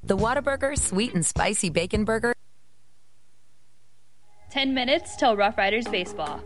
The Whataburger Sweet and Spicy Bacon Burger. 10 minutes till Rough Riders baseball.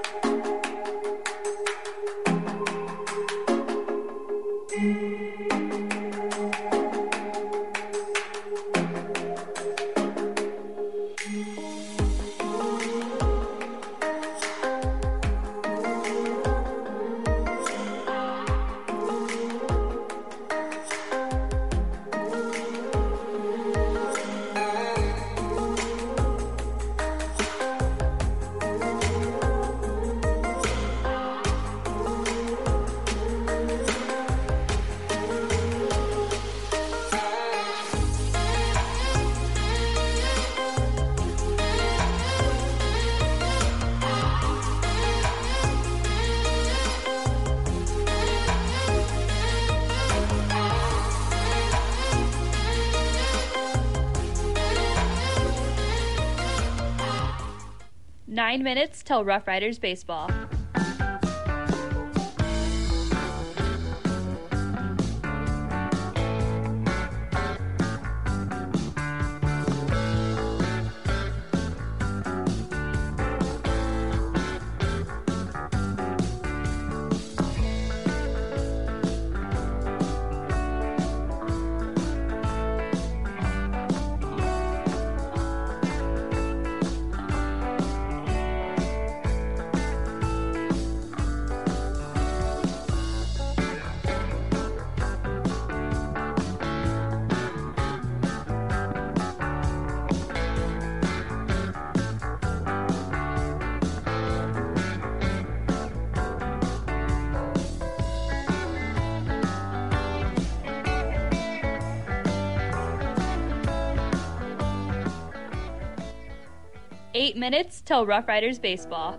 Nine minutes till Rough Riders baseball. Eight minutes till Rough Riders baseball.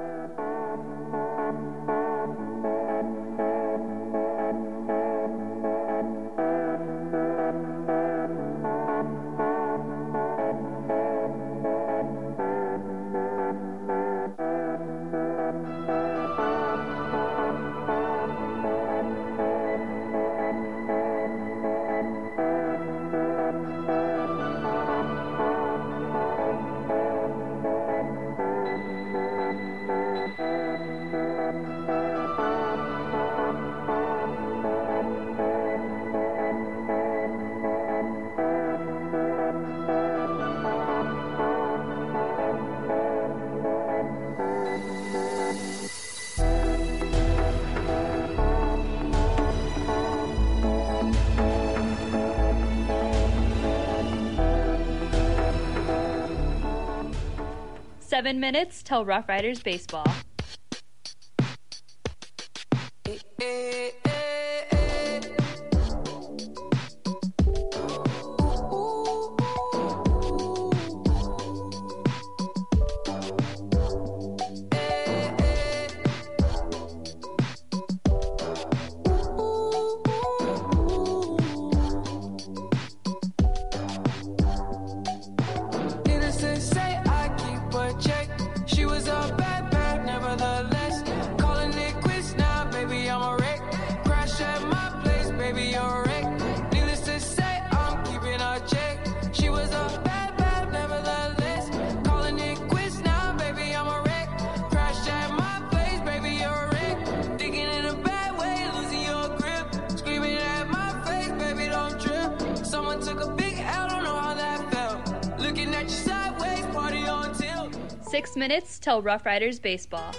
Seven minutes till Rough Riders baseball. 6 minutes till Rough Riders baseball.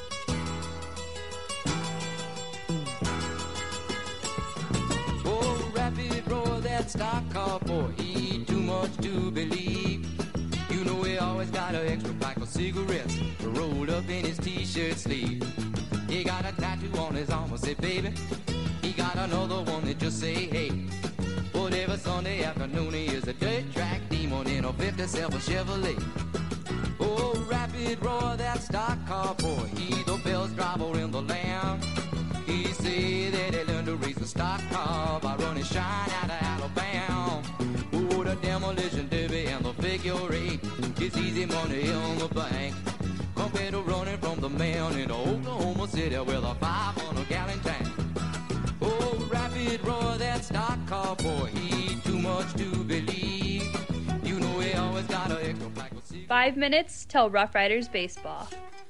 Oh, rapid roar, that stock car boy, he ain't too much to believe. You know he always got an extra pack of cigarettes rolled up in his t-shirt sleeve. He got a tattoo on his arm, I say, baby. He got another one that just say, hey. But every Sunday afternoon he is a dirt track demon in a 57 Chevrolet. Oh, rapid roar, that stock car boy, he the best driver in the land. He say that he learned to race a stock car by running shine out of Alabama. Oh, the demolition derby and the figure eight, it's easy money on the bank compared to running from the man in Oklahoma City with a 500-gallon tank. Oh, rapid roar, that stock car boy, he too much to believe. 5 minutes till Rough Riders baseball.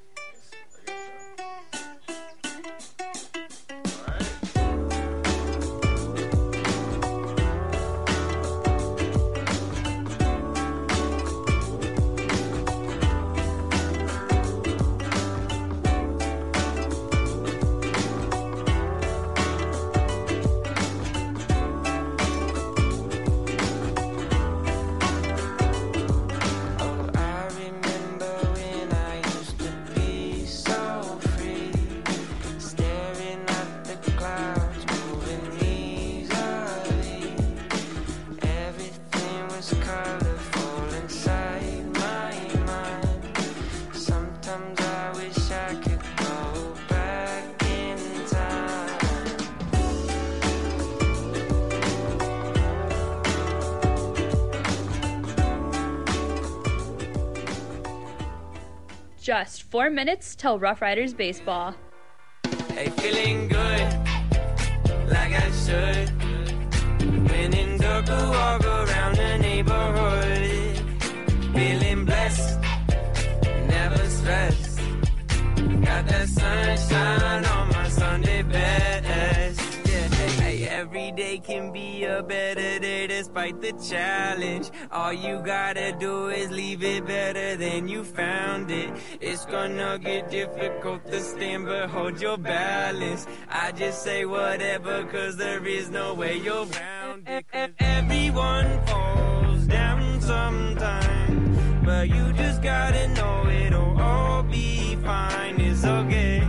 Just 4 minutes till Rough Riders baseball. Hey, feeling good, like I should. When in dark, I walk around the neighborhood. Feeling blessed, never stressed. Got that sunshine on my Sunday best. Yeah, hey, every day can be a better day despite the challenge. All you gotta do is leave it better than you found it. It's gonna get difficult to stand, but hold your balance. I just say whatever, cause there is no way you're around it. Everyone falls down sometime, but you just gotta know it'll all be fine. It's okay.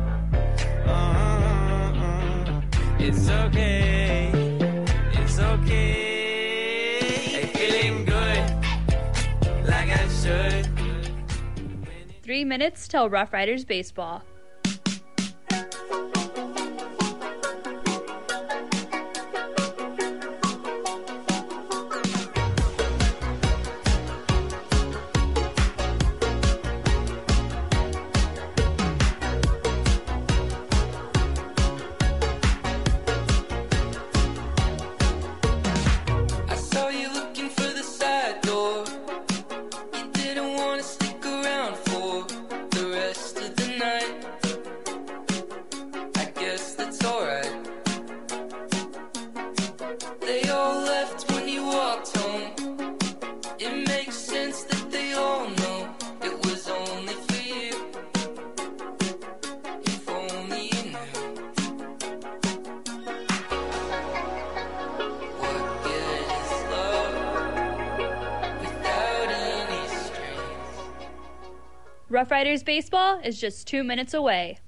It's okay. It's okay. Hey, feeling good, like I should. 3 minutes till Rough Riders baseball. Rough Riders baseball is just 2 minutes away.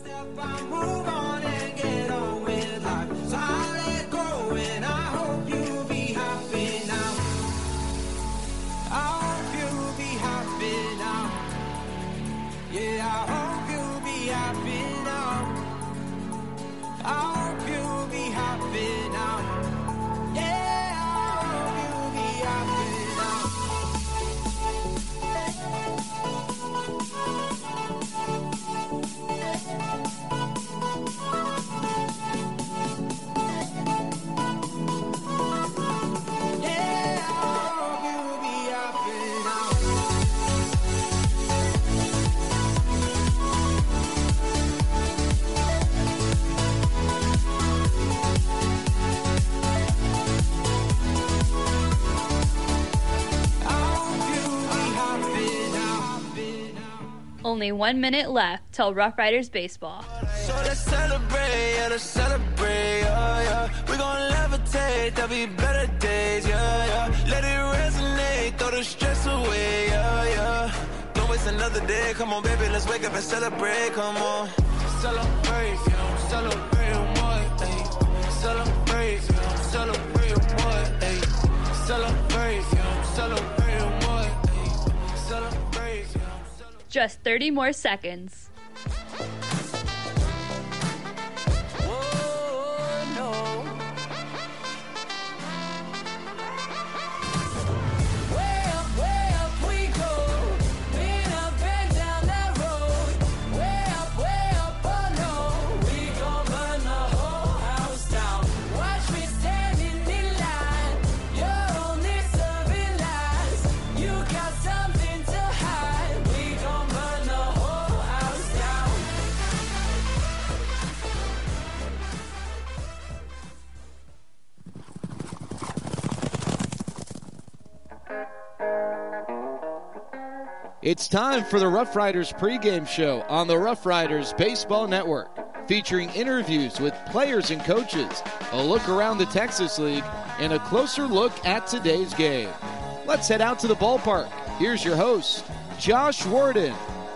Only 1 minute left till Rough Riders baseball. So let's celebrate, yeah, let's celebrate, yeah, yeah. We're gonna levitate, there'll be better days, yeah, yeah. Let it resonate, throw the stress away, yeah, yeah. Don't waste another day, come on, baby, let's wake up and celebrate, come on. Celebrate, yeah, celebrate what, ayy. Celebrate, yeah, celebrate what, ayy. Celebrate, yeah, celebrate what, ayy. Celebrate, yeah. Just 30 more seconds. Something to It's time for the Rough Riders pregame show on the Rough Riders Baseball Network, featuring interviews with players and coaches, a look around the Texas League, and a closer look at today's game. Let's head out to the ballpark. Here's your host, Josh Warden.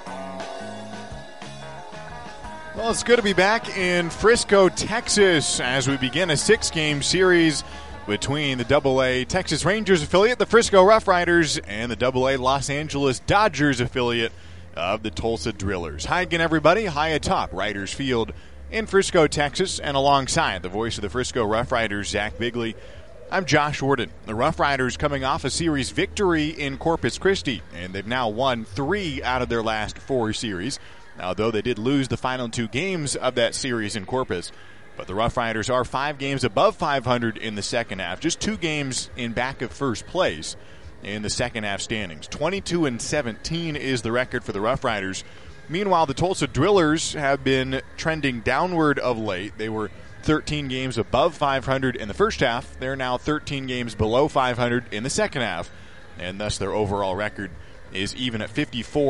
Well, it's good to be back in Frisco, Texas, as we begin a 6-game series between the AA Texas Rangers affiliate, the Frisco Rough Riders, and the AA Los Angeles Dodgers affiliate of the Tulsa Drillers. Hi again, everybody. High atop Riders Field in Frisco, Texas, and alongside the voice of the Frisco Rough Riders, Zach Bigley, I'm Josh Warden. The Rough Riders coming off a series victory in Corpus Christi, and they've now won 3 out of their last 4 series. Although they did lose the final 2 games of that series in Corpus. But the Rough Riders are 5 games above 500 in the second half, just 2 games in back of first place in the second half standings. 22-17 is the record for the Rough Riders. Meanwhile, the Tulsa Drillers have been trending downward of late. They were 13 games above 500 in the first half. They're now 13 games below 500 in the second half, and thus their overall record is even at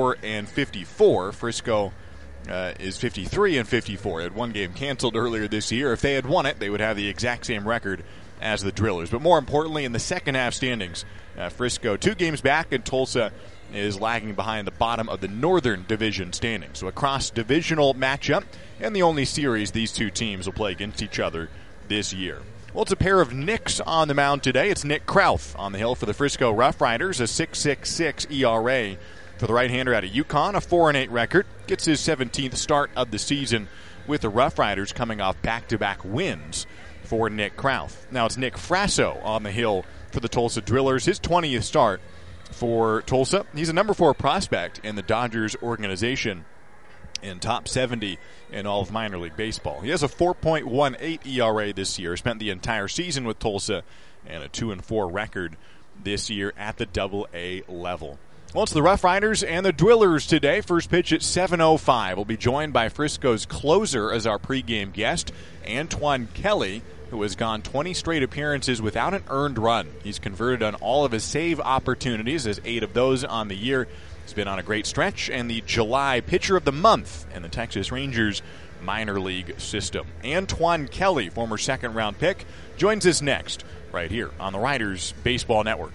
54-54. Frisco is 53-54. They had 1 game canceled earlier this year. If they had won it, they would have the exact same record as the Drillers. But more importantly, in the second half standings, Frisco 2 games back, and Tulsa is lagging behind the bottom of the Northern Division standings. So a cross-divisional matchup, and the only series these 2 teams will play against each other this year. Well, it's a pair of Nicks on the mound today. It's Nick Krauth on the hill for the Frisco Rough Riders, a 6.66 ERA for the right-hander out of UConn, a 4-8 record. Gets his 17th start of the season with the Rough Riders coming off back-to-back wins for Nick Krauth. Now it's Nick Frasso on the hill for the Tulsa Drillers, his 20th start for Tulsa. He's a number 4 prospect in the Dodgers organization, in top 70 in all of minor league baseball. He has a 4.18 ERA this year, spent the entire season with Tulsa, and a 2-4 record this year at the AA level. Well, it's the Rough Riders and the Drillers today. First pitch at 7:05. We'll be joined by Frisco's closer as our pregame guest, Antoine Kelly, who has gone 20 straight appearances without an earned run. He's converted on all of his save opportunities, as 8 of those on the year. He's been on a great stretch, and the July Pitcher of the Month in the Texas Rangers minor league system. Antoine Kelly, former second-round pick, joins us next right here on the Riders Baseball Network.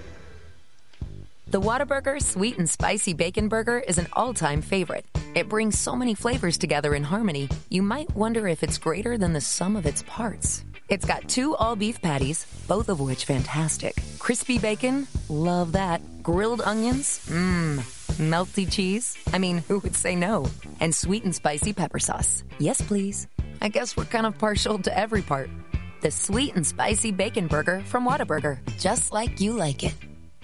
The Whataburger Sweet and Spicy Bacon Burger is an all-time favorite. It brings so many flavors together in harmony, you might wonder if it's greater than the sum of its parts. It's got 2 all-beef patties, both of which fantastic. Crispy bacon, love that. Grilled onions, melty cheese. I mean, who would say no? And sweet and spicy pepper sauce. Yes, please. I guess we're kind of partial to every part. The Sweet and Spicy Bacon Burger from Whataburger, just like you like it.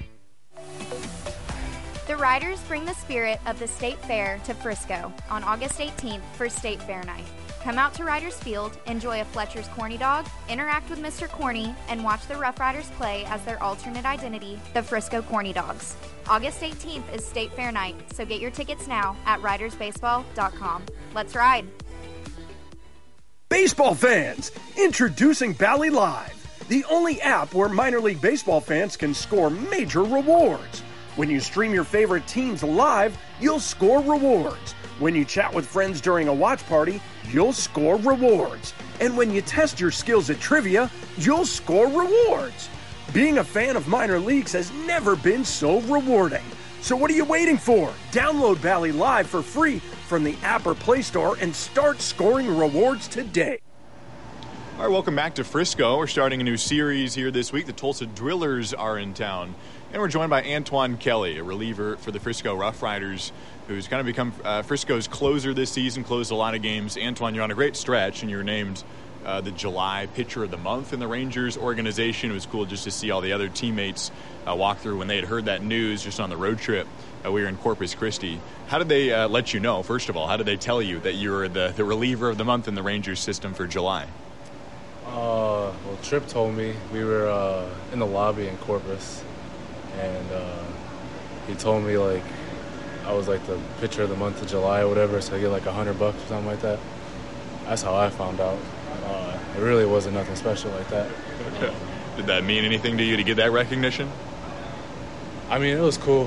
The Riders bring the spirit of the State Fair to Frisco on August 18th for State Fair Night. Come out to Riders Field, enjoy a Fletcher's Corny Dog, interact with Mr. Corny, and watch the Rough Riders play as their alternate identity, the Frisco Corny Dogs. August 18th is State Fair Night, so get your tickets now at ridersbaseball.com. Let's ride! Baseball fans, introducing Bally Live, the only app where minor league baseball fans can score major rewards. When you stream your favorite teams live, you'll score rewards. When you chat with friends during a watch party, you'll score rewards. And when you test your skills at trivia, you'll score rewards. Being a fan of minor leagues has never been so rewarding. So what are you waiting for? Download Bally Live for free from the app or Play Store and start scoring rewards today. All right, welcome back to Frisco. We're starting a new series here this week. The Tulsa Drillers are in town. And we're joined by Antoine Kelly, a reliever for the Frisco Rough Riders, who's kind of become Frisco's closer this season, closed a lot of games. Antoine, you're on a great stretch, and you're named the July Pitcher of the Month in the Rangers organization. It was cool just to see all the other teammates walk through when they had heard that news just on the road trip. We were in Corpus Christi. How did they let you know, first of all? How did they tell you that you were the reliever of the month in the Rangers system for July? Well, Tripp told me. We were in the lobby in Corpus, and he told me, like, I was, like, the pitcher of the month of July or whatever, so I get, like, $100 or something like that. That's how I found out. It really wasn't nothing special like that. Did that mean anything to you to get that recognition? I mean, it was cool.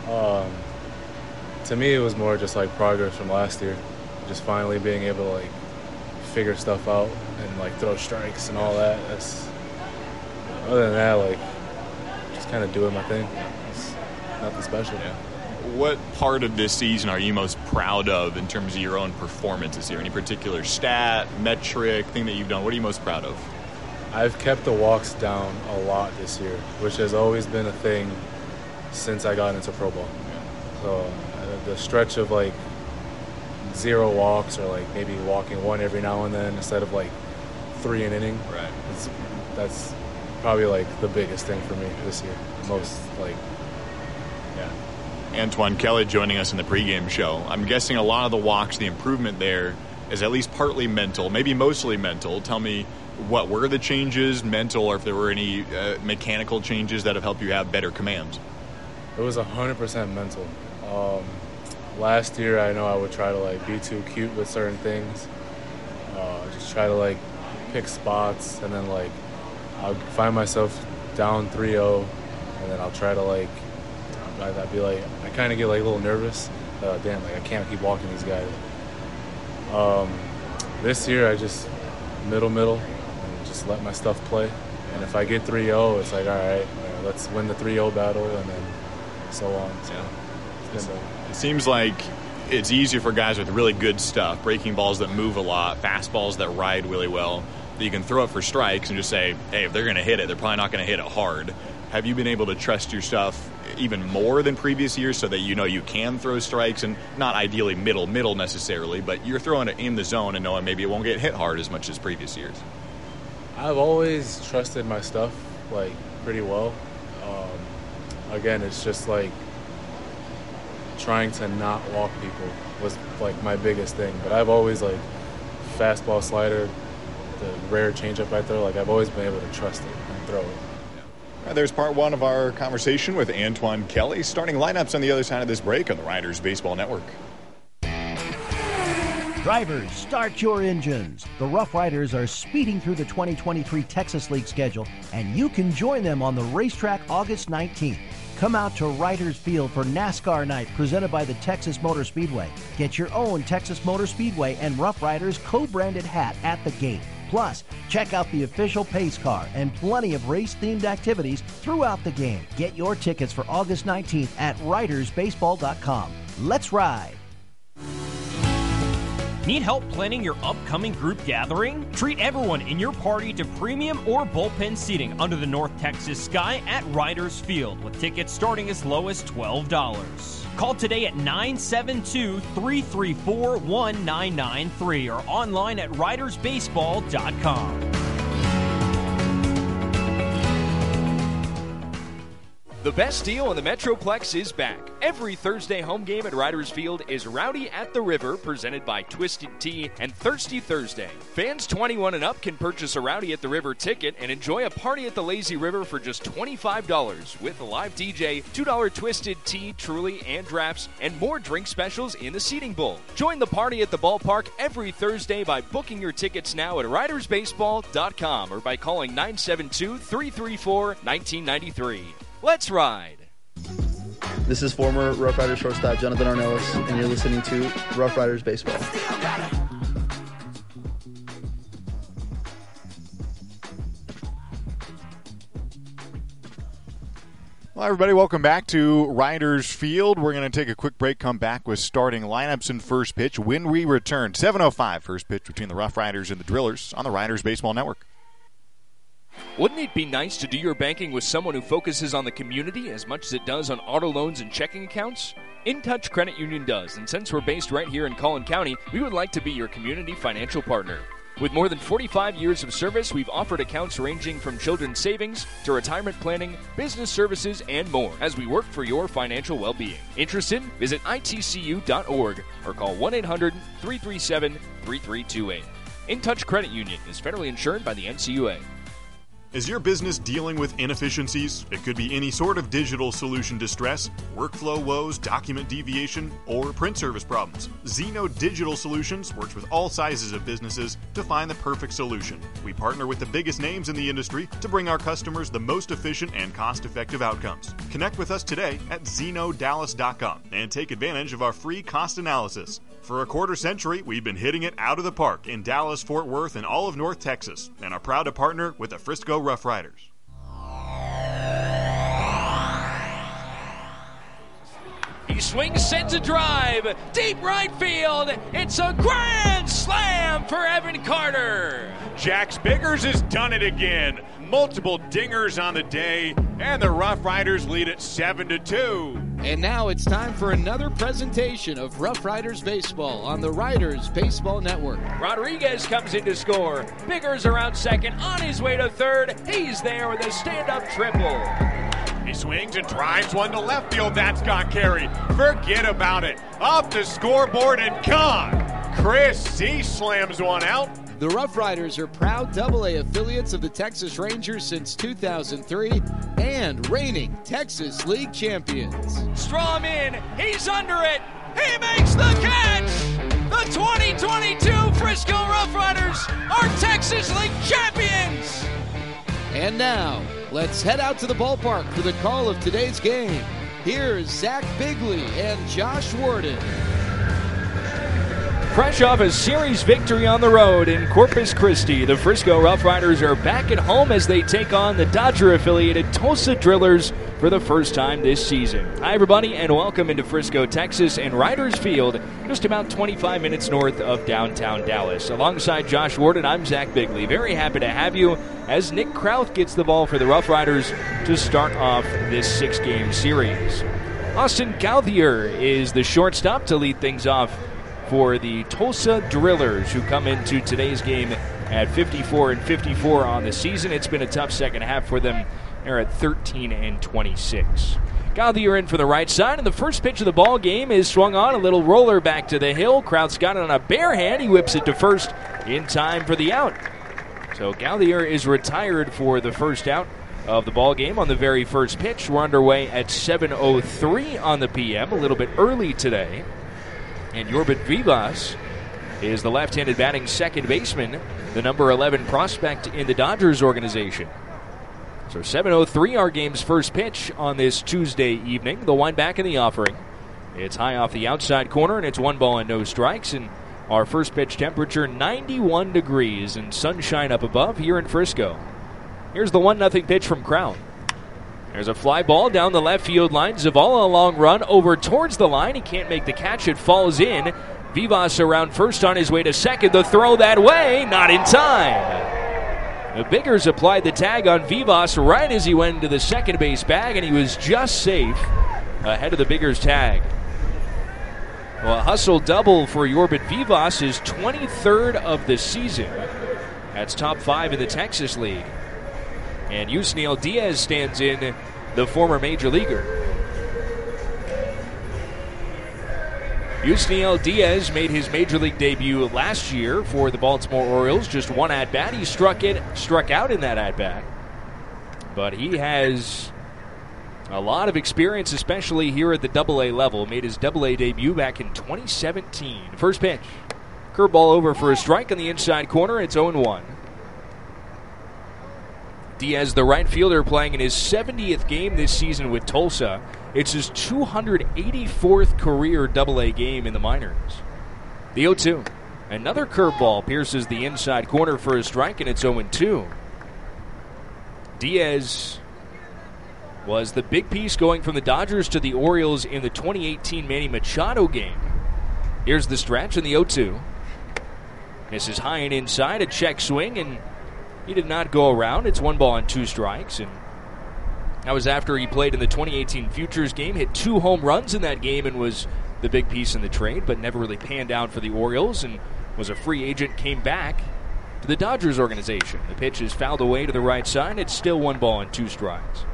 To me, it was more just like progress from last year. Just finally being able to like figure stuff out and like throw strikes and all that. Other than that, like just kind of doing my thing. It's nothing special. Yeah. What part of this season are you most proud of in terms of your own performance this year? Any particular stat, metric, thing that you've done? What are you most proud of? I've kept the walks down a lot this year, which has always been a thing since I got into pro ball. So the stretch of like 0 walks or like maybe walking 1 every now and then instead of like 3 an inning. Right. That's probably like the biggest thing for me this year. Most like, yeah. Antoine Kelly joining us in the pregame show. I'm guessing a lot of the walks, the improvement there is at least partly mental, maybe mostly mental. Tell me what were the changes, mental, or if there were any mechanical changes that have helped you have better command. It was 100% mental. Last year, I know I would try to like be too cute with certain things. Just try to like pick spots, and then like I'll find myself down 3-0, and then I'll try to like I'd be like I kind of get like a little nervous. Damn, like I can't keep walking these guys. This year, I just middle, and just let my stuff play. And if I get 3-0, it's like all right, let's win the 3-0 battle, and then so on. So. Yeah. It seems like it's easier for guys with really good stuff, breaking balls that move a lot, fastballs that ride really well, that you can throw it for strikes and just say, hey, if they're going to hit it, they're probably not going to hit it hard. Have you been able to trust your stuff even more than previous years so that you know you can throw strikes, and not ideally middle necessarily, but you're throwing it in the zone and knowing maybe it won't get hit hard as much as previous years? I've always trusted my stuff like pretty well. Again, it's just like trying to not walk people was like my biggest thing. But I've always like fastball, slider, the rare changeup I throw, like I've always been able to trust it and throw it. Yeah. There's part 1 of our conversation with Antoine Kelly. Starting lineups on the other side of this break on the Riders Baseball Network. Drivers, start your engines. The Rough Riders are speeding through the 2023 Texas League schedule, and you can join them on the racetrack August 19th. Come out to Riders Field for NASCAR Night presented by the Texas Motor Speedway. Get your own Texas Motor Speedway and Rough Riders co-branded hat at the gate. Plus, check out the official pace car and plenty of race-themed activities throughout the game. Get your tickets for August 19th at ridersbaseball.com. Let's ride! Need help planning your upcoming group gathering? Treat everyone in your party to premium or bullpen seating under the North Texas sky at Riders Field, with tickets starting as low as $12. Call today at 972-334-1993 or online at ridersbaseball.com. The best deal on the Metroplex is back. Every Thursday home game at Riders Field is Rowdy at the River, presented by Twisted Tea and Thirsty Thursday. Fans 21 and up can purchase a Rowdy at the River ticket and enjoy a party at the Lazy River for just $25 with a live DJ, $2 Twisted Tea, Truly, and Drafts, and more drink specials in the seating bowl. Join the party at the ballpark every Thursday by booking your tickets now at ridersbaseball.com or by calling 972-334-1993. Let's ride. This is former Rough Riders shortstop Jonathan Arnellis, and you're listening to Rough Riders Baseball. Well, everybody, welcome back to Riders Field. We're going to take a quick break, come back with starting lineups and first pitch when we return. 7:05 first pitch between the Rough Riders and the Drillers on the Riders Baseball Network. Wouldn't it be nice to do your banking with someone who focuses on the community as much as it does on auto loans and checking accounts? InTouch Credit Union does, and since we're based right here in Collin County, we would like to be your community financial partner. With more than 45 years of service, we've offered accounts ranging from children's savings to retirement planning, business services, and more as we work for your financial well-being. Interested? Visit itcu.org or call 1-800-337-3328. InTouch Credit Union is federally insured by the NCUA. Is your business dealing with inefficiencies? It could be any sort of digital solution distress, workflow woes, document deviation, or print service problems. Zeno Digital Solutions works with all sizes of businesses to find the perfect solution. We partner with the biggest names in the industry to bring our customers the most efficient and cost-effective outcomes. Connect with us today at ZenoDallas.com and take advantage of our free cost analysis. For a quarter century, we've been hitting it out of the park in Dallas, Fort Worth, and all of North Texas, and are proud to partner with the Frisco Rough Riders. He swings, sends a drive, deep right field. It's a grand slam for Evan Carter. Jax Biggers has done it again. Multiple dingers on the day, and the Rough Riders lead it 7-2. And now it's time for another presentation of Rough Riders Baseball on the Riders Baseball Network. Rodriguez comes in to score. Biggers around second, on his way to third. He's there with a stand-up triple. He swings and drives one to left field. That's got carry. Forget about it. Off the scoreboard and gone. Chris C. slams one out. The Rough Riders are proud AA affiliates of the Texas Rangers since 2003 and reigning Texas League champions. Strom in. He's under it. He makes the catch. The 2022 Frisco Rough Riders are Texas League champions. And now, let's head out to the ballpark for the call of today's game. Here's Zach Bigley and Josh Warden. Fresh off a series victory on the road in Corpus Christi, the Frisco Rough Riders are back at home as they take on the Dodger-affiliated Tulsa Drillers for the first time this season. Hi, everybody, and welcome into Frisco, Texas, and Riders Field, just about 25 minutes north of downtown Dallas. Alongside Josh Warden, I'm Zach Bigley. Very happy to have you as Nick Krauth gets the ball for the Rough Riders to start off this six-game series. Austin Gauthier is the shortstop to lead things off for the Tulsa Drillers, who come into today's game at 54-54 on the season. It's been a tough second half for them. They're at 13-26. Gauthier in for the right side, and the first pitch of the ball game is swung on. A little roller back to the hill. Krauth's got it on a bare hand. He whips it to first in time for the out. So Gauthier is retired for the first out of the ball game on the very first pitch. We're underway at 7:03 on the PM, a little bit early today. And Yorbit Vivas is the left-handed batting second baseman, the number 11 prospect in the Dodgers organization. So 7:03, our game's first pitch on this Tuesday evening. The wind back in the offering. It's high off the outside corner, and it's 1 and no strikes. And our first pitch temperature, 91 degrees and sunshine up above here in Frisco. Here's the 1-0 pitch from Krauth. There's a fly ball down the left field line. Zavala a long run over towards the line. He can't make the catch. It falls in. Vivas around first on his way to second. The throw that way, not in time. The Biggers applied the tag on Vivas right as he went into the second base bag, and he was just safe ahead of the Biggers tag. Well, a hustle double for Yorbit Vivas, his 23rd of the season. That's top 5 in the Texas League. And Yusniel Diaz stands in, the former major leaguer. Yusniel Diaz made his major league debut last year for the Baltimore Orioles. Just one at-bat. He struck out in that at-bat. But he has a lot of experience, especially here at the AA level. Made his AA debut back in 2017. First pitch. Curveball over for a strike on the inside corner. It's 0-1. Diaz, the right fielder, playing in his 70th game this season with Tulsa. It's his 284th career AA game in the minors. The 0-2. Another curveball pierces the inside corner for a strike, and it's 0-2. Diaz was the big piece going from the Dodgers to the Orioles in the 2018 Manny Machado game. Here's the stretch and the 0-2. Misses high and inside, a check swing, and he did not go around. It's 1 2 strikes, and that was after he played in the 2018 Futures game, hit 2 home runs in that game, and was the big piece in the trade, but never really panned out for the Orioles, and was a free agent, came back to the Dodgers organization. The pitch is fouled away to the right side. It's still 1 2 strikes.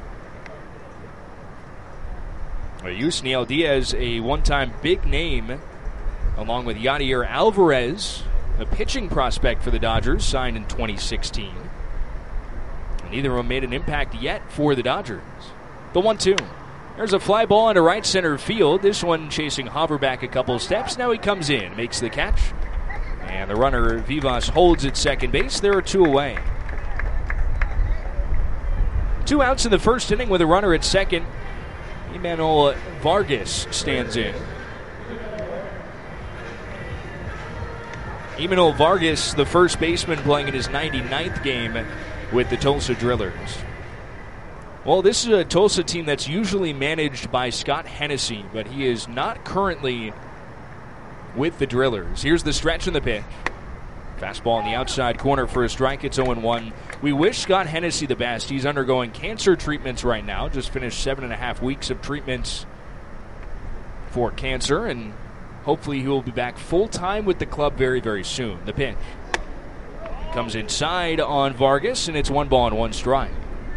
Yusniel Diaz, a one-time big name, along with Yadier Alvarez, a pitching prospect for the Dodgers, signed in 2016. Neither of them made an impact yet for the Dodgers. The 1-2. There's a fly ball into right center field. This one chasing Hauver back a couple steps. Now he comes in, makes the catch. And the runner, Vivas, holds at second base. There are 2 away. 2 outs in the first inning with a runner at second. Emmanuel Vargas stands in. Emmanuel Vargas, the first baseman, playing in his 99th game with the Tulsa Drillers. Well, this is a Tulsa team that's usually managed by Scott Hennessy, but he is not currently with the Drillers. Here's the stretch and the pitch. Fastball in the outside corner for a strike. It's 0-1. We wish Scott Hennessy the best. He's undergoing cancer treatments right now. Just finished 7.5 weeks of treatments for cancer, and hopefully he will be back full-time with the club very, very soon. The pitch comes inside on Vargas, and it's 1-1 strike.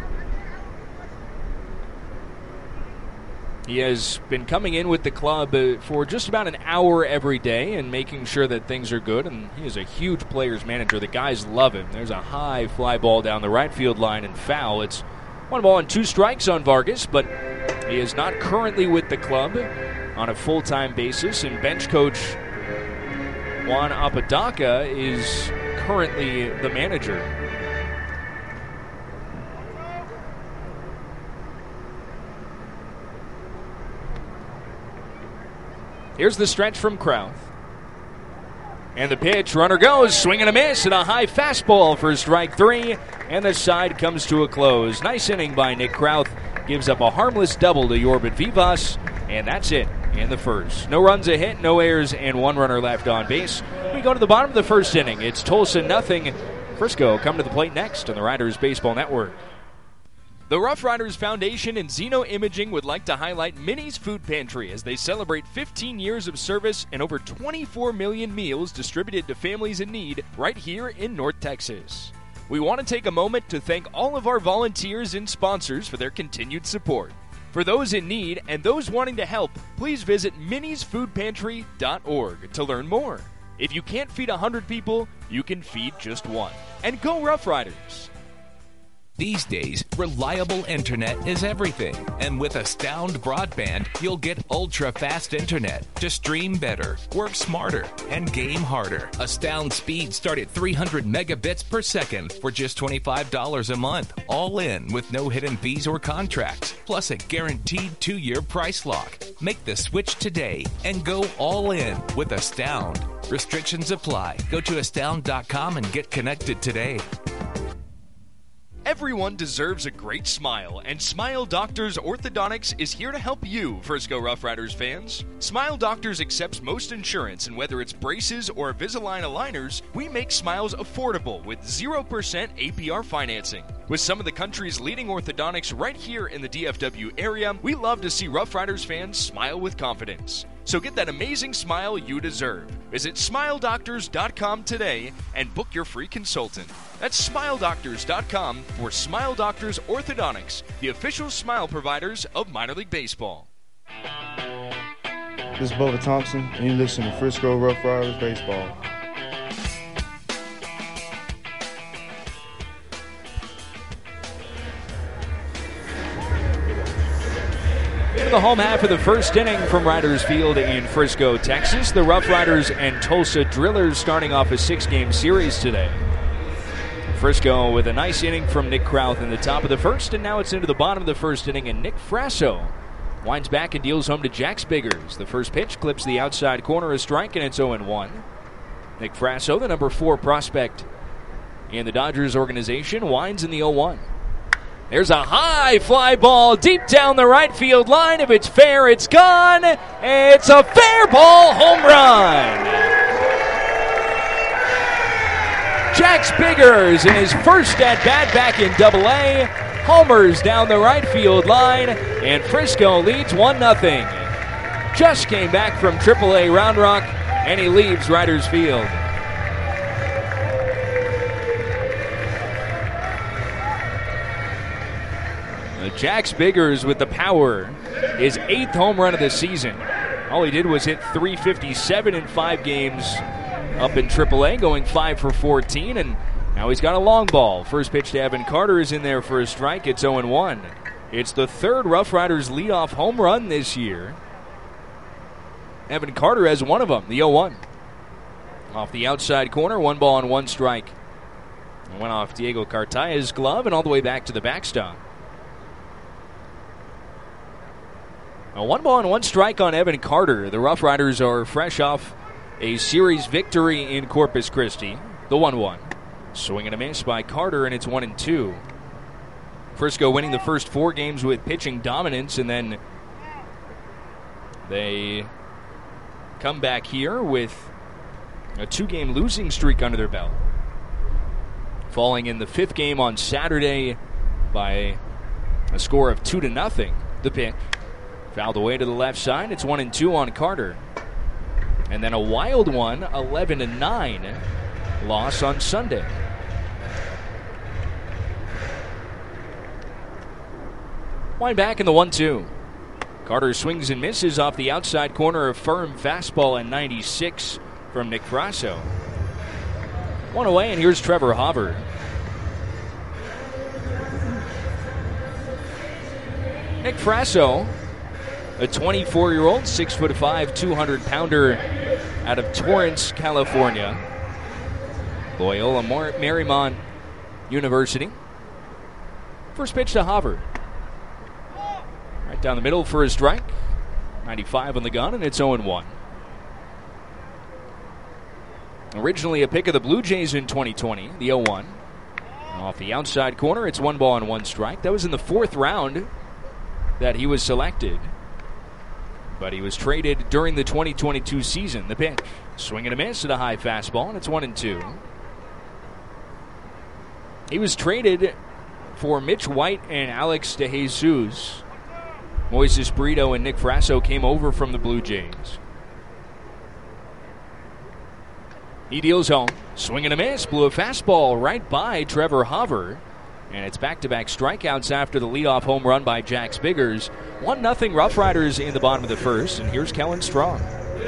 He has been coming in with the club for just about an hour every day and making sure that things are good, and he is a huge players manager. The guys love him. There's a high fly ball down the right field line and foul. It's 1-2 strikes on Vargas, but he is not currently with the club on a full-time basis, and bench coach Juan Apodaca is currently the manager. Here's the stretch from Krauth. And the pitch, runner goes, swing and a miss, and a high fastball for strike 3, and the side comes to a close. Nice inning by Nick Krauth. Gives up a harmless double to Yorban Vivas, and that's it in the first. No runs, a hit, no errors, and 1 runner left on base. We go to the bottom of the first inning. It's Tulsa 0. Frisco come to the plate next on the Riders Baseball Network. The Rough Riders Foundation and Zeno Imaging would like to highlight Minnie's Food Pantry as they celebrate 15 years of service and over 24 million meals distributed to families in need right here in North Texas. We want to take a moment to thank all of our volunteers and sponsors for their continued support. For those in need and those wanting to help, please visit minniesfoodpantry.org to learn more. If you can't feed 100 people, you can feed just 1. And go Rough Riders! These days, reliable internet is everything. And with Astound Broadband, you'll get ultra-fast internet to stream better, work smarter, and game harder. Astound speeds start at 300 megabits per second for just $25 a month, all in with no hidden fees or contracts, plus a guaranteed 2-year price lock. Make the switch today and go all in with Astound. Restrictions apply. Go to astound.com and get connected today. Everyone deserves a great smile, and Smile Doctors Orthodontics is here to help you, Frisco Rough Riders fans. Smile Doctors accepts most insurance, and whether it's braces or Invisalign aligners, we make smiles affordable with 0% APR financing. With some of the country's leading orthodontics right here in the DFW area, we love to see Rough Riders fans smile with confidence. So get that amazing smile you deserve. Visit SmileDoctors.com today and book your free consultant. That's SmileDoctors.com for Smile Doctors Orthodontics, the official smile providers of Minor League Baseball. This is Bubba Thompson, and you listen to Frisco Rough Riders Baseball. In the home half of the first inning from Riders Field in Frisco, Texas, the Rough Riders and Tulsa Drillers starting off a 6-game series today. Frisco with a nice inning from Nick Krauth in the top of the first, and now it's into the bottom of the first inning, and Nick Frasso winds back and deals home to Jax Biggers. The first pitch clips the outside corner, a strike, and it's 0-1. Nick Frasso, the number 4 prospect in the Dodgers organization, winds in the 0-1. There's a high fly ball deep down the right field line. If it's fair, it's gone. It's a fair ball home run. Jax Biggers in his first at-bat back in Double-A. Homers down the right field line, and Frisco leads 1-0. Just came back from Triple-A Round Rock, and he leaves Riders Field. Jax Biggers with the power, his 8th home run of the season. All he did was hit .357 in 5 games up in AAA, going 5 for 14, and Now he's got a long ball. First pitch to Evan Carter is in there for a strike. It's 0-1. It's the third Rough Riders leadoff home run this year. Evan Carter has one of them, the 0-1. Off the outside corner, 1 ball and 1 strike. It went off Diego Cartaya's glove and all the way back to the backstop. A 1 ball and 1 strike on Evan Carter. The Rough Riders are fresh off a series victory in Corpus Christi. The 1-1. Swing and a miss by Carter, and it's 1-2. Frisco winning the first 4 games with pitching dominance, and then they come back here with a 2-game losing streak under their belt. Falling in the 5th game on Saturday by a score of 2-0. The pitch. Fouled away to the left side. It's 1-2 on Carter. And then a wild one, 11-9 loss on Sunday. Wind back in the 1-2. Carter swings and misses off the outside corner, a firm fastball at 96 from Nick Frasso. 1 away, and here's Trevor Hauver. Nick Frasso, a 24-year-old, 6'5", 200-pounder out of Torrance, California. Loyola Marymount University. First pitch to Hauver. Right down the middle for a strike. 95 on the gun, and it's 0-1. Originally a pick of the Blue Jays in 2020, the 0-1. Off the outside corner, it's 1 ball and 1 strike. That was in the 4th round that he was selected. But he was traded during the 2022 season. The pitch. Swing and a miss at a high fastball, and it's 1-2. He was traded for Mitch White and Alex DeJesus. Moises Brito and Nick Frasso came over from the Blue Jays. He deals home. Swing and a miss. Blew a fastball right by Trevor Hauver. And it's back-to-back strikeouts after the leadoff home run by Jax Biggers. 1-0 Rough Riders in the bottom of the 1st. And here's Kellen Strong.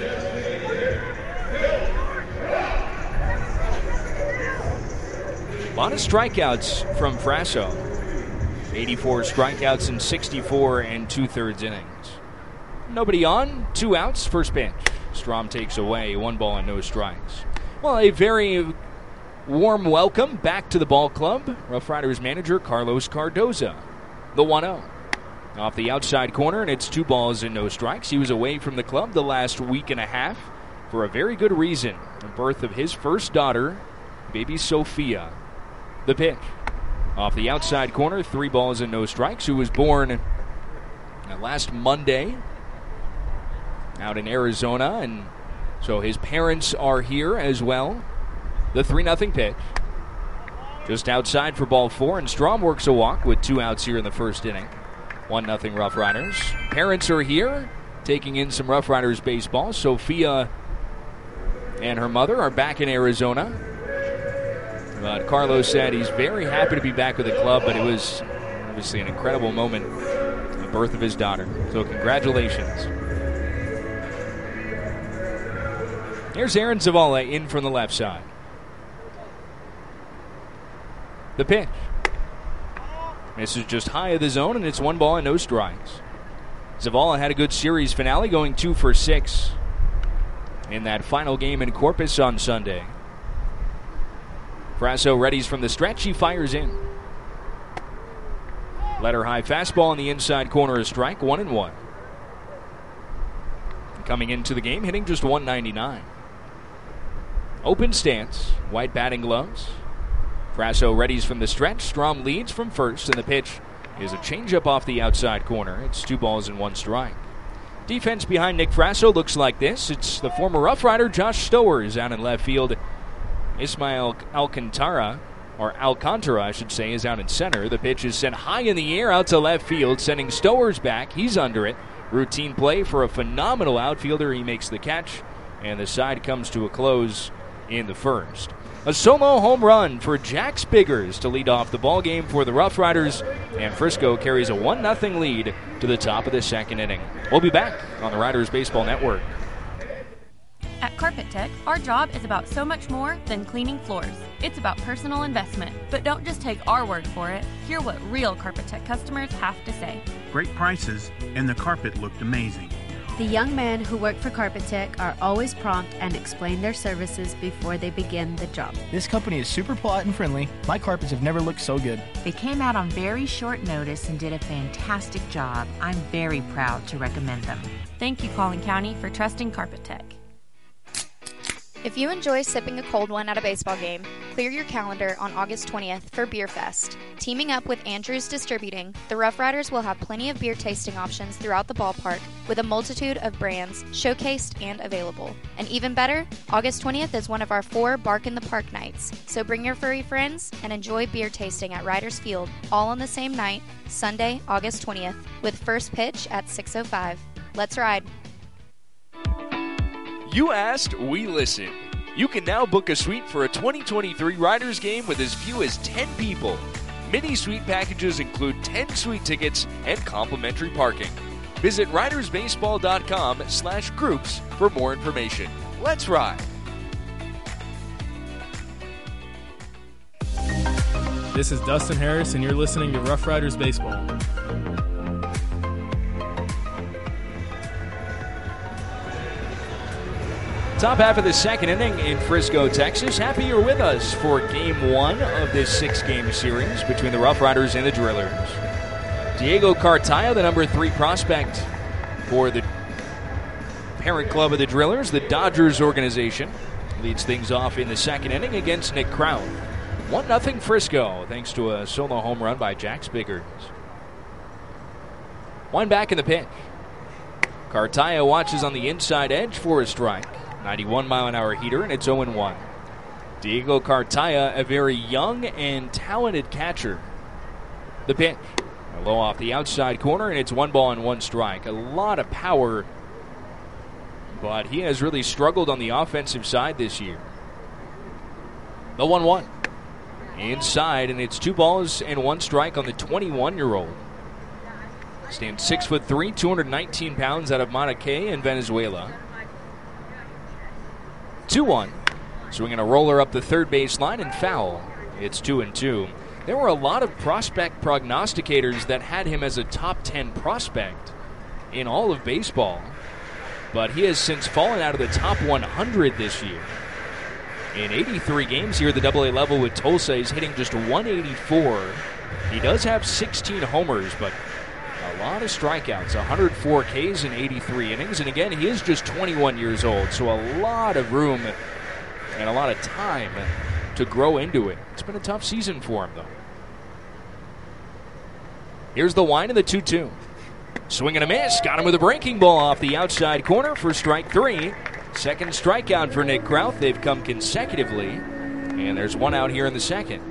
A lot of strikeouts from Frasso. 84 strikeouts in 64 2/3 innings. Nobody on. 2 outs. First pitch. Strom takes away. 1 ball and no strikes. Well, a very warm welcome back to the ball club. Rough Riders manager Carlos Cardoza. The 1-0. Off the outside corner, and it's 2 balls and no strikes. He was away from the club the last week and a half for a very good reason. The birth of his first daughter, baby Sophia. The pitch. Off the outside corner, 3 balls and no strikes. Who was born last Monday out in Arizona, and so his parents are here as well. The 3-0 pitch. Just outside for ball 4, and Strom works a walk with 2 outs here in the 1st inning. 1-0 Rough Riders. Parents are here, taking in some Rough Riders baseball. Sophia and her mother are back in Arizona. But Carlos said he's very happy to be back with the club, but it was obviously an incredible moment, the birth of his daughter. So congratulations. Here's Aaron Zavala in from the left side. The pitch. This is just high of the zone, and it's 1 ball and no strikes. Zavala had a good series finale, going 2 for 6 in that final game in Corpus on Sunday. Frasso readies from the stretch. He fires in. Letter high fastball in the inside corner, a strike, 1-1. Coming into the game, hitting just 199. Open stance, white batting gloves. Frasso readies from the stretch. Strom leads from first, and the pitch is a changeup off the outside corner. It's 2 balls and 1 strike. Defense behind Nick Frasso looks like this. It's the former Rough Rider Josh Stowers out in left field. Ismael Alcantara, I should say, is out in center. The pitch is sent high in the air out to left field, sending Stowers back. He's under it. Routine play for a phenomenal outfielder. He makes the catch, and the side comes to a close in the 1st. A solo home run for Jax Biggers to lead off the ball game for the Rough Riders, and Frisco carries a 1-0 lead to the top of the 2nd inning. We'll be back on the Riders Baseball Network. At Carpet Tech, our job is about so much more than cleaning floors. It's about personal investment. But don't just take our word for it. Hear what real Carpet Tech customers have to say. Great prices, and the carpet looked amazing. The young men who work for Carpet Tech are always prompt and explain their services before they begin the job. This company is super polite and friendly. My carpets have never looked so good. They came out on very short notice and did a fantastic job. I'm very proud to recommend them. Thank you, Collin County, for trusting Carpet Tech. If you enjoy sipping a cold one at a baseball game, clear your calendar on August 20th for Beer Fest. Teaming up with Andrews Distributing, the Rough Riders will have plenty of beer tasting options throughout the ballpark with a multitude of brands showcased and available. And even better, August 20th is one of our 4 Bark in the Park nights, so bring your furry friends and enjoy beer tasting at Riders Field all on the same night, Sunday, August 20th, with first pitch at 6:05. Let's ride! You asked, we listened. You can now book a suite for a 2023 Riders game with as few as 10 people. Mini suite packages include 10 suite tickets and complimentary parking. Visit ridersbaseball.com/groups for more information. Let's ride. This is Dustin Harris, and you're listening to Rough Riders Baseball. Top half of the second inning in Frisco, Texas. Happy you're with us for Game 1 of this 6-game series between the Rough Riders and the Drillers. Diego Cartaya, the number 3 prospect for the parent club of the Drillers, the Dodgers organization, leads things off in the second inning against Nick Krauth. 1-0 Frisco, thanks to a solo home run by Jack Spiggers. One back in the pitch. Cartaya watches on the inside edge for a strike. 91-mile-an-hour heater, and it's 0-1. Diego Cartaya, a very young and talented catcher. The pitch. Low off the outside corner, and it's 1-1 strike. A lot of power, but he has really struggled on the offensive side this year. The 1-1. Inside, and it's 2-1 strike on the 21-year-old. Stands 6'3", 219 pounds out of Maracay in Venezuela. 2-1. Swinging a roller up the third base line and foul. It's 2-2. There were a lot of prospect prognosticators that had him as a top 10 prospect in all of baseball, but he has since fallen out of the top 100 this year. In 83 games here at the AA level with Tulsa, he's hitting just 184. He does have 16 homers, but a lot of strikeouts, 104 Ks in 83 innings. And again, he is just 21 years old, so a lot of room and a lot of time to grow into it. It's been a tough season for him, though. Here's the wind of the 2-2. Swing and a miss. Got him with a breaking ball off the outside corner for strike 3. Second strikeout for Nick Krauth. They've come consecutively, and there's one out here in the second.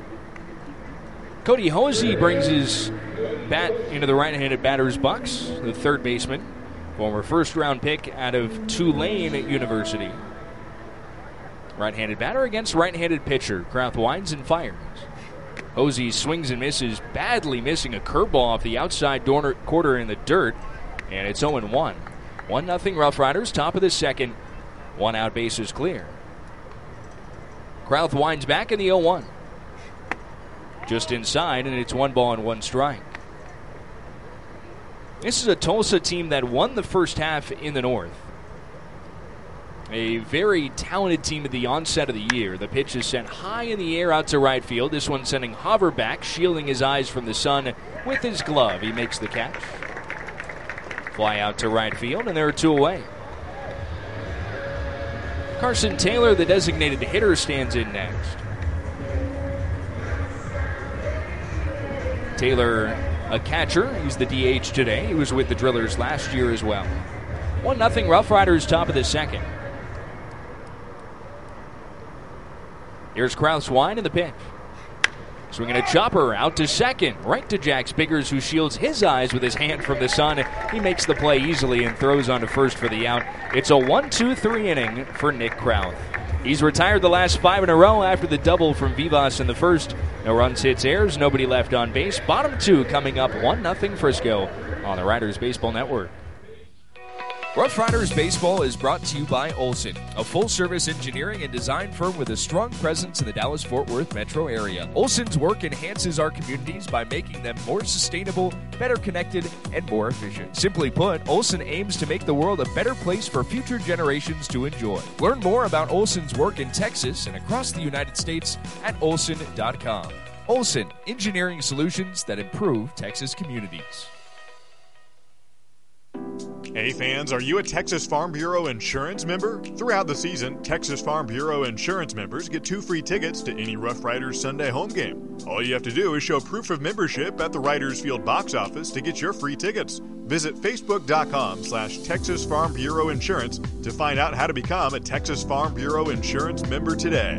Cody Hosey brings his bat into the right-handed batter's box, the third baseman, former first-round pick out of Tulane University. Right-handed batter against right-handed pitcher. Krauth winds and fires. Hosey swings and misses, badly missing a curveball off the outside quarter in the dirt, and it's 0-1. 1-0 Rough Riders, top of the second. One out, bases clear. Krauth winds back in the 0-1. Just inside, and it's 1-1 strike. This is a Tulsa team that won the first half in the North. A very talented team at the onset of the year. The pitch is sent high in the air out to right field. This one sending Hover back, shielding his eyes from the sun with his glove. He makes the catch. Fly out to right field, and there are 2 away. Carson Taylor, the designated hitter, stands in next. Taylor, a catcher. He's the DH today. He was with the Drillers last year as well. 1-0 Rough Riders, top of the second. Here's Krauth's wind in the pitch. Swinging a chopper out to second, right to Jack Spiggers, who shields his eyes with his hand from the sun. He makes the play easily and throws on to first for the out. It's a 1-2-3 inning for Nick Krauth. He's retired the last 5 in a row after the double from Vivas in the first. No runs, hits, errors, nobody left on base. Bottom 2 coming up, 1-0 Frisco on the Riders Baseball Network. Rough Riders Baseball is brought to you by Olson, a full-service engineering and design firm with a strong presence in the Dallas-Fort Worth metro area. Olson's work enhances our communities by making them more sustainable, better connected, and more efficient. Simply put, Olson aims to make the world a better place for future generations to enjoy. Learn more about Olson's work in Texas and across the United States at olson.com. Olson, engineering solutions that improve Texas communities. Hey fans, are you a Texas Farm Bureau Insurance member? Throughout the season, Texas Farm Bureau Insurance members get 2 free tickets to any Rough Riders Sunday home game. All you have to do is show proof of membership at the Riders Field box office to get your free tickets. Visit facebook.com/Texas Farm Bureau Insurance to find out how to become a Texas Farm Bureau Insurance member today.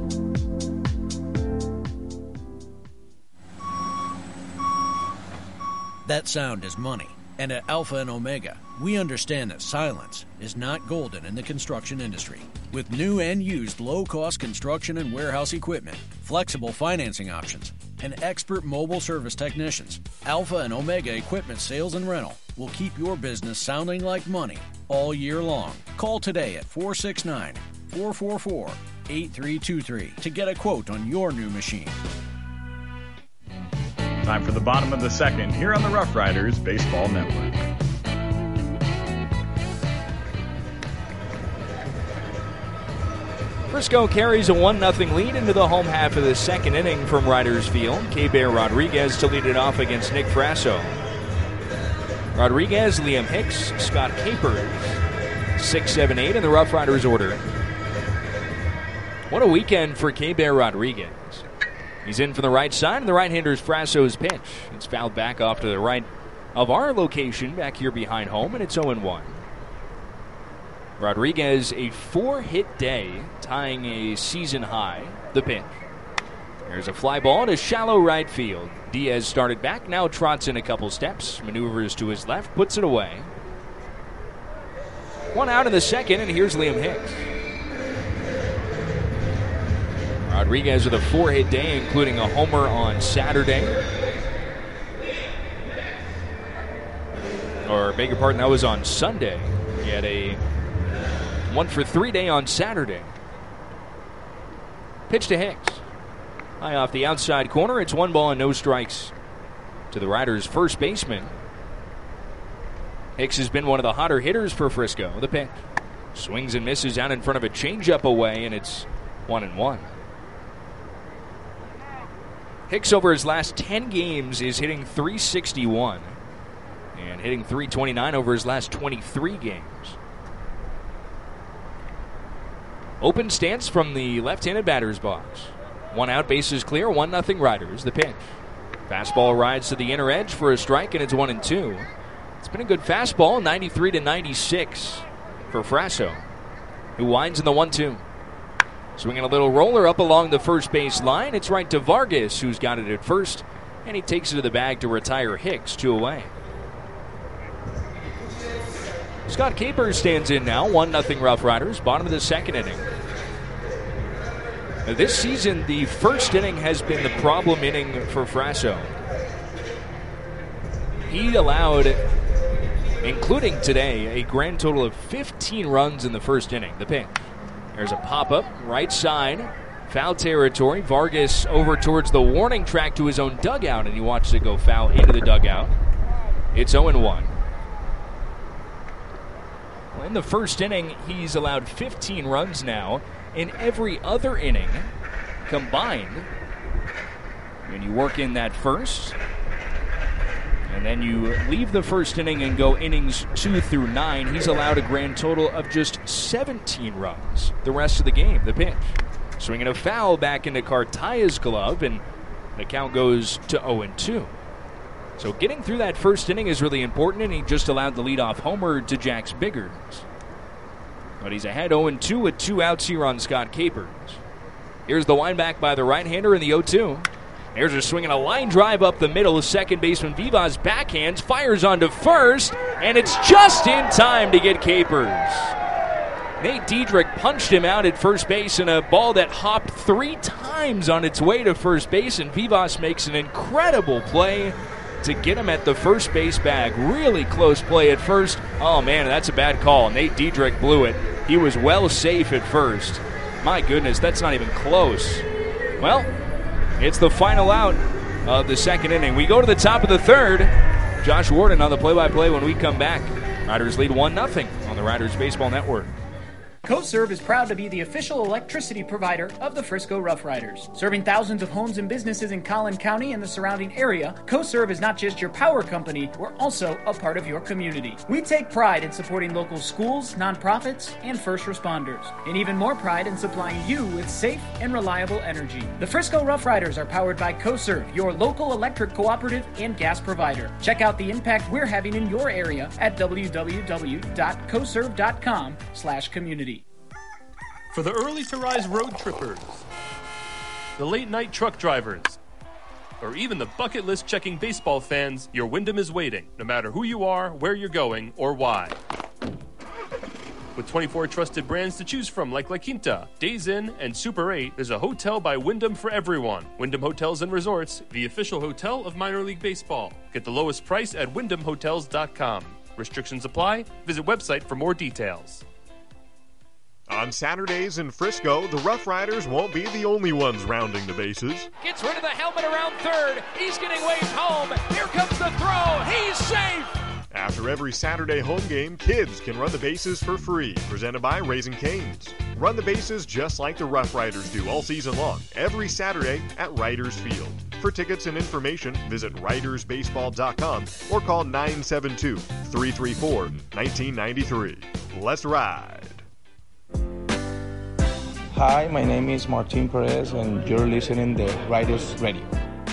That sound is money. And at Alpha and Omega, we understand that silence is not golden in the construction industry. With new and used low-cost construction and warehouse equipment, flexible financing options, and expert mobile service technicians, Alpha and Omega Equipment Sales and Rental will keep your business sounding like money all year long. Call today at 469-444-8323 to get a quote on your new machine. Time for the bottom of the second here on the Rough Riders Baseball Network. Frisco carries a 1-0 lead into the home half of the second inning from Riders Field. K-Bear Rodriguez to lead it off against Nick Frasso. Rodriguez, Liam Hicks, Scott Capers, 6, 7, 8 in the Rough Riders order. What a weekend for K-Bear Rodriguez. He's in from the right side, and the right-hander's Frasso's pitch. It's fouled back off to the right of our location back here behind home, and it's 0-1. Rodriguez, a 4-hit day, tying a season high. The pitch. There's a fly ball to shallow right field. Diaz started back, now trots in a couple steps, maneuvers to his left, puts it away. 1 out in the second, and here's Liam Hicks. Rodriguez with a 4-hit day, including a homer on Saturday. Or, beg your pardon, that was on Sunday. He had a 1-for-3 day on Saturday. Pitch to Hicks. High off the outside corner. It's 1 ball and no strikes to the Riders' first baseman. Hicks has been one of the hotter hitters for Frisco. The pitch. Swings and misses out in front of a changeup away, and it's 1-1. Hicks over his last 10 games is hitting .361 and hitting .329 over his last 23 games. Open stance from the left-handed batter's box. 1 out, bases clear, 1-0 Riders. The pitch. Fastball rides to the inner edge for a strike, and it's 1-2. It's been a good fastball, 93-96 for Frasso, who winds in the 1-2. Swinging a little roller up along the first base line. It's right to Vargas, who's got it at first, and he takes it to the bag to retire Hicks, 2 away. Scott Capers stands in now, 1-0 Rough Riders, bottom of the second inning. Now, this season, the first inning has been the problem inning for Frasso. He allowed, including today, a grand total of 15 runs in the first inning. The pitch. There's a pop-up, right side, foul territory. Vargas over towards the warning track to his own dugout, and he watches it go foul into the dugout. It's 0-1. Well, in the first inning, he's allowed 15 runs now. In every other inning combined, when you work in that first, and then you leave the first inning and go innings 2 through 9, he's allowed a grand total of just 17 runs the rest of the game. The pitch. Swinging a foul back into Cartaya's glove, and the count goes to 0-2. So getting through that first inning is really important, and he just allowed the leadoff homer to Jax Biggers. But he's ahead 0-2 with 2 outs here on Scott Capers. Here's the wind back by the right-hander in the 0-2. There's a swing and a line drive up the middle. Second baseman Vivas backhands, fires onto first, and it's just in time to get Capers. Nate Diedrich punched him out at first base in a ball that hopped 3 times on its way to first base, and Vivas makes an incredible play to get him at the first base bag. Really close play at first. Oh, man, that's a bad call. Nate Diedrich blew it. He was well safe at first. My goodness, that's not even close. Well, it's the final out of the second inning. We go to the top of the third. Josh Warden on the play-by-play when we come back. Riders lead 1-0 on the Riders Baseball Network. CoServe is proud to be the official electricity provider of the Frisco Rough Riders. Serving thousands of homes and businesses in Collin County and the surrounding area, CoServe is not just your power company, we're also a part of your community. We take pride in supporting local schools, nonprofits, and first responders, and even more pride in supplying you with safe and reliable energy. The Frisco Rough Riders are powered by CoServe, your local electric cooperative and gas provider. Check out the impact we're having in your area at www.coserve.com/community. For the early to rise road trippers, the late night truck drivers, or even the bucket list checking baseball fans, your Wyndham is waiting, no matter who you are, where you're going, or why. With 24 trusted brands to choose from like La Quinta, Days Inn, and Super 8, there's a hotel by Wyndham for everyone. Wyndham Hotels and Resorts, the official hotel of minor league baseball. Get the lowest price at wyndhamhotels.com. Restrictions apply. Visit website for more details. On Saturdays in Frisco, the Rough Riders won't be the only ones rounding the bases. Gets rid of the helmet around third. He's getting waved home. Here comes the throw. He's safe. After every Saturday home game, kids can run the bases for free. Presented by Raising Cane's. Run the bases just like the Rough Riders do all season long, every Saturday at Riders Field. For tickets and information, visit ridersbaseball.com or call 972-334-1993. Let's ride. Hi, my name is Martin Perez, and you're listening to Riders Radio.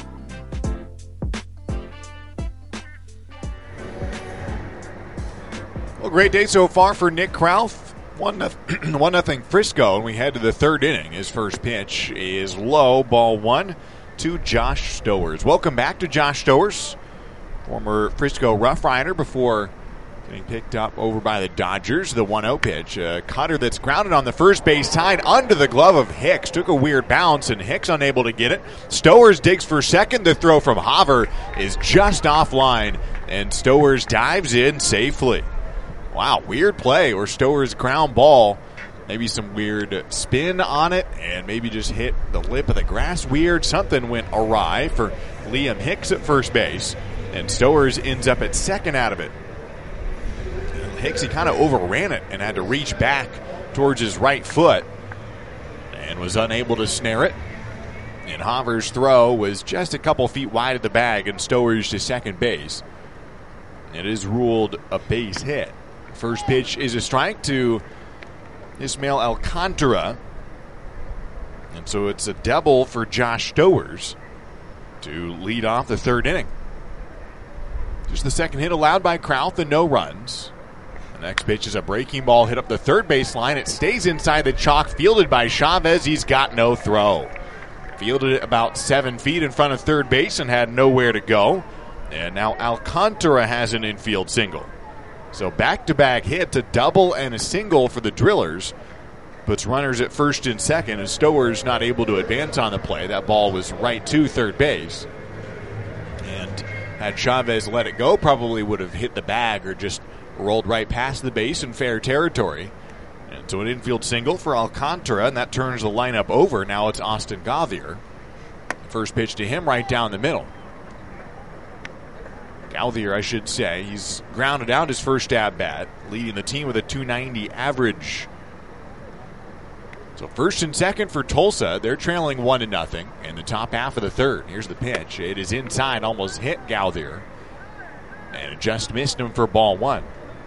Well, great day so far for Nick Krauth. 1-0 Frisco, and we head to the third inning. His first pitch is low, ball one to Josh Stowers. Welcome back to Josh Stowers, former Frisco Rough Rider before getting picked up over by the Dodgers. The 1-0 pitch. A cutter that's grounded on the first base side under the glove of Hicks. Took a weird bounce, and Hicks unable to get it. Stowers digs for second. The throw from Haver is just offline, and Stowers dives in safely. Wow, weird play where Stowers ground ball. Maybe some weird spin on it, and maybe just hit the lip of the grass. Weird. Something went awry for Liam Hicks at first base, and Stowers ends up at second out of it. Hicks, he kind of overran it and had to reach back towards his right foot and was unable to snare it. And Haver's throw was just a couple feet wide of the bag, and Stowers to second base. It is ruled a base hit. First pitch is a strike to Ismael Alcantara. And so it's a double for Josh Stowers to lead off the third inning. Just the second hit allowed by Krauth and no runs. The next pitch is a breaking ball hit up the third base line. It stays inside the chalk, fielded by Chavez. He's got no throw. Fielded it about 7 feet in front of third base and had nowhere to go. And now Alcantara has an infield single. So back-to-back hits, a double and a single for the Drillers. Puts runners at first and second, and Stowers not able to advance on the play. That ball was right to third base. And had Chavez let it go, probably would have hit the bag or just rolled right past the base in fair territory. And so an infield single for Alcantara, and that turns the lineup over. Now it's Austin Gauthier. First pitch to him right down the middle. Gauthier, I should say, he's grounded out his first at-bat, leading the team with a .290 average. So first and second for Tulsa. They're trailing 1-0 in the top half of the third. Here's the pitch. It is inside, almost hit Gauthier. And it just missed him for ball one.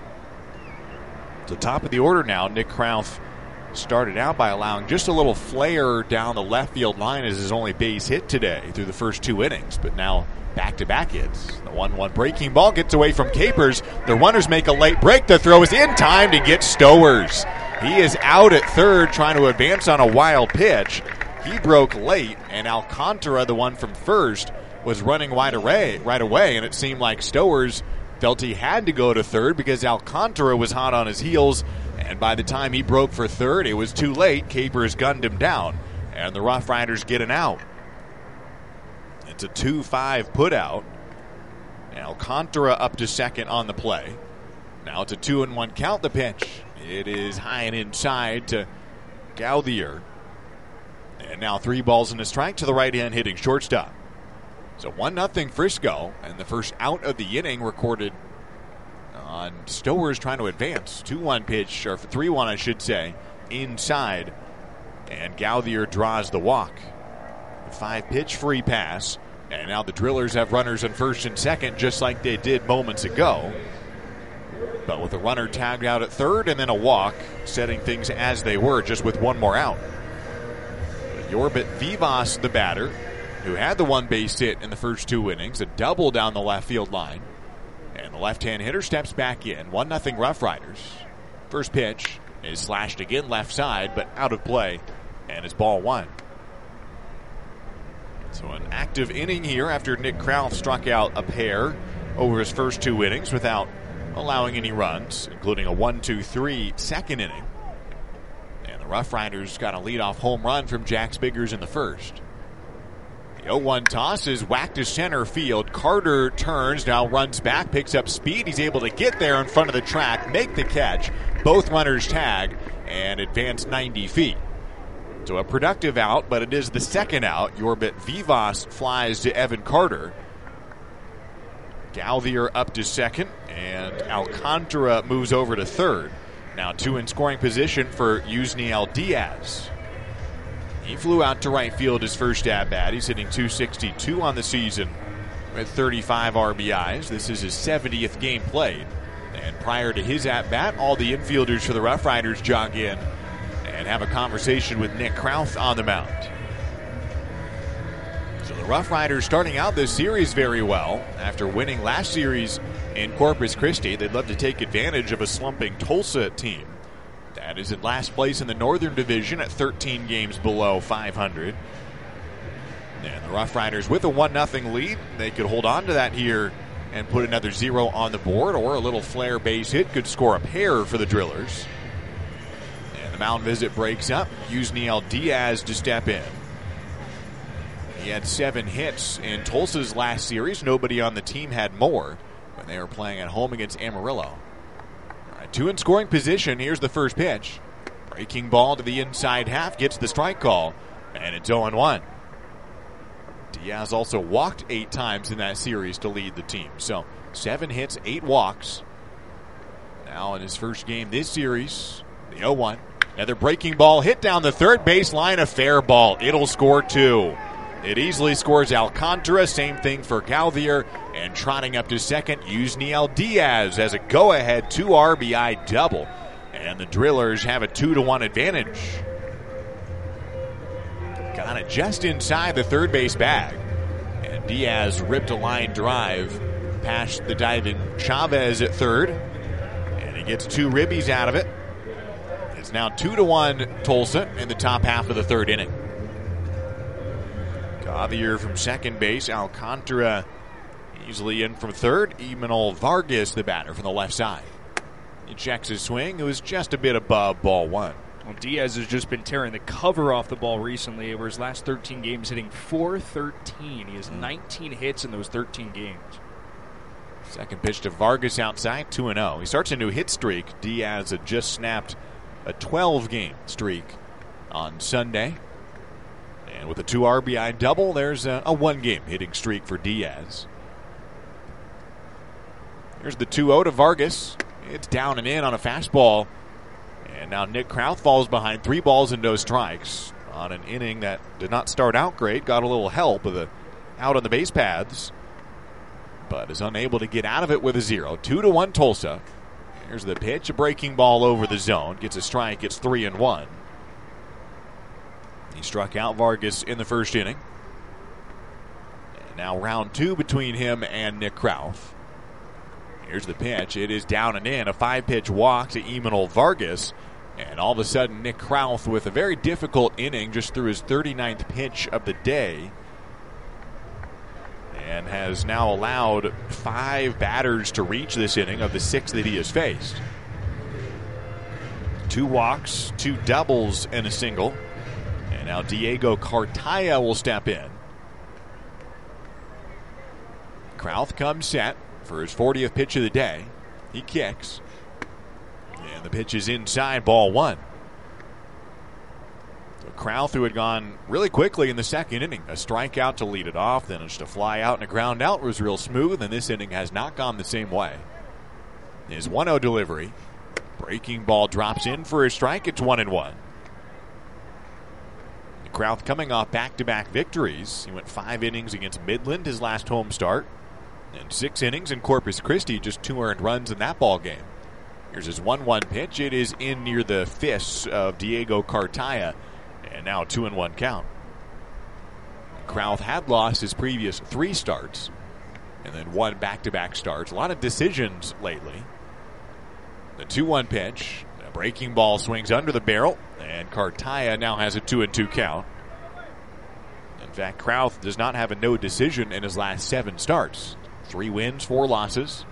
So top of the order now, Nick Krauth started out by allowing just a little flare down the left field line as his only base hit today through the first 2 innings. But now back-to-back hits. The 1-1 breaking ball gets away from Capers. The runners make a late break. The throw is in time to get Stowers. He is out at third trying to advance on a wild pitch. He broke late, and Alcantara, the one from first, was running right away, and it seemed like Stowers felt he had to go to third because Alcantara was hot on his heels, and by the time he broke for third, it was too late. Capers gunned him down, and the Rough Riders get an out. It's a 2-5 put out. Alcantara up to second on the play. Now it's a 2-1 count. The pitch. It is high and inside to Gauthier. And now 3 balls and a strike to the right-hand hitting shortstop. So 1-0 Frisco, and the first out of the inning recorded on Stowers trying to advance. 2-1 pitch, or 3-1 I should say, inside. And Gauthier draws the walk. A 5-pitch free pass. And now the Drillers have runners on first and second just like they did moments ago. But with a runner tagged out at third and then a walk, setting things as they were just with one more out. Yorbit Vivas, the batter, who had the 1 base hit in the first 2 innings, a double down the left field line. And the left-hand hitter steps back in. 1-0 Rough Riders. First pitch is slashed again left side, but out of play, and it's ball 1. So an active inning here after Nick Krauth struck out a pair over his first 2 innings without allowing any runs, including a 1-2-3 second inning. And the Rough Riders got a leadoff home run from Jack Spiggers in the first. The 0-1 toss is whacked to center field. Carter turns, now runs back, picks up speed. He's able to get there in front of the track, make the catch. Both runners tag and advance 90 feet. So a productive out, but it is the second out. Yorbit Vivas flies to Evan Carter. Gauthier up to second, and Alcantara moves over to third. Now 2 in scoring position for Yusniel Diaz. He flew out to right field his first at-bat. He's hitting .262 on the season with 35 RBIs. This is his 70th game played. And prior to his at-bat, all the infielders for the Rough Riders jog in and have a conversation with Nick Krauth on the mound. So the Rough Riders starting out this series very well. After winning last series in Corpus Christi, they'd love to take advantage of a slumping Tulsa team that is in last place in the Northern Division at 13 games below 500. And the Rough Riders with a 1-0 lead. They could hold on to that here and put another 0 on the board, or a little flare base hit could score a pair for the Drillers. And the mound visit breaks up. Yusniel Diaz to step in. He had 7 hits in Tulsa's last series. Nobody on the team had more when they were playing at home against Amarillo. All right, 2 in scoring position. Here's the first pitch. Breaking ball to the inside half, gets the strike call, and it's 0-1. Diaz also walked 8 times in that series to lead the team. So 7 hits, 8 walks. Now in his first game this series, the 0-1. Another breaking ball hit down the third baseline, a fair ball. It'll score 2. It easily scores Alcantara. Same thing for Gauthier. And trotting up to second, Yusniel Diaz has a go-ahead 2 RBI double. And the Drillers have a 2-1 advantage. Got it just inside the third base bag. And Diaz ripped a line drive past the diving Chavez at third. And he gets 2 ribbies out of it. It's now 2-1 Tulsa in the top half of the third inning. Gauthier from second base. Alcantara easily in from third. Emanol Vargas, the batter, from the left side. He checks his swing. It was just a bit above ball 1. Well, Diaz has just been tearing the cover off the ball recently. Over his last 13 games, hitting .413. He has 19 hits in those 13 games. Second pitch to Vargas outside, 2-0. He starts a new hit streak. Diaz had just snapped a 12-game streak on Sunday. And with a 2 RBI double, there's a 1-game hitting streak for Diaz. Here's the 2-0 to Vargas. It's down and in on a fastball. And now Nick Krauth falls behind 3 balls and no strikes on an inning that did not start out great. Got a little help with a out on the base paths, but is unable to get out of it with a 0. 2-1 Tulsa. Here's the pitch. A breaking ball over the zone. Gets a strike. It's 3-1. He struck out Vargas in the first inning. And now round 2 between him and Nick Krauth. Here's the pitch. It is down and in. A 5-pitch walk to Emanol Vargas. And all of a sudden, Nick Krauth with a very difficult inning just threw his 39th pitch of the day. And has now allowed 5 batters to reach this inning of the 6 that he has faced. 2 walks, 2 doubles, and a single. And now Diego Cartaya will step in. Krauth comes set for his 40th pitch of the day. He kicks. And the pitch is inside, ball one. So Krauth, who had gone really quickly in the second inning, a strikeout to lead it off, then just a fly out and a ground out was real smooth, and this inning has not gone the same way. His 1-0 delivery. Breaking ball drops in for a strike. It's 1-1. Krauth coming off back-to-back victories. He went 5 innings against Midland, his last home start, and 6 innings in Corpus Christi, just 2 earned runs in that ball game. Here's his 1-1 pitch. It is in near the fists of Diego Cartaya, and now 2-1 count. Krauth had lost his previous 3 starts, and then 1 back-to-back starts. A lot of decisions lately. The 2-1 pitch. A breaking ball swings under the barrel, and Cartaya now has a 2-2 count. In fact, Krauth does not have a no decision in his last 7 starts. 3 wins, 4 losses.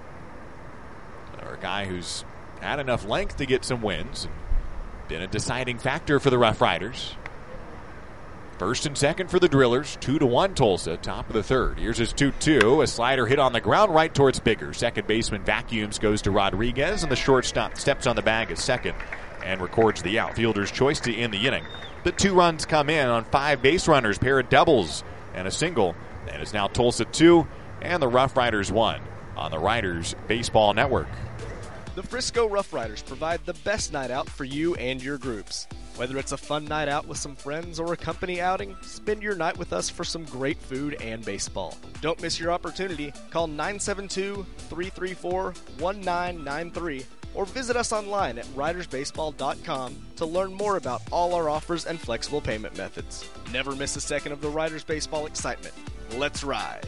A guy who's had enough length to get some wins and been a deciding factor for the Rough Riders. First and second for the Drillers. 2-1 Tulsa, top of the third. Here's his 2-2. A slider hit on the ground right towards Bigger. Second baseman vacuums, goes to Rodriguez, and the shortstop steps on the bag at second and records the outfielder's choice to end the inning. The 2 runs come in on 5 base runners, pair of doubles and a single. And it's now Tulsa 2 and the Rough Riders 1 on the Riders Baseball Network. The Frisco Rough Riders provide the best night out for you and your groups. Whether it's a fun night out with some friends or a company outing, spend your night with us for some great food and baseball. Don't miss your opportunity. Call 972-334-1993 or visit us online at ridersbaseball.com to learn more about all our offers and flexible payment methods. Never miss a second of the Riders Baseball excitement. Let's ride.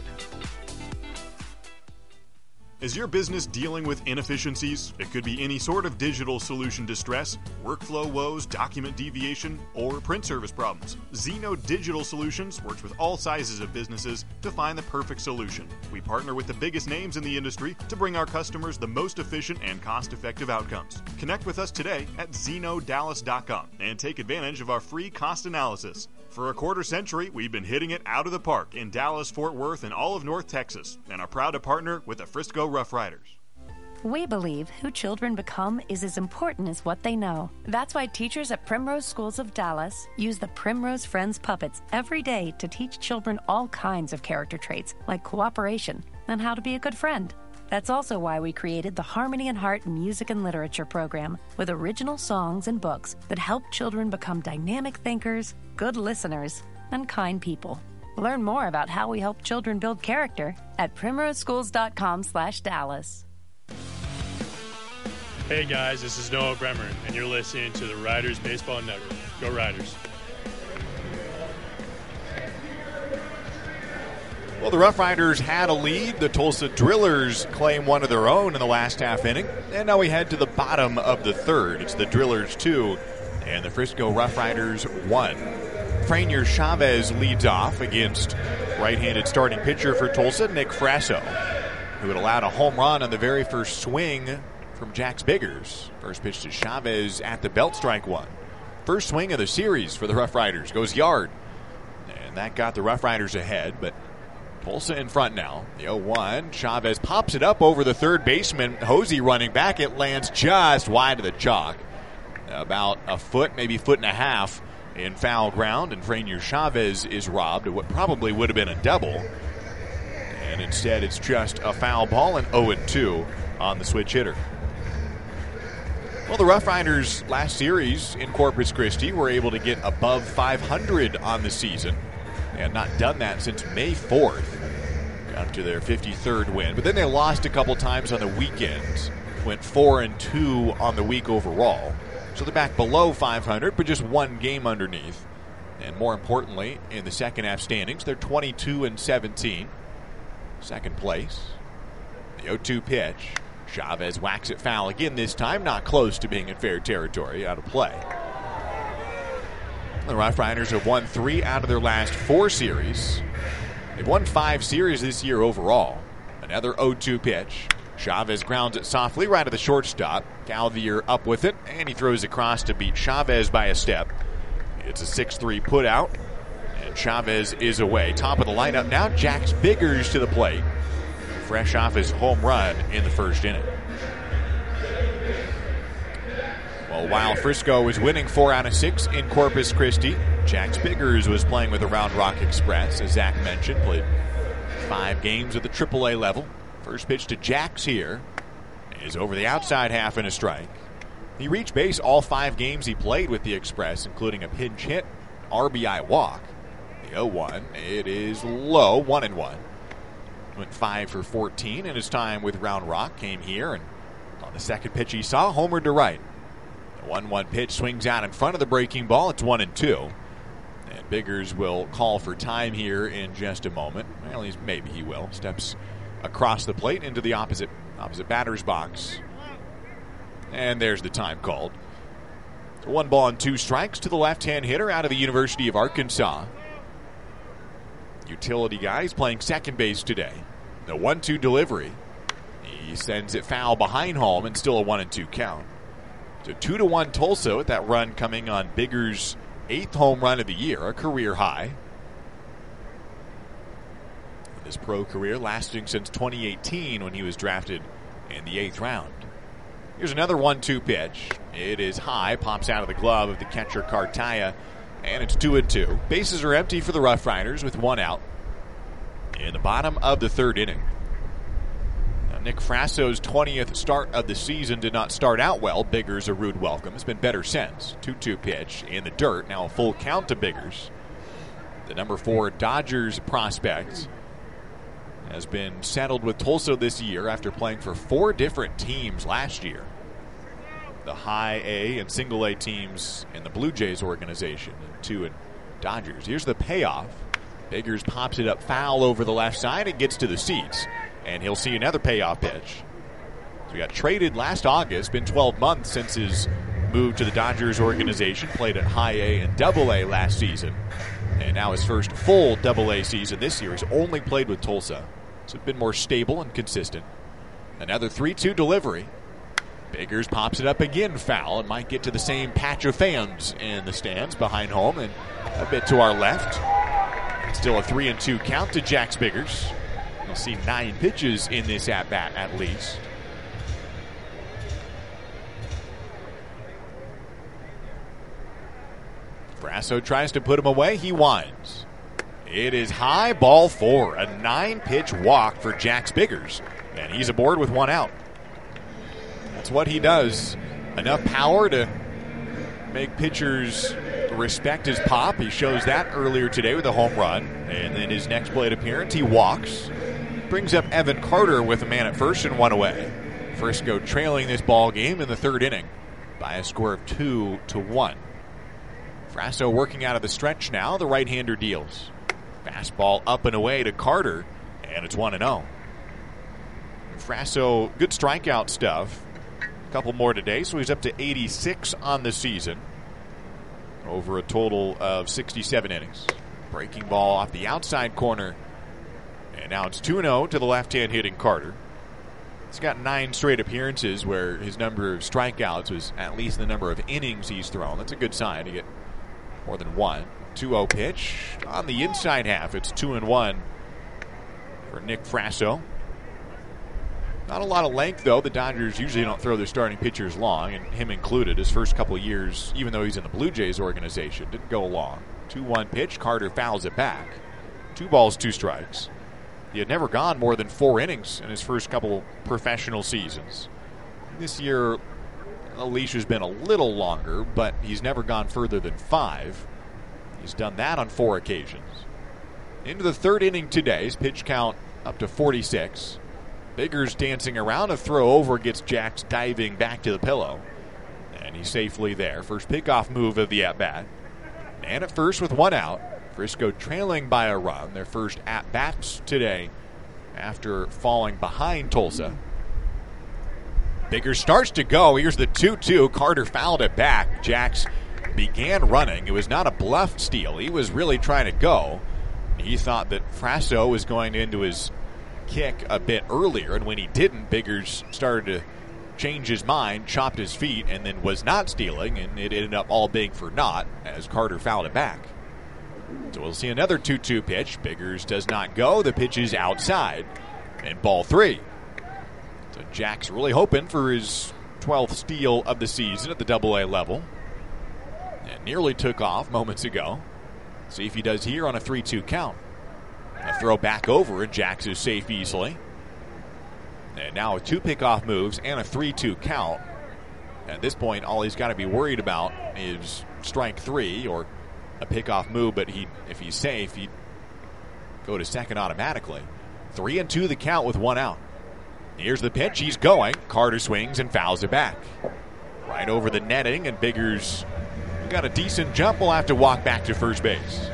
Is your business dealing with inefficiencies? It could be any sort of digital solution distress, workflow woes, document deviation, or print service problems. Zeno Digital Solutions works with all sizes of businesses to find the perfect solution. We partner with the biggest names in the industry to bring our customers the most efficient and cost-effective outcomes. Connect with us today at ZenoDallas.com and take advantage of our free cost analysis. For a quarter century, we've been hitting it out of the park in Dallas, Fort Worth, and all of North Texas, and are proud to partner with the Frisco Rough Riders. We believe who children become is as important as what they know. That's why teachers at Primrose Schools of Dallas use the Primrose Friends puppets every day to teach children all kinds of character traits, like cooperation and how to be a good friend. That's also why we created the Harmony and Heart Music and Literature program with original songs and books that help children become dynamic thinkers, good listeners, and kind people. Learn more about how we help children build character at primroseschools.com/Dallas. Hey guys, this is Noah Bremer, and you're listening to the Riders Baseball Network. Go Riders. Well, the Rough Riders had a lead. The Tulsa Drillers claim one of their own in the last half inning. And now we head to the bottom of the third. It's the Drillers 2 and the Frisco Rough Riders 1. Franier Chavez leads off against right-handed starting pitcher for Tulsa, Nick Frasso, who had allowed a home run on the very first swing from Jax Biggers. First pitch to Chavez at the belt, strike 1. First swing of the series for the Rough Riders goes yard. And that got the Rough Riders ahead, but Tulsa in front now. The 0-1. Chavez pops it up over the third baseman. Hosey running back. It lands just wide of the chalk. About a foot, maybe foot and a half in foul ground. And Franier Chavez is robbed of what probably would have been a double. And instead it's just a foul ball and 0-2 on the switch hitter. Well, the Rough Riders last series in Corpus Christi were able to get above 500 on the season. They had not done that since May 4th. Got to their 53rd win. But then they lost a couple times on the weekends. Went 4-2 on the week overall. So they're back below 500, but just one game underneath. And more importantly, in the second half standings, they're 22-17. Second place. The 0-2 pitch. Chavez whacks it foul again this time. Not close to being in fair territory. Out of play. The Rough Riders have won 3 out of their last 4 series. They've won 5 series this year overall. Another 0-2 pitch. Chavez grounds it softly right at the shortstop. Calvier up with it, and he throws across to beat Chavez by a step. It's a 6-3 put out, and Chavez is away. Top of the lineup now, Jax Biggers to the plate. fresh off his home run in the first inning. Well, while Frisco was winning 4 out of 6 in Corpus Christi, Jax Biggers was playing with the Round Rock Express, as Zach mentioned, played 5 games at the AAA level. First pitch to Jax here is over the outside half and a strike. He reached base all 5 games he played with the Express, including a pinch hit, RBI walk. The 0-1, it is low, 1-1. Went 5 for 14 in his time with Round Rock. Came here, and on the second pitch he saw, homered to right. The 1-1 pitch swings out in front of the breaking ball. It's 1-2. And Biggers will call for time here in just a moment. Well, maybe he will. Steps across the plate into the opposite batter's box. And there's the time called. 1 ball and 2 strikes to the left-hand hitter out of the University of Arkansas. Utility guy is playing second base today. The 1-2 delivery. He sends it foul behind home and still a 1-2 count. So 2-1 Tulsa with that run coming on Biggers' 8th home run of the year, a career high. His pro career lasting since 2018 when he was drafted in the 8th round. Here's another 1-2 pitch. It is high, pops out of the glove of the catcher Cartaya, and it's 2-2. Bases are empty for the Rough Riders with 1 out in the bottom of the 3rd inning. Now, Nick Frasso's 20th start of the season did not start out well. Biggers a rude welcome. It's been better since. 2-2 pitch in the dirt. Now a full count to Biggers. The number 4 Dodgers prospect has been settled with Tulsa this year after playing for 4 different teams last year. The high A and single A teams in the Blue Jays organization, and 2 in Dodgers. Here's the payoff. Biggers pops it up foul over the left side and gets to the seats. And he'll see another payoff pitch. So he got traded last August. Been 12 months since his move to the Dodgers organization. Played at high A and double A last season. And now his first full double A season this year. He's only played with Tulsa. So it's been more stable and consistent. Another 3-2 delivery. Biggers pops it up again foul and might get to the same patch of fans in the stands behind home and a bit to our left. Still a 3-2 count to Jax Biggers. You'll see 9 pitches in this at-bat at least. Frasso tries to put him away. He winds. It is high, ball 4. A 9-pitch walk for Jax Biggers. And he's aboard with 1 out. That's what he does. Enough power to make pitchers respect his pop. He shows that earlier today with a home run. And then his next plate appearance, he walks. Brings up Evan Carter with a man at first and 1 away. Frisco trailing this ball game in the 3rd inning by a score of 2-1. Frasso working out of the stretch now. The right-hander deals. Fastball up and away to Carter, and it's 1-0. Frasso, good strikeout stuff. A couple more today, so he's up to 86 on the season. Over a total of 67 innings. Breaking ball off the outside corner. And now it's 2-0 to the left-hand hitting Carter. He's got 9 straight appearances where his number of strikeouts was at least the number of innings he's thrown. That's a good sign to get more than 1. 2-0 pitch on the inside half. It's 2-1 for Nick Frasso. Not a lot of length, though. The Dodgers usually don't throw their starting pitchers long, and him included. His first couple of years, even though he's in the Blue Jays organization, didn't go long. 2-1 pitch. Carter fouls it back. 2 balls, 2 strikes. He had never gone more than 4 innings in his first couple professional seasons. This year, the leash has been a little longer, but he's never gone further than 5. He's done that on 4 occasions. Into the 3rd inning today. His pitch count up to 46. Biggers dancing around. A throw over gets Jax diving back to the pillow. And he's safely there. First pickoff move of the at-bat. And at first with 1 out. Frisco trailing by a run. Their first at-bats today after falling behind Tulsa. Biggers starts to go. Here's the 2-2. Carter fouled it back. Jax began running. It was not a bluff steal. He was really trying to go. He thought that Frasso was going into his kick a bit earlier, and when he didn't, Biggers started to change his mind, chopped his feet, and then was not stealing, and it ended up all being for naught as Carter fouled it back. So we'll see another 2-2 pitch. Biggers does not go. The pitch is outside. And ball 3. So Jack's really hoping for his 12th steal of the season at the AA level. And nearly took off moments ago. See if he does here on a 3-2 count. A throw back over, and Jax is safe easily. And now with 2 pickoff moves and a 3-2 count. At this point, all he's got to be worried about is strike 3 or a pickoff move, but if he's safe, he'd go to second automatically. 3-2 the count with 1 out. Here's the pitch. He's going. Carter swings and fouls it back. Right over the netting, and Biggers got a decent jump. Will have to walk back to first base.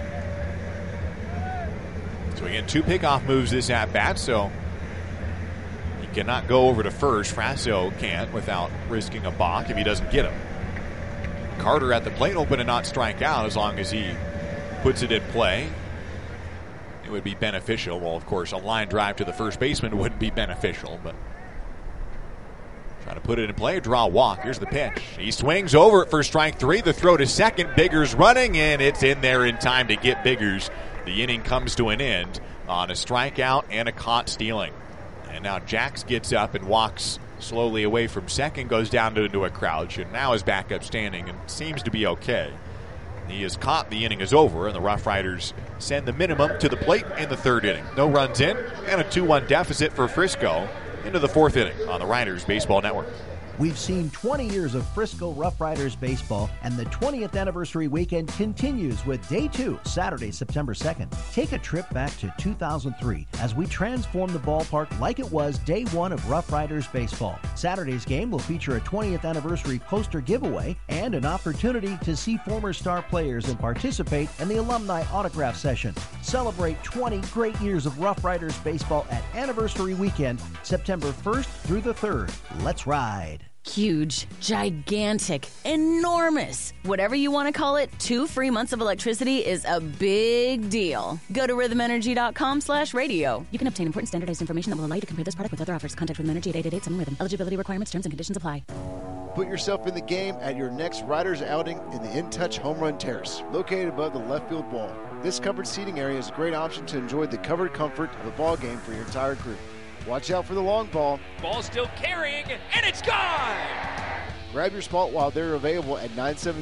So again, 2 pickoff moves this at-bat, so he cannot go over to first. Frasso can't without risking a balk if he doesn't get him. Carter at the plate open and not strike out as long as he puts it in play. It would be beneficial. Well, of course, a line drive to the first baseman wouldn't be beneficial, but trying to put it in play, draw a walk. Here's the pitch. He swings over it for strike 3. The throw to second. Biggers running, and it's in there in time to get Biggers. The inning comes to an end on a strikeout and a caught stealing. And now Jax gets up and walks slowly away from second, goes down into a crouch, and now is back up standing and seems to be okay. He is caught. The inning is over, and the Rough Riders send the minimum to the plate in the 3rd inning. No runs in, and a 2-1 deficit for Frisco into the 4th inning on the Riders Baseball Network. We've seen 20 years of Frisco Rough Riders baseball, and the 20th anniversary weekend continues with Day 2, Saturday, September 2nd. Take a trip back to 2003 as we transform the ballpark like it was Day 1 of Rough Riders baseball. Saturday's game will feature a 20th anniversary poster giveaway and an opportunity to see former star players and participate in the alumni autograph session. Celebrate 20 great years of Rough Riders baseball at Anniversary Weekend, September 1st through the 3rd. Let's ride. Huge, gigantic, enormous. Whatever you want to call it, 2 free months of electricity is a big deal. Go to rhythmenergy.com/radio. You can obtain important standardized information that will allow you to compare this product with other offers. Contact Rhythm Energy at 888-7-RHYTHM. Eligibility requirements, terms, and conditions apply. Put yourself in the game at your next Riders outing in the In Touch Home Run Terrace, located above the left field wall. This covered seating area is a great option to enjoy the covered comfort of a ball game for your entire group. Watch out for the long ball. Ball still carrying, and it's gone! Grab your spot while they're available at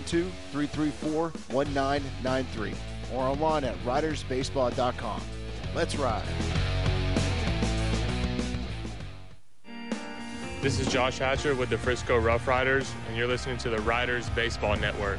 972-334-1993 or online at ridersbaseball.com. Let's ride. This is Josh Hatcher with the Frisco Rough Riders, and you're listening to the Riders Baseball Network.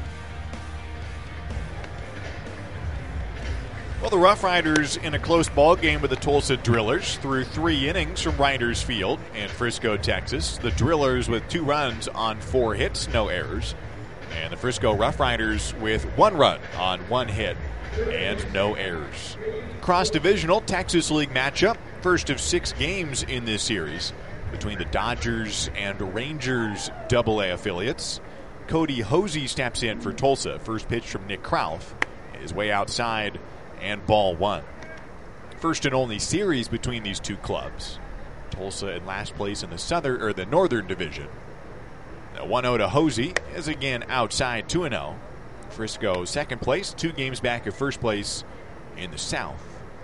Well, the Rough Riders in a close ball game with the Tulsa Drillers through 3 innings from Riders Field in Frisco, Texas. The Drillers with 2 runs on 4 hits, no errors. And the Frisco Rough Riders with 1 run on 1 hit and no errors. Cross-divisional Texas League matchup, first of 6 games in this series between the Dodgers and Rangers AA affiliates. Cody Hosey steps in for Tulsa. First pitch from Nick Krauth. His way outside and ball 1. First and only series between these 2 clubs. Tulsa in last place in the Northern Division. The 1-0 to Hosey is again outside 2-0. Frisco second place, 2 games back of first place in the South.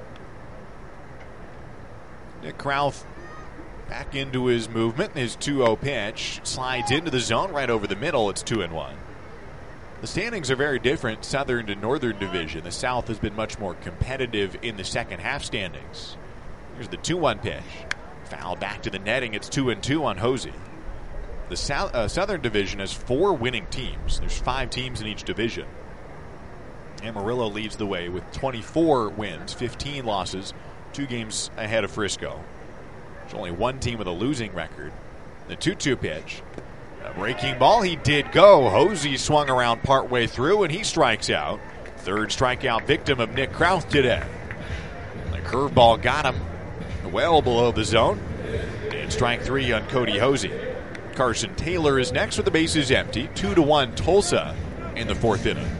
Nick Krauth back into his movement. His 2-0 pitch slides into the zone right over the middle. It's 2-1. The standings are very different, Southern to Northern Division. The South has been much more competitive in the second half standings. Here's the 2-1 pitch. Foul back to the netting. It's 2-2 on Hosey. The Southern Division has 4 winning teams. There's 5 teams in each division. Amarillo leads the way with 24 wins, 15 losses, 2 games ahead of Frisco. There's only 1 team with a losing record. The 2-2 pitch. A breaking ball, he did go. Hosey swung around partway through, and he strikes out. 3rd strikeout victim of Nick Krauth today. The curveball got him well below the zone. And strike 3 on Cody Hosey. Carson Taylor is next with the bases empty. 2-1 Tulsa in the 4th inning.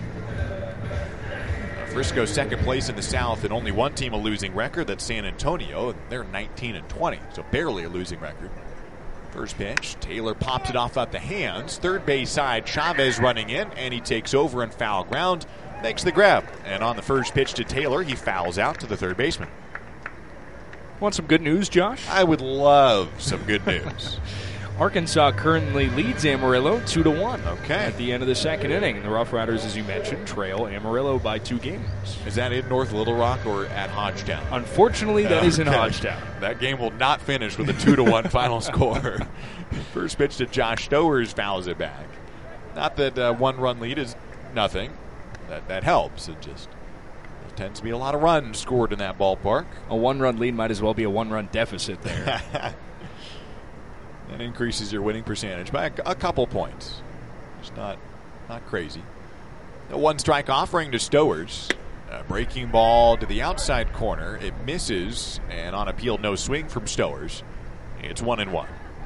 Frisco second place in the South, and only 1 team a losing record. That's San Antonio. They're 19-20, so barely a losing record. First pitch, Taylor pops it off at the hands. Third base side, Chavez running in, and he takes over on foul ground. Makes the grab. And on the first pitch to Taylor, he fouls out to the third baseman. Want some good news, Josh? I would love some good news. Arkansas currently leads Amarillo 2-1. Okay. At the end of the second inning, the Rough Riders, as you mentioned, trail Amarillo by 2 games. Is that in North Little Rock or at Hodgetown? Unfortunately, that is in Hodgetown. That game will not finish with a 2-1 final score. First pitch to Josh Stowers fouls it back. Not that 1-run lead is nothing. That helps. It just tends to be a lot of runs scored in that ballpark. A 1-run lead might as well be a 1-run deficit there. That increases your winning percentage by a couple points. It's not crazy. The 1-strike offering to Stowers. A breaking ball to the outside corner. It misses, and on appeal, no swing from Stowers. It's 1-1.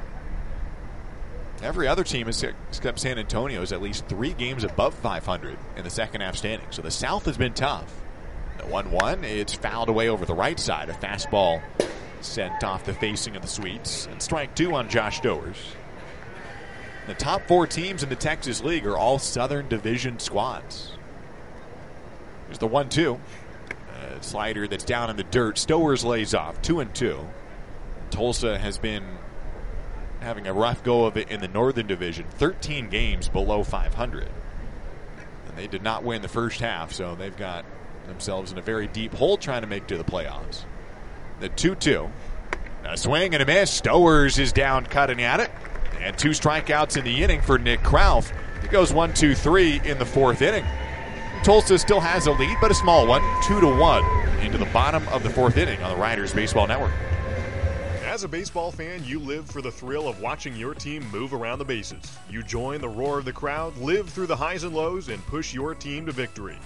Every other team except San Antonio is at least 3 games above 500 in the second half standing. So the South has been tough. The 1-1, it's fouled away over the right side. A fastball sent off the facing of the Sweets. And strike 2 on Josh Stowers. The top 4 teams in the Texas League are all Southern Division squads. Here's the 1-2. Slider that's down in the dirt. Stowers lays off. 2-2. Tulsa has been having a rough go of it in the Northern Division. 13 games below 500. And they did not win the first half, so they've got themselves in a very deep hole trying to make it to the playoffs. The 2-2. A swing and a miss. Stowers is down cutting at it. And 2 strikeouts in the inning for Nick Krauth. It goes 1-2-3 in the 4th inning. Tulsa still has a lead, but a small one. 2-1 into the bottom of the 4th inning on the Riders Baseball Network. As a baseball fan, you live for the thrill of watching your team move around the bases. You join the roar of the crowd, live through the highs and lows, and push your team to victory.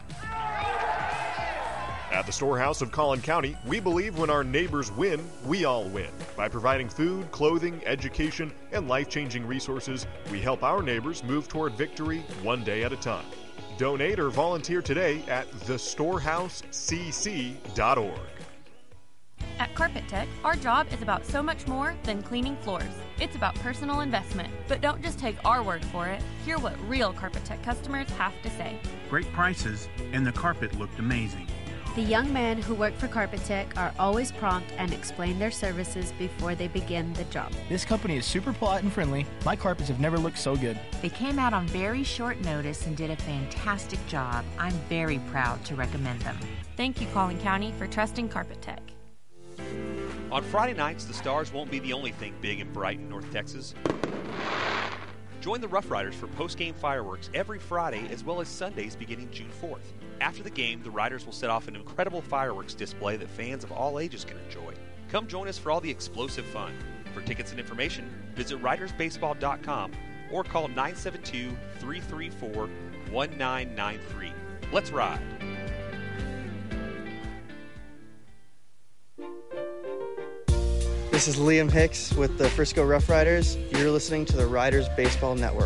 At the Storehouse of Collin County, we believe when our neighbors win, we all win. By providing food, clothing, education, and life-changing resources, we help our neighbors move toward victory one day at a time. Donate or volunteer today at thestorehousecc.org. At Carpet Tech, our job is about so much more than cleaning floors. It's about personal investment. But don't just take our word for it. Hear what real Carpet Tech customers have to say. Great prices, and the carpet looked amazing. The young men who work for Carpet Tech are always prompt and explain their services before they begin the job. This company is super polite and friendly. My carpets have never looked so good. They came out on very short notice and did a fantastic job. I'm very proud to recommend them. Thank you, Collin County, for trusting Carpet Tech. On Friday nights, the Stars won't be the only thing big and bright in North Texas. Join the Rough Riders for post-game fireworks every Friday as well as Sundays beginning June 4th. After the game, the Riders will set off an incredible fireworks display that fans of all ages can enjoy. Come join us for all the explosive fun. For tickets and information, visit RidersBaseball.com or call 972-334-1993. Let's ride! This is Liam Hicks with the Frisco Rough Riders. You're listening to the Riders Baseball Network.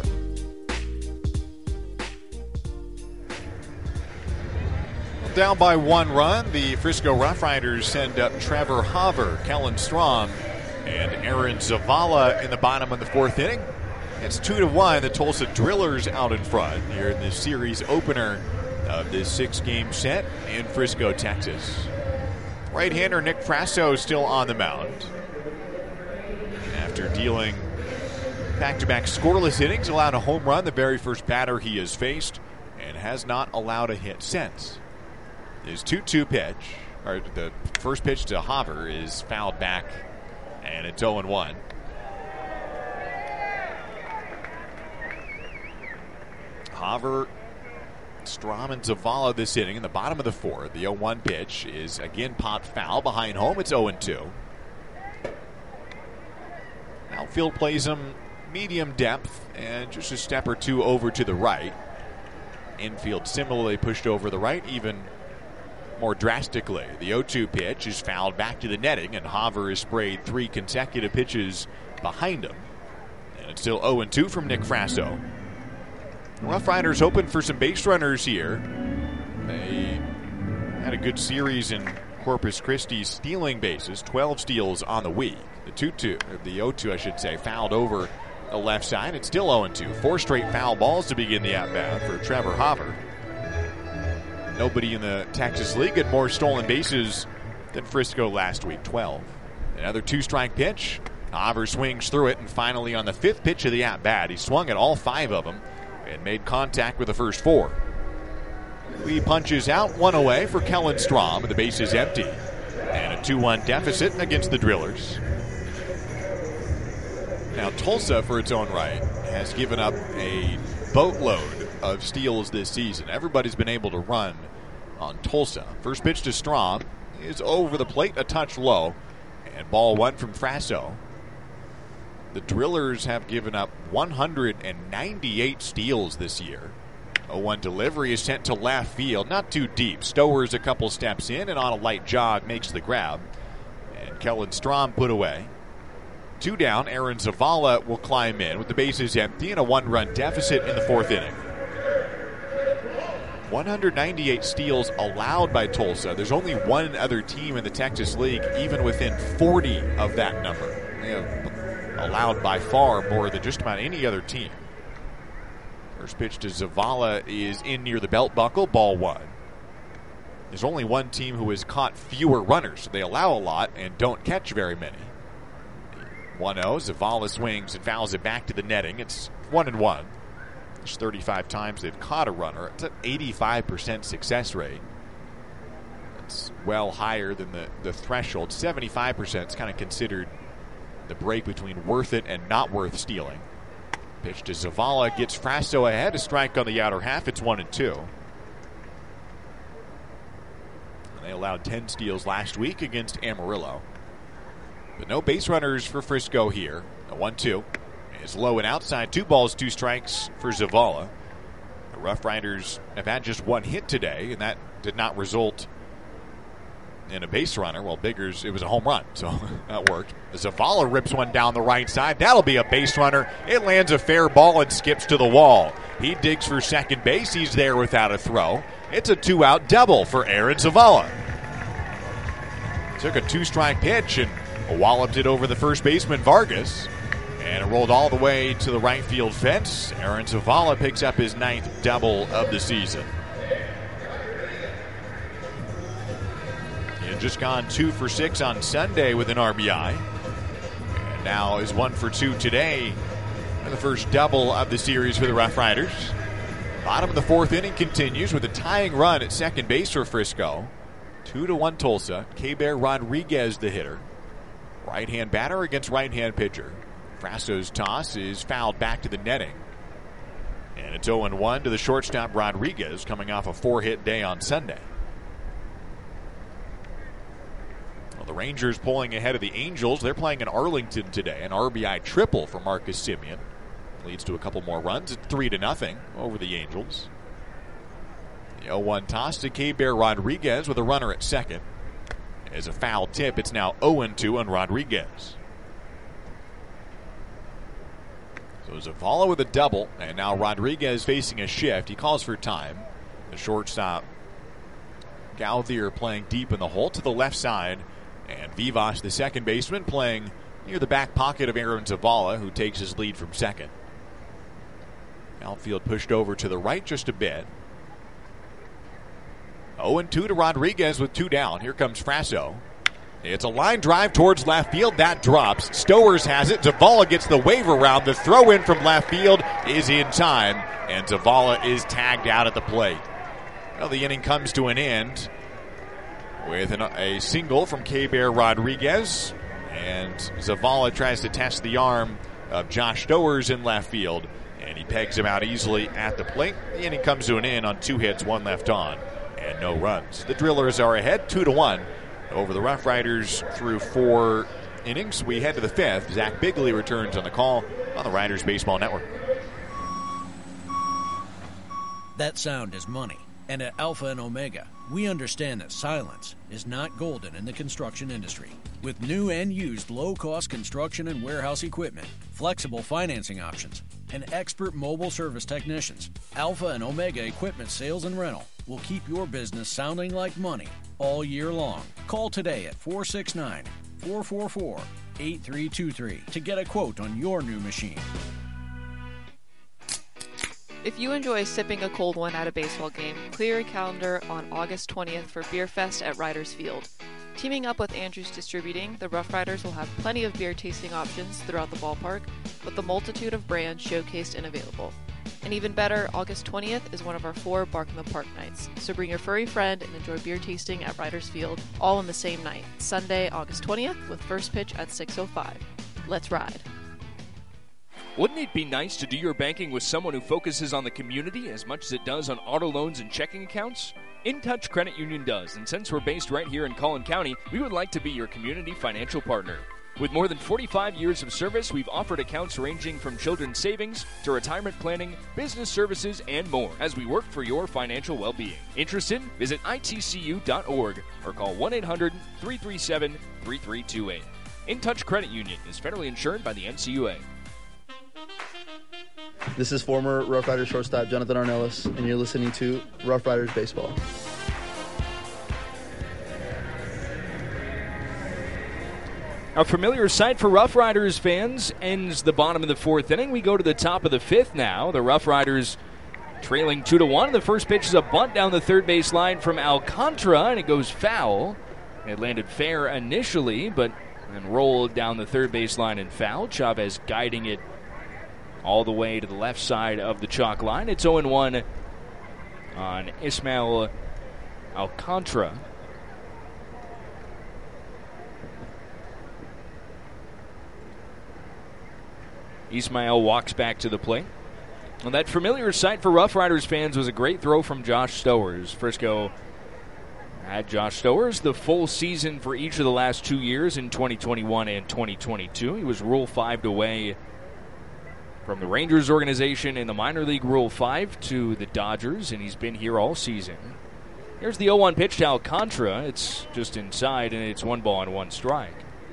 Down by 1 run, the Frisco Rough Riders send up Trevor Hopper, Kellen Strom, and Aaron Zavala in the bottom of the 4th inning. It's 2-1. The Tulsa Drillers out in front here in the series opener of this 6-game set in Frisco, Texas. Right-hander Nick Frasso still on the mound. After dealing back-to-back scoreless innings, allowed a home run the very first batter he has faced, and has not allowed a hit since. His 2-2 pitch, or the first pitch to Hopper, is fouled back, and it's 0-1. Hopper, Strom, and Zavala this inning in the bottom of the 4th. The 0-1 pitch is again popped foul behind home. It's 0-2. Outfield plays him medium depth and just a step or two over to the right. Infield similarly pushed over the right, even more drastically. The 0-2 pitch is fouled back to the netting, and Hopper has sprayed 3 consecutive pitches behind him. And it's still 0-2 from Nick Frasso. The Rough Riders hoping for some base runners here. They had a good series in Corpus Christi stealing bases, 12 steals on the week. The 0-2, I should say, fouled over the left side. It's still 0-2. 4 straight foul balls to begin the at-bat for Trevor Hopper. Nobody in the Texas League had more stolen bases than Frisco last week, 12. Another 2-strike pitch. Hauver swings through it, and finally on the 5th pitch of the at-bat, he swung at all 5 of them and made contact with the first 4. He punches out, 1 away for Kellen Strom, and the base is empty. And a 2-1 deficit against the Drillers. Now Tulsa, for its own right, has given up a boatload of steals this season. Everybody's been able to run on Tulsa. First pitch to Strom is over the plate, a touch low, and ball 1 from Frasso. The Drillers have given up 198 steals this year. 0-1 delivery is sent to left field, not too deep. Stowers a couple steps in and on a light jog makes the grab. And Kellen Strom put away. 2 down, Aaron Zavala will climb in with the bases empty and a 1-run deficit in the 4th inning. 198 steals allowed by Tulsa. There's only one other team in the Texas League even within 40 of that number. They have allowed by far more than just about any other team. First pitch to Zavala is in near the belt buckle, ball 1. There's only one team who has caught fewer runners, so they allow a lot and don't catch very many. 1-0, Zavala swings and fouls it back to the netting. It's 1-1. There's 35 times they've caught a runner. It's an 85% success rate. It's well higher than the threshold. 75% is kind of considered the break between worth it and not worth stealing. Pitch to Zavala gets Frasso ahead. A strike on the outer half. It's 1-2. They allowed 10 steals last week against Amarillo. But no base runners for Frisco here. A 1-2 is low and outside. 2 balls, 2 strikes for Zavala. The Rough Riders have had just 1 hit today, and that did not result in a base runner. Well, Biggers, it was a home run, so that worked. Zavala rips one down the right side. That'll be a base runner. It lands a fair ball and skips to the wall. He digs for second base. He's there without a throw. It's a 2-out double for Aaron Zavala. Took a 2-strike pitch and walloped it over the first baseman, Vargas. And it rolled all the way to the right field fence. Aaron Zavala picks up his 9th double of the season. He had just gone 2 for 6 on Sunday with an RBI. And now is 1 for 2 today. And the first double of the series for the Rough Riders. Bottom of the 4th inning continues with a tying run at second base for Frisco. 2-1 Tulsa. Keber Rodriguez the hitter. Right-hand batter against right-hand pitcher. Frasso's toss is fouled back to the netting. And it's 0-1 to the shortstop Rodriguez, coming off a 4-hit day on Sunday. Well, the Rangers pulling ahead of the Angels. They're playing in Arlington today. An RBI triple for Marcus Semien. Leads to a couple more runs. It's 3-0 over the Angels. The 0-1 toss to Keber Rodriguez with a runner at second. As a foul tip, it's now 0-2 on Rodriguez. So Zavala with a double, and now Rodriguez facing a shift. He calls for time. The shortstop, Gauthier, playing deep in the hole to the left side, and Vivas, the second baseman, playing near the back pocket of Aaron Zavala, who takes his lead from second. Outfield pushed over to the right just a bit. 0-2 to Rodriguez with 2 down. Here comes Frasso. It's a line drive towards left field. That drops. Stowers has it. Zavala gets the wave around. The throw in from left field is in time, and Zavala is tagged out at the plate. Well, the inning comes to an end with a single from Keber Rodriguez, and Zavala tries to test the arm of Josh Stowers in left field, and he pegs him out easily at the plate. The inning comes to an end on 2 hits, 1 left on, and no runs. The Drillers are ahead 2-1 over the Rough Riders through 4 innings. We head to the 5th. Zach Bigley returns on the call on the Riders Baseball Network. That sound is money. And at Alpha and Omega, we understand that silence is not golden in the construction industry. With new and used low-cost construction and warehouse equipment, flexible financing options, and expert mobile service technicians, Alpha and Omega Equipment Sales and Rental will keep your business sounding like money all year long. Call today at 469-444-8323 to get a quote on your new machine. If you enjoy sipping a cold one at a baseball game, clear your calendar on August 20th for Beer Fest at Riders Field. Teaming up with Andrews Distributing, the Rough Riders will have plenty of beer tasting options throughout the ballpark, with a multitude of brands showcased and available. And even better, August 20th is one of our 4 Bark in the Park nights, so bring your furry friend and enjoy beer tasting at Riders Field, all on the same night, Sunday, August 20th, with first pitch at 6:05. Let's ride. Wouldn't it be nice to do your banking with someone who focuses on the community as much as it does on auto loans and checking accounts? InTouch Credit Union does, and since we're based right here in Collin County, we would like to be your community financial partner. With more than 45 years of service, we've offered accounts ranging from children's savings to retirement planning, business services, and more as we work for your financial well-being. Interested? Visit itcu.org or call 1-800-337-3328. InTouch Credit Union is federally insured by the NCUA. This is former Rough Riders shortstop Jonathan Arnellis, and you're listening to Rough Riders Baseball. A familiar sight for Rough Riders fans ends the bottom of the 4th inning. We go to the top of the 5th now. The Rough Riders trailing 2-1. The first pitch is a bunt down the third base line from Alcantara, and it goes foul. It landed fair initially, but then rolled down the third base line and foul. Chavez guiding it all the way to the left side of the chalk line. It's 0-1 on Ismael Alcantara. Ismael walks back to the plate. Well, that familiar sight for Rough Riders fans was a great throw from Josh Stowers. Frisco had Josh Stowers the full season for each of the last 2 years in 2021 and 2022. He was Rule 5 away from the Rangers organization in the minor league Rule 5 to the Dodgers, and he's been here all season. Here's the 0-1 pitch to Alcantara. It's just inside, and it's 1 ball and 1 strike.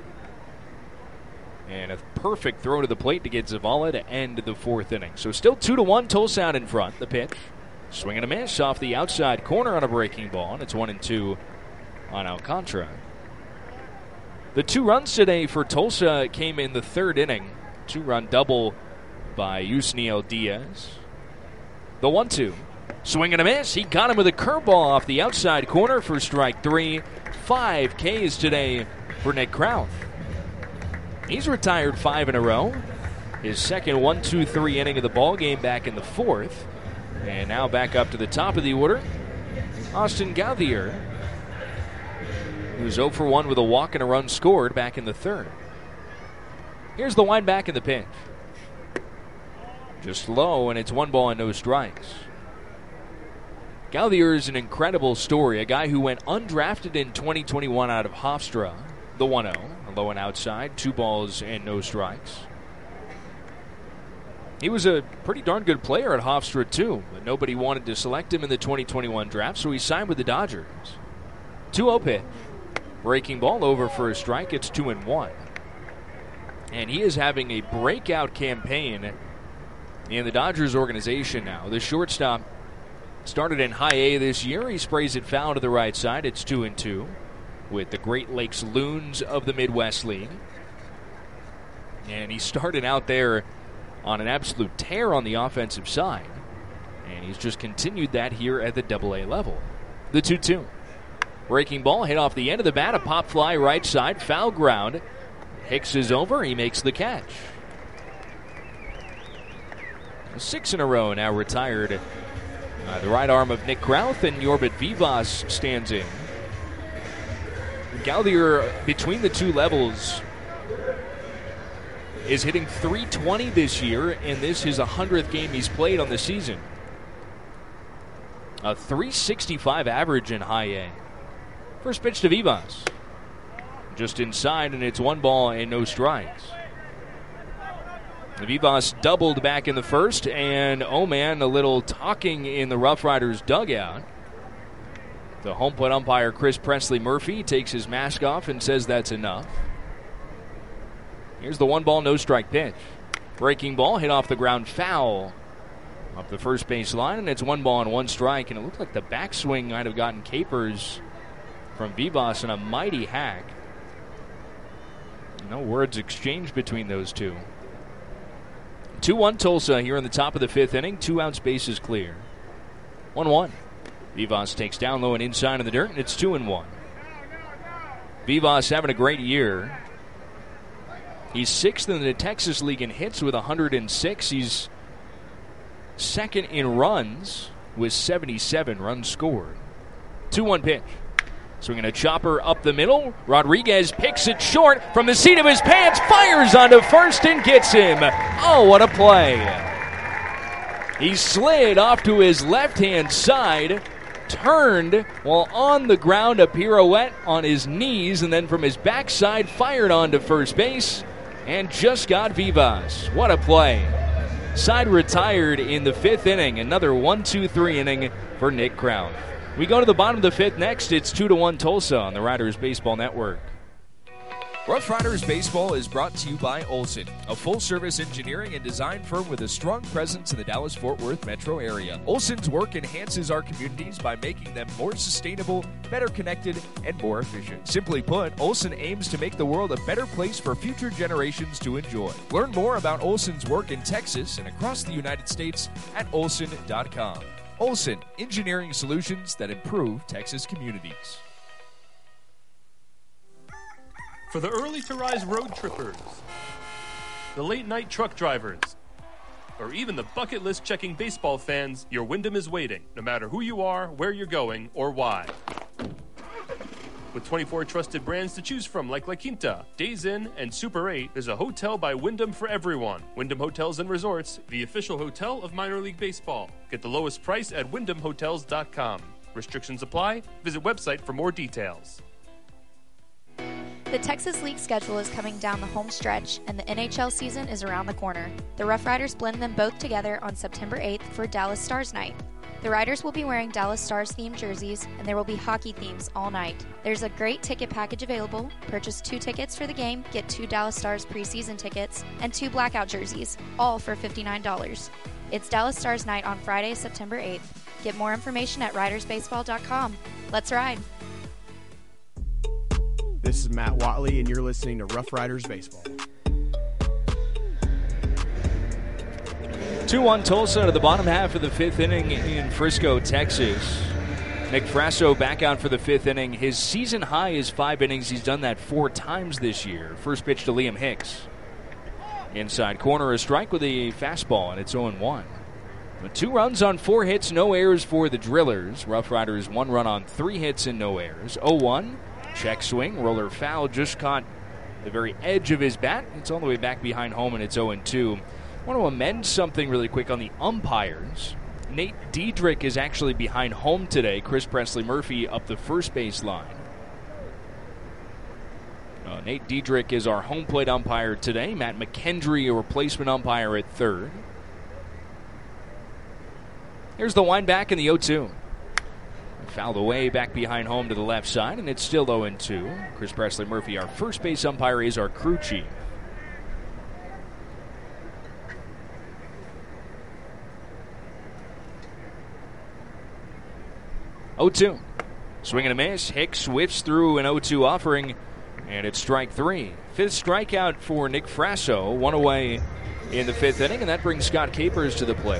And a perfect throw to the plate to get Zavala to end the 4th inning. So still 2-1, Tulsa out in front. The pitch, swing and a miss off the outside corner on a breaking ball, and it's 1-2 on Alcantara. The 2 runs today for Tulsa came in the 3rd inning. 2-run double by Yusniel Diaz. The 1-2, swing and a miss. He got him with a curveball off the outside corner for strike 3. 5 Ks today for Nick Krauth. He's retired 5 in a row. His second 1-2-3 inning of the ball game back in the 4th. And now back up to the top of the order, Austin Gauthier, who's 0 for 1 with a walk and a run scored back in the 3rd. Here's the wind back in the pitch. Just low, and it's 1 ball and no strikes. Gauthier is an incredible story, a guy who went undrafted in 2021 out of Hofstra. The 1-0, low and outside, 2 balls and no strikes. He was a pretty darn good player at Hofstra, too, but nobody wanted to select him in the 2021 draft, so he signed with the Dodgers. 2-0 pitch. Breaking ball over for a strike. It's 2-1. And he is having a breakout campaign in the Dodgers organization now. The shortstop started in high A this year. He sprays it foul to the right side. It's 2-2. With the Great Lakes Loons of the Midwest League. And he started out there on an absolute tear on the offensive side. And he's just continued that here at the AA level. The 2-2. Breaking ball hit off the end of the bat. A pop fly right side. Foul ground. Hicks is over. He makes the catch. 6 in a row now retired. The right arm of Nick Krauth, and Yorbit Vivas stands in. Gauthier, between the 2 levels, is hitting .320 this year, and this is 100th game he's played on the season. A .365 average in high A. First pitch to Vivas. Just inside, and it's 1 ball and no strikes. Vivas doubled back in the 1st, and oh man, a little talking in the Rough Riders dugout. The home plate umpire, Chris Presley Murphy, takes his mask off and says that's enough. Here's the 1 ball, no strike pitch. Breaking ball hit off the ground, foul up the first base line, and it's 1 ball and 1 strike. And it looked like the backswing might have gotten capers from Vivas in a mighty hack. No words exchanged between those two. 2-1 Tulsa here in the top of the 5th inning. 2 outs, bases clear. 1-1. Vivas takes down low and inside in the dirt, and it's 2-1. Vivas having a great year. He's 6th in the Texas League in hits with 106. He's 2nd in runs with 77 runs scored. 2-1 pitch. Swinging a chopper up the middle. Rodriguez picks it short from the seat of his pants, fires onto first and gets him. Oh, what a play. He slid off to his left-hand side, turned while on the ground, a pirouette on his knees, and then from his backside fired onto first base and just got Vivas. What a play. Side retired in the 5th inning. Another 1-2-3 inning for Nick Crown. We go to the bottom of the 5th next. It's 2-1 Tulsa on the Riders Baseball Network. Rough Riders Baseball is brought to you by Olson, a full-service engineering and design firm with a strong presence in the Dallas-Fort Worth metro area. Olson's work enhances our communities by making them more sustainable, better connected, and more efficient. Simply put, Olson aims to make the world a better place for future generations to enjoy. Learn more about Olson's work in Texas and across the United States at olson.com. Olson, engineering solutions that improve Texas communities. For the early-to-rise road trippers, the late-night truck drivers, or even the bucket list checking baseball fans, your Wyndham is waiting, no matter who you are, where you're going, or why. With 24 trusted brands to choose from like La Quinta, Days Inn, and Super 8, there's a hotel by Wyndham for everyone. Wyndham Hotels and Resorts, the official hotel of minor league baseball. Get the lowest price at wyndhamhotels.com. Restrictions apply. Visit website for more details. The Texas League schedule is coming down the home stretch, and the NHL season is around the corner. The Rough Riders blend them both together on September 8th for Dallas Stars Night. The Riders will be wearing Dallas Stars-themed jerseys, and there will be hockey themes all night. There's a great ticket package available. Purchase 2 tickets for the game, get 2 Dallas Stars preseason tickets, and 2 blackout jerseys, all for $59. It's Dallas Stars Night on Friday, September 8th. Get more information at ridersbaseball.com. Let's ride! This is Matt Watley, and you're listening to Rough Riders Baseball. 2-1 Tulsa to the bottom half of the 5th inning in Frisco, Texas. Nick Frasso back out for the 5th inning. His season high is 5 innings. He's done that 4 times this year. First pitch to Liam Hicks. Inside corner, a strike with a fastball, and it's 0-1. 2 runs on 4 hits, no errors for the Drillers. Rough Riders 1 run on 3 hits and no errors. 0-1, check swing, roller foul, just caught the very edge of his bat. It's all the way back behind home, and it's 0-2. I want to amend something really quick on the umpires. Nate Diedrich is actually behind home today. Chris Presley Murphy up the first base line. Nate Diedrich is our home plate umpire today. Matt McKendry, a replacement umpire at third. Here's the wind back in the 0-2. Fouled away back behind home to the left side, and it's still 0-2. Chris Presley Murphy, our first base umpire, is our crew chief. Oh-2. Swing and a miss. Hicks whips through an 0-2 offering, and it's strike 3. 5th strikeout for Nick Frasso. 1 away in the 5th inning, and that brings Scott Capers to the plate.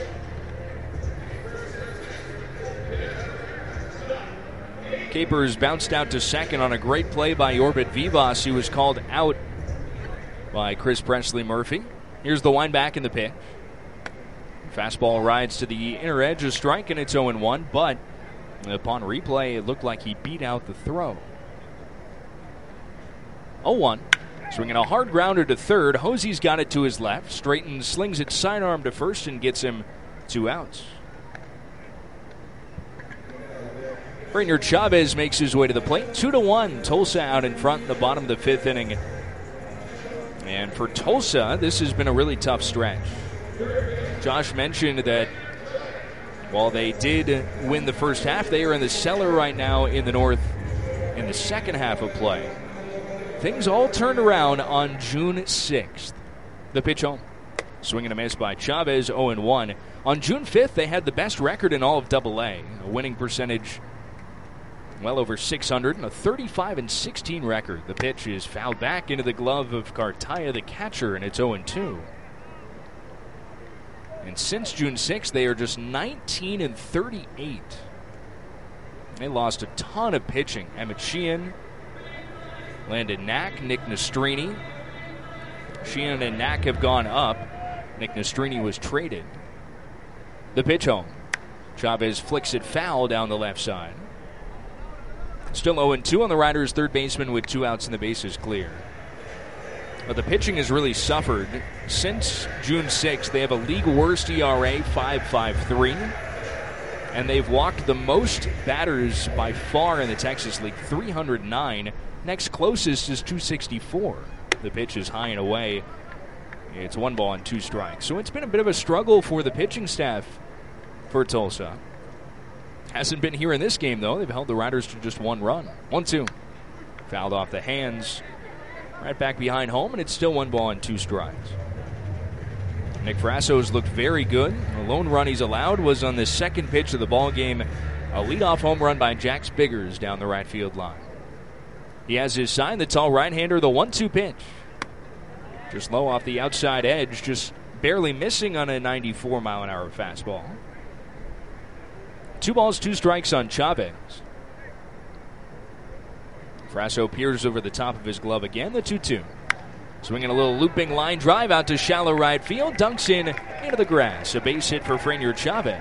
Capers bounced out to second on a great play by Orbit Vivas. He was called out by Chris Presley Murphy. Here's the wind back in the pitch. Fastball rides to the inner edge, a strike, and it's 0-1, but upon replay, it looked like he beat out the throw. 0-1. Swinging a hard grounder to third. Hosey's got it to his left. Straightens, slings it sidearm to first, and gets him 2 outs. Brainerd Chavez makes his way to the plate. 2-1. Tulsa out in front in the bottom of the 5th inning. And for Tulsa, this has been a really tough stretch. Josh mentioned that while they did win the first half, they are in the cellar right now in the North in the second half of play. Things all turned around on June 6th. The pitch home. Swing and a miss by Chavez, 0-1. On June 5th, they had the best record in all of AA. A winning percentage well over 600, and a 35-16 record. The pitch is fouled back into the glove of Cartaya, the catcher, and it's 0-2. And since June 6th, they are just 19-38. They lost a ton of pitching. Emmett Sheehan, Landon Knack, Nick Nastrini. Sheehan and Knack have gone up. Nick Nastrini was traded. The pitch home. Chavez flicks it foul down the left side. Still 0-2 on the Riders' third baseman with 2 outs and the bases clear. But the pitching has really suffered. Since June 6th, they have a league worst ERA, 5.53. And they've walked the most batters by far in the Texas League, 309. Next closest is 264. The pitch is high and away. It's 1 ball and 2 strikes. So it's been a bit of a struggle for the pitching staff for Tulsa. Hasn't been here in this game, though. They've held the Riders to just 1 run. 1-2. Fouled off the hands. Right back behind home, and it's still 1 ball and 2 strikes. Nick Frasso's looked very good. The lone run he's allowed was on the second pitch of the ball game. A leadoff home run by Jax Biggers down the right field line. He has his sign, the tall right-hander, the 1-2 pitch. Just low off the outside edge, just barely missing on a 94-mile-an-hour fastball. 2 balls, 2 strikes on Chavez. Frasso peers over the top of his glove again, the 2-2. Swinging a little looping line drive out to shallow right field, dunks in into the grass. A base hit for Franier Chavez.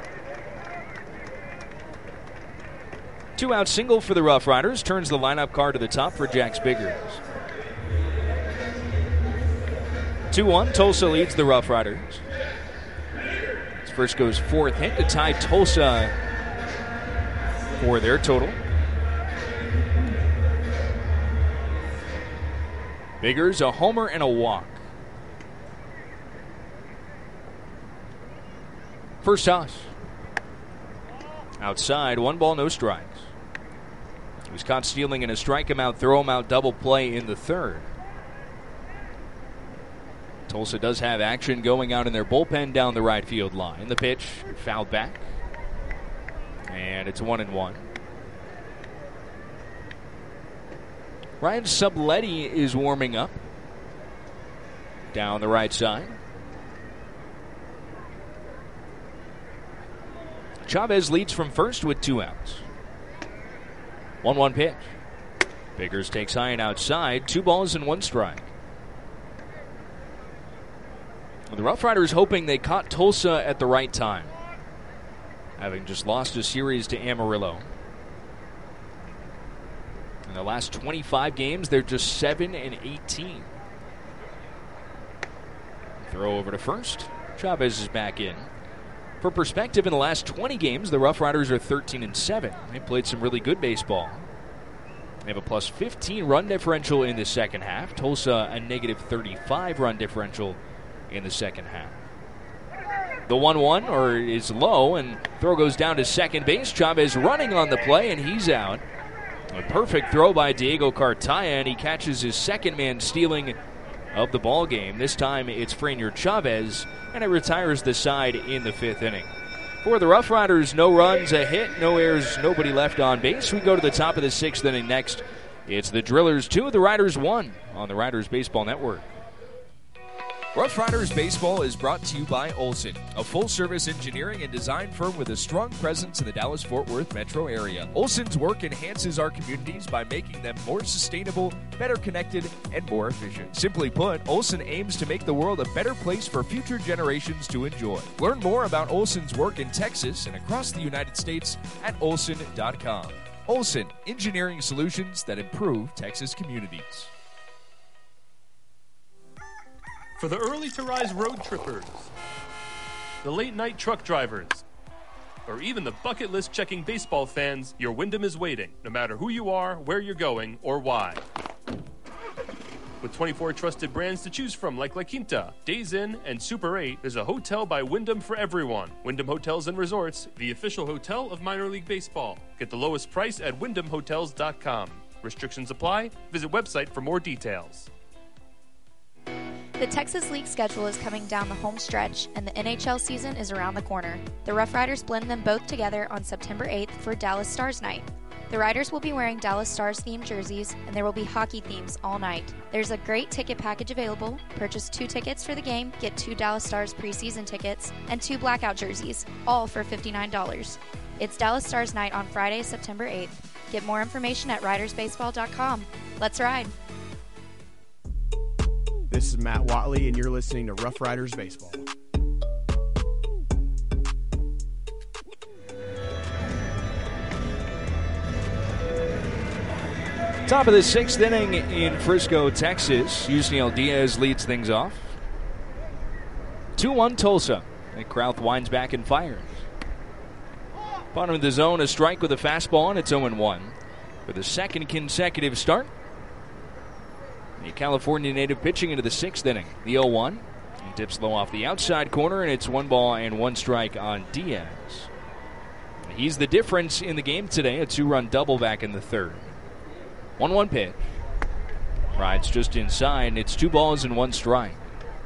2-out single for the Rough Riders, turns the lineup card to the top for Jax Biggers. 2-1, Tulsa leads the Rough Riders. It's Frisco's 4th hit to tie Tulsa for their total. Biggers, a homer and a walk. First toss. Outside, 1 ball, no strikes. He was caught stealing in a strike him out, throw him out double play in the 3rd. Tulsa does have action going out in their bullpen down the right field line. The pitch fouled back. And it's 1-1. Ryan Subletti is warming up down the right side. Chavez leads from first with 2 outs. 1-1 pitch. Biggers takes high and outside. 2 balls and 1 strike. The Rough Riders hoping they caught Tulsa at the right time, having just lost a series to Amarillo. In the last 25 games, they're just 7-18. Throw over to first. Chavez is back in. For perspective, in the last 20 games, the Rough Riders are 13-7. They played some really good baseball. They have a plus 15 run differential in the second half. Tulsa a negative 35 run differential in the second half. The 1-1 is low, and throw goes down to second base. Chavez running on the play, and he's out. A perfect throw by Diego Cartaya, and he catches his second man stealing of the ball game. This time it's Franier Chavez, and it retires the side in the 5th inning. For the Rough Riders, no runs, a hit, no errors, nobody left on base. We go to the top of the 6th inning next. It's the Drillers 2, the Riders 1 on the Riders Baseball Network. Rough Riders Baseball is brought to you by Olson, a full-service engineering and design firm with a strong presence in the Dallas-Fort Worth metro area. Olson's work enhances our communities by making them more sustainable, better connected, and more efficient. Simply put, Olson aims to make the world a better place for future generations to enjoy. Learn more about Olson's work in Texas and across the United States at olson.com. Olson, engineering solutions that improve Texas communities. For the early-to-rise road trippers, the late-night truck drivers, or even the bucket list checking baseball fans, your Wyndham is waiting, no matter who you are, where you're going, or why. With 24 trusted brands to choose from like La Quinta, Days Inn, and Super 8, there's a hotel by Wyndham for everyone. Wyndham Hotels and Resorts, the official hotel of minor league baseball. Get the lowest price at wyndhamhotels.com. Restrictions apply. Visit website for more details. The Texas League schedule is coming down the home stretch, and the NHL season is around the corner. The Rough Riders blend them both together on September 8th for Dallas Stars Night. The Riders will be wearing Dallas Stars-themed jerseys, and there will be hockey themes all night. There's a great ticket package available. Purchase 2 tickets for the game, get 2 Dallas Stars preseason tickets, and 2 blackout jerseys, all for $59. It's Dallas Stars Night on Friday, September 8th. Get more information at ridersbaseball.com. Let's ride. This is Matt Watley, and you're listening to Rough Riders Baseball. Top of the 6th inning in Frisco, Texas. Yusniel Diaz leads things off. 2-1 Tulsa. And Krauth winds back and fires. Bottom of the zone, a strike with a fastball, and it's 0-1. For the second consecutive start, the California native pitching into the 6th inning. The 0-1. He dips low off the outside corner, and it's 1 ball and 1 strike on Diaz. He's the difference in the game today. A 2-run double back in the 3rd. 1-1 pitch. Rides just inside, and it's 2 balls and 1 strike.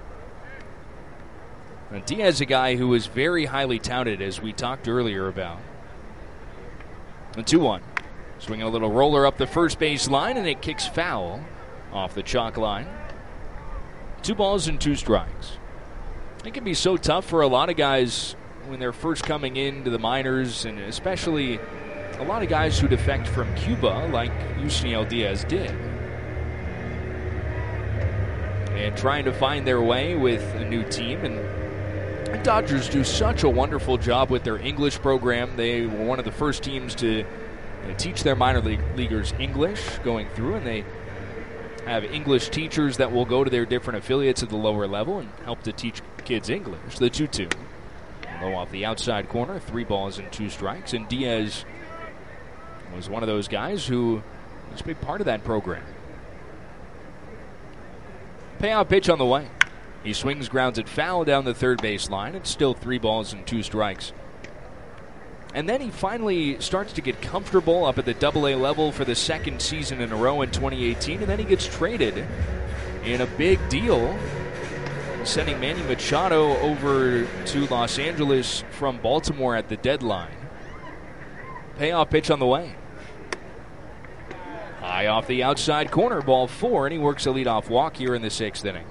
Now, Diaz, a guy who was very highly touted, as we talked earlier about. The 2-1. Swinging a little roller up the first base line, and it kicks foul off the chalk line. 2 balls and 2 strikes. It can be so tough for a lot of guys when they're first coming into the minors, and especially a lot of guys who defect from Cuba, like Yusniel Diaz did. And trying to find their way with a new team. And the Dodgers do such a wonderful job with their English program. They were one of the first teams to teach their minor leaguers English going through, and they have English teachers that will go to their different affiliates at the lower level and help to teach kids English. The 2-2. Low off the outside corner, 3 balls and 2 strikes, and Diaz was one of those guys who was a big part of that program. Payout pitch on the way. He swings, grounds it foul down the third base line. It's still 3 balls and 2 strikes. And then he finally starts to get comfortable up at the AA level for the 2nd season in a row in 2018, and then he gets traded in a big deal, sending Manny Machado over to Los Angeles from Baltimore at the deadline. Payoff pitch on the way. High off the outside corner, ball 4, and he works a leadoff walk here in the 6th inning.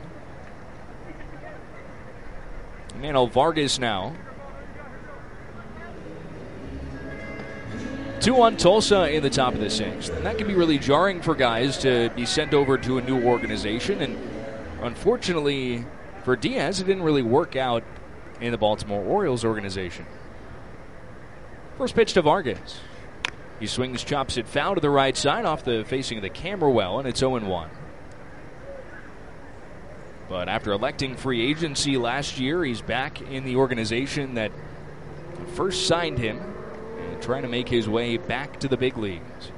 Manuel Vargas now. 2-1 Tulsa in the top of the 6th. And that can be really jarring for guys to be sent over to a new organization. And unfortunately for Diaz, it didn't really work out in the Baltimore Orioles organization. First pitch to Vargas. He swings, chops it foul to the right side off the facing of the camera well, and it's 0-1. But after electing free agency last year, he's back in the organization that first signed him and trying to make his way back to the big leagues.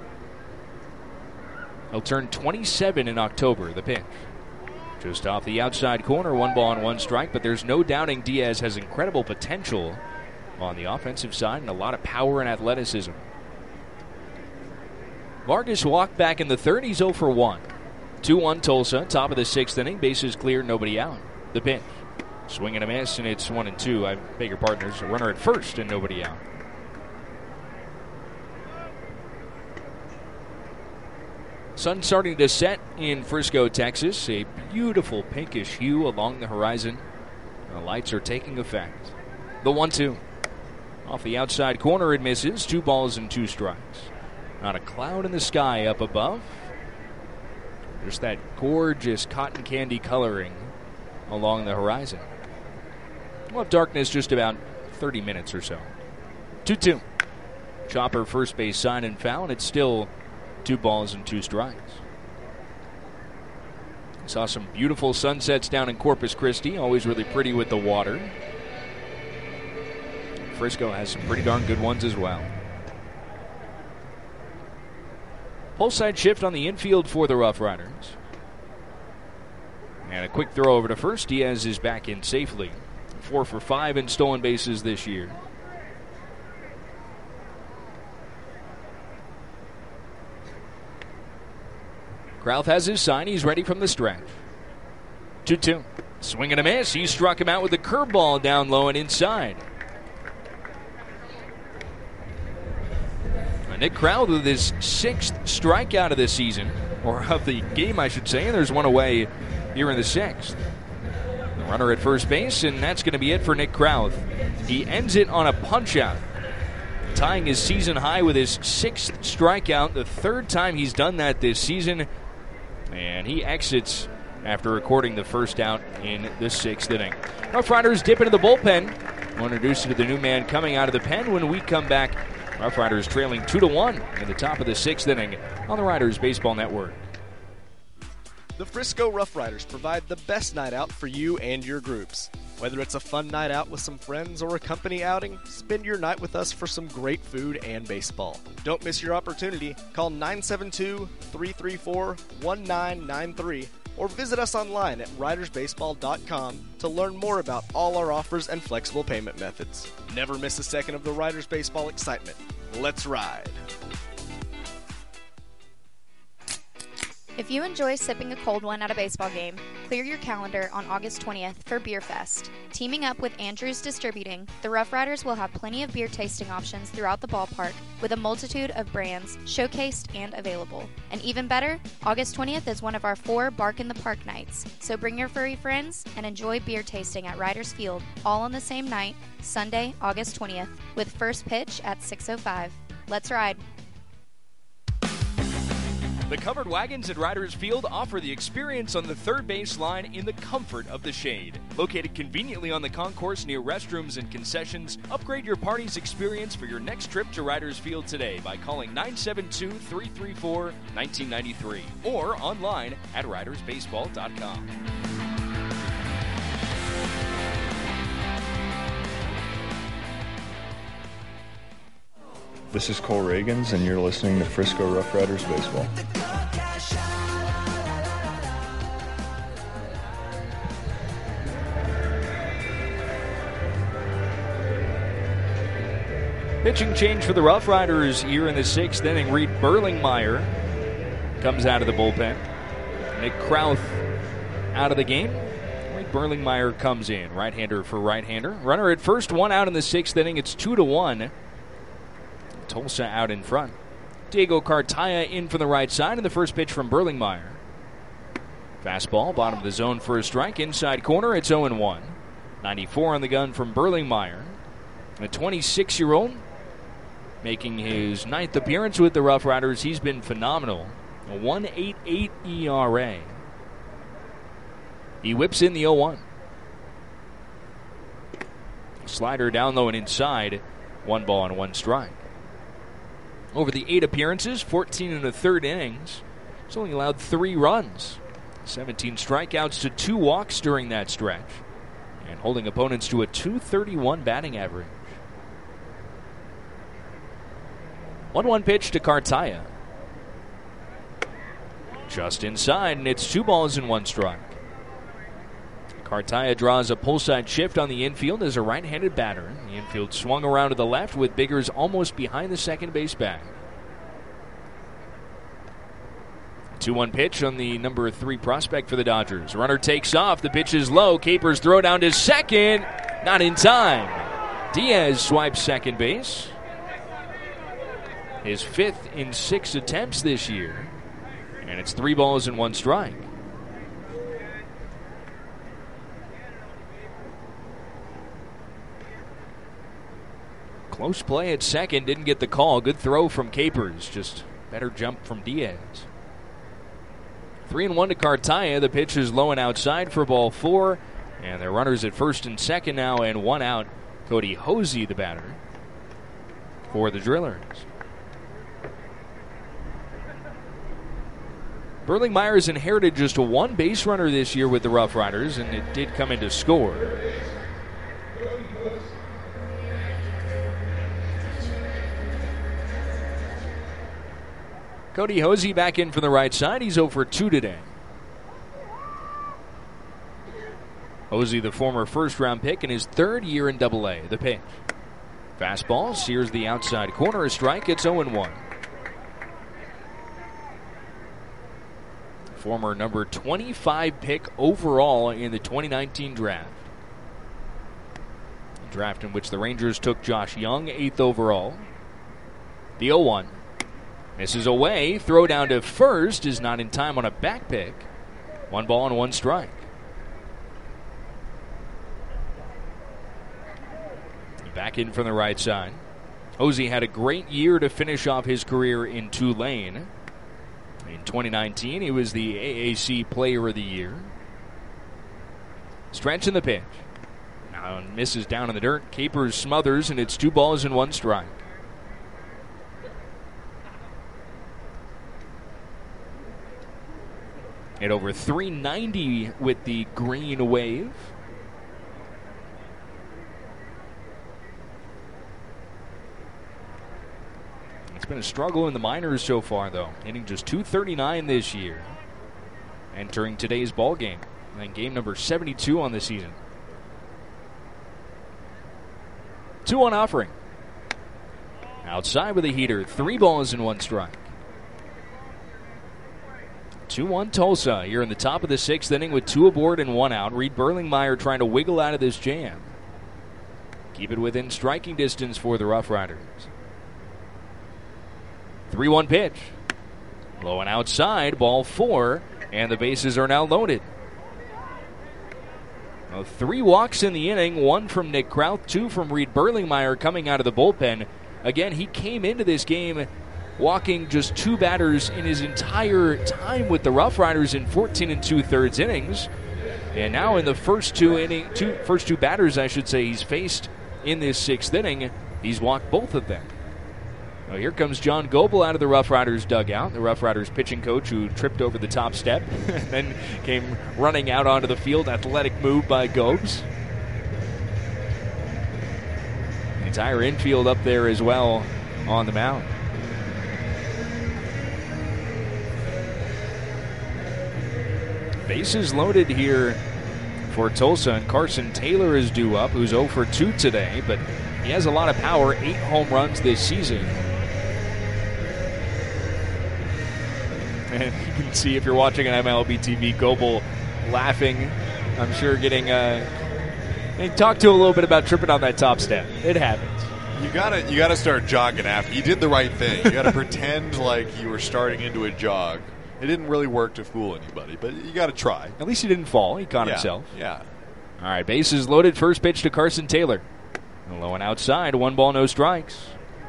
He'll turn 27 in October, the pitch. Just off the outside corner, 1 ball and 1 strike, but there's no doubting Diaz has incredible potential on the offensive side and a lot of power and athleticism. Vargas walked back in the 3rd. He's 0 for 1. 2-1 Tulsa, top of the 6th inning. Bases cleared, nobody out. The pitch. Swing and a miss, and it's 1-2. I beg your pardon. There's a runner at first and nobody out. Sun starting to set in Frisco, Texas. A beautiful pinkish hue along the horizon. The lights are taking effect. The 1-2. Off the outside corner, it misses. 2 balls and 2 strikes. Not a cloud in the sky up above. Just that gorgeous cotton candy coloring along the horizon. We'll have darkness just about 30 minutes or so. 2-2. Chopper first base sign and foul, and it's still 2 balls and 2 strikes. Saw some beautiful sunsets down in Corpus Christi. Always really pretty with the water. Frisco has some pretty darn good ones as well. Pull side shift on the infield for the Rough Riders. And a quick throw over to first. Diaz is back in safely. 4 for 5 in stolen bases this year. Krauth has his sign. He's ready from the stretch. 2-2. Swing and a miss. He struck him out with a curveball down low and inside. Nick Krauth with his 6th strikeout of this season, or of the game, I should say, and there's one away here in the 6th. The runner at first base, and that's going to be it for Nick Krauth. He ends it on a punch-out. tying his season high with his 6th strikeout, the 3rd time he's done that this season. And he exits after recording the first out in the 6th inning. Rough Riders dip into the bullpen. We'll introduce you to the new man coming out of the pen when we come back. Rough Riders trailing 2-1 in the top of the 6th inning on the Riders Baseball Network. The Frisco Rough Riders provide the best night out for you and your groups. Whether it's a fun night out with some friends or a company outing, spend your night with us for some great food and baseball. Don't miss your opportunity. Call 972-334-1993 or visit us online at ridersbaseball.com to learn more about all our offers and flexible payment methods. Never miss a second of the Riders Baseball excitement. Let's ride! If you enjoy sipping a cold one at a baseball game, clear your calendar on August 20th for Beer Fest. Teaming up with Andrews Distributing, the Rough Riders will have plenty of beer tasting options throughout the ballpark with a multitude of brands showcased and available. And even better, August 20th is one of our 4 Bark in the Park nights, so bring your furry friends and enjoy beer tasting at Riders Field all on the same night, Sunday, August 20th, with first pitch at 6:05. Let's ride! The covered wagons at Riders Field offer the experience on the third base line in the comfort of the shade. Located conveniently on the concourse near restrooms and concessions, upgrade your party's experience for your next trip to Riders Field today by calling 972-334-1993 or online at ridersbaseball.com. This is Cole Reagans, and you're listening to Frisco Rough Riders Baseball. Pitching change for the Rough Riders here in the 6th inning. Reed Berlingmeyer comes out of the bullpen. Nick Krauth out of the game. Reed Berlingmeyer comes in. Right-hander for right-hander. Runner at first, 1 out in the 6th inning. It's 2-1. Tulsa out in front. Diego Cartaya in from the right side, and the first pitch from Berlingmeyer. Fastball, bottom of the zone for a strike. Inside corner, it's 0-1. 94 on the gun from Berlingmeyer. A 26-year-old making his 9th appearance with the Rough Riders. He's been phenomenal. A 1.88 ERA. He whips in the 0-1. Slider down low and inside. 1 ball and 1 strike. Over the 8 appearances, 14 1/3 innings, he's only allowed 3 runs. 17 strikeouts to 2 walks during that stretch, and holding opponents to a .231 batting average. 1-1 pitch to Cartaya. Just inside, and it's 2 balls and 1 strike. Cartaya draws a pull-side shift on the infield as a right-handed batter. The infield swung around to the left with Biggers almost behind the second base bag. 2-1 pitch on the number 3 prospect for the Dodgers. Runner takes off. The pitch is low. Capers throw down to second. Not in time. Diaz swipes second base. His 5th in 6 attempts this year. And it's 3 balls and 1 strike. Close play at second, didn't get the call. Good throw from Capers, just better jump from Diaz. 3-1 to Cartaya. The pitch is low and outside for ball 4. And their runners at first and second now, and 1 out. Cody Hosey, the batter, for the Drillers. Berlingmeyer's inherited just a 1 base runner this year with the Rough Riders, and it did come in to score. Cody Hosey back in from the right side. He's 0 for 2 today. Hosey, the former first-round pick in his 3rd year in Double-A. The pitch. Fastball sears the outside corner. A strike. It's 0-1. Former number 25 pick overall in the 2019 draft. A draft in which the Rangers took Josh Young, 8th overall. The 0-1. Misses away. Throw down to first is not in time on a back pick. 1 ball and 1 strike. Back in from the right side. Hosey had a great year to finish off his career in Tulane. In 2019, he was the AAC Player of the Year. Stretch in the pitch. Now misses down in the dirt. Capers smothers, and it's 2 balls and 1 strike. At over 390 with the green wave. It's been a struggle in the minors so far, though. Hitting just .239 this year. Entering today's ball game. And game number 72 on the season. 2-1 offering. Outside with a heater. 3 balls and 1 strike. 2-1 Tulsa here in the top of the 6th inning with 2 aboard and 1 out. Reed Burlingmeyer trying to wiggle out of this jam. Keep it within striking distance for the Rough Riders. 3-1 pitch. Low and outside, ball 4, and the bases are now loaded. 3 walks in the inning, 1 from Nick Krauth, 2 from Reed Burlingmeyer coming out of the bullpen. Again, he came into this game walking just 2 batters in his entire time with the Rough Riders in 14 2/3 innings. And now in the first two batters, I should say, he's faced in this 6th inning, he's walked both of them. Well, here comes John Goebel out of the Rough Riders dugout, the Rough Riders pitching coach who tripped over the top step and then came running out onto the field. Athletic move by Gobes. The entire infield up there as well on the mound. Bases loaded here for Tulsa, and Carson Taylor is due up, who's 0 for 2 today, but he has a lot of power, 8 home runs this season. And you can see, if you're watching an MLB TV, Goebel laughing. I'm sure getting they talked to a little bit about tripping on that top step. It happens. You gotta start jogging after. You did the right thing. You gotta pretend like you were starting into a jog. It didn't really work to fool anybody, but you gotta try. At least he didn't fall. He caught himself. Yeah. All right, bases loaded. First pitch to Carson Taylor. Low and outside, 1 ball, no strikes.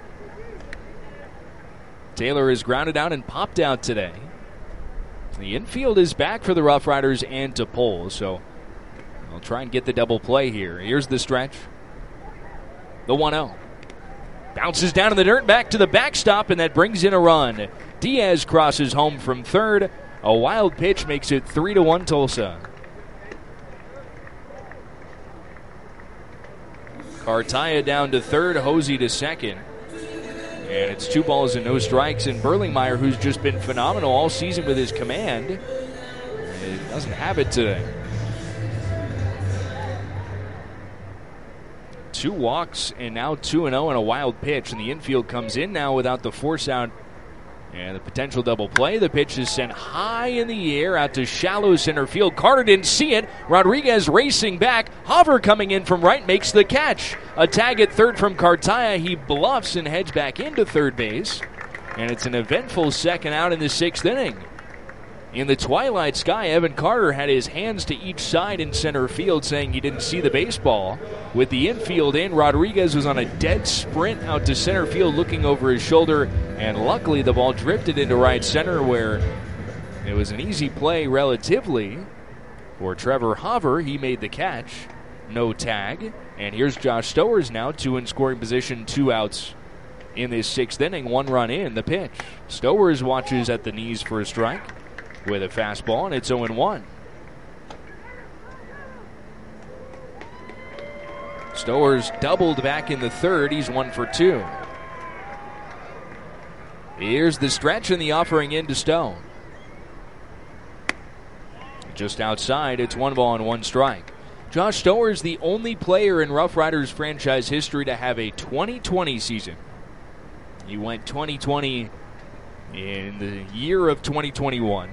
Taylor is grounded out and popped out today. The infield is back for the Rough Riders and to pull, so they'll try and get the double play here. Here's the stretch. The 1-0. Bounces down in the dirt, back to the backstop, and that brings in a run. Diaz crosses home from third. A wild pitch makes it 3-1 Tulsa. Cartaya down to third, Hosey to second. And it's 2 balls and no strikes. And Burlingmeyer, who's just been phenomenal all season with his command, doesn't have it today. 2 walks and now 2-0 and a wild pitch. And the infield comes in now without the force out. And the potential double play. The pitch is sent high in the air out to shallow center field. Carter didn't see it. Rodriguez racing back. Hover coming in from right makes the catch. A tag at third from Cartaya. He bluffs and heads back into third base. And it's an eventful second out in the 6th inning. In the twilight sky, Evan Carter had his hands to each side in center field, saying he didn't see the baseball. With the infield in, Rodriguez was on a dead sprint out to center field looking over his shoulder, and luckily the ball drifted into right center, where it was an easy play relatively for Trevor Hover. He made the catch. No tag. And here's Josh Stowers now, 2 in scoring position, 2 outs in this 6th inning, 1 run in. The pitch. Stowers watches at the knees for a strike with a fastball, and it's 0-1. Stowers doubled back in the third. He's 1 for 2. Here's the stretch and the offering into Stone. Just outside, it's 1 ball and 1 strike. Josh Stowers, the only player in Rough Riders franchise history to have a 2020 season. He went 2020 in the year of 2021.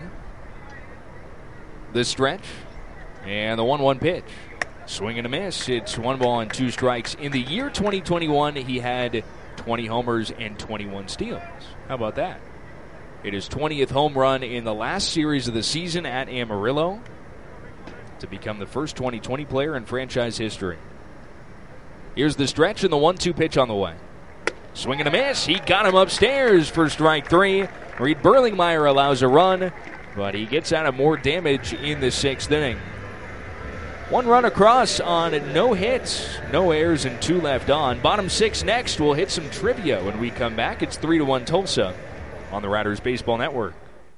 The stretch and the 1-1 pitch. Swing and a miss. It's 1 ball and 2 strikes. In the year 2021, he had 20 homers and 21 steals. How about that? It is 20th home run in the last series of the season at Amarillo to become the first 2020 player in franchise history. Here's the stretch and the 1-2 pitch on the way. Swing and a miss. He got him upstairs for strike 3. Reed Berlingmeyer allows a run, but he gets out of more damage in the 6th inning. 1 run across on no hits, no errors, and 2 left on. Bottom 6 next. We'll hit some trivia when we come back. It's 3-1 Tulsa on the Riders Baseball Network.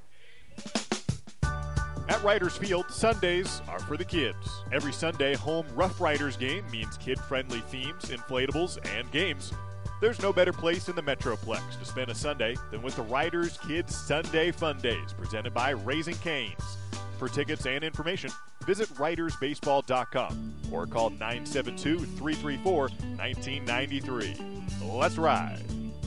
At Riders Field, Sundays are for the kids. Every Sunday home Rough Riders game means kid-friendly themes, inflatables, and games. There's no better place in the Metroplex to spend a Sunday than with the Riders Kids Sunday Fun Days, presented by Raising Cane's. For tickets and information, visit RidersBaseball.com or call 972-334-1993. Let's ride.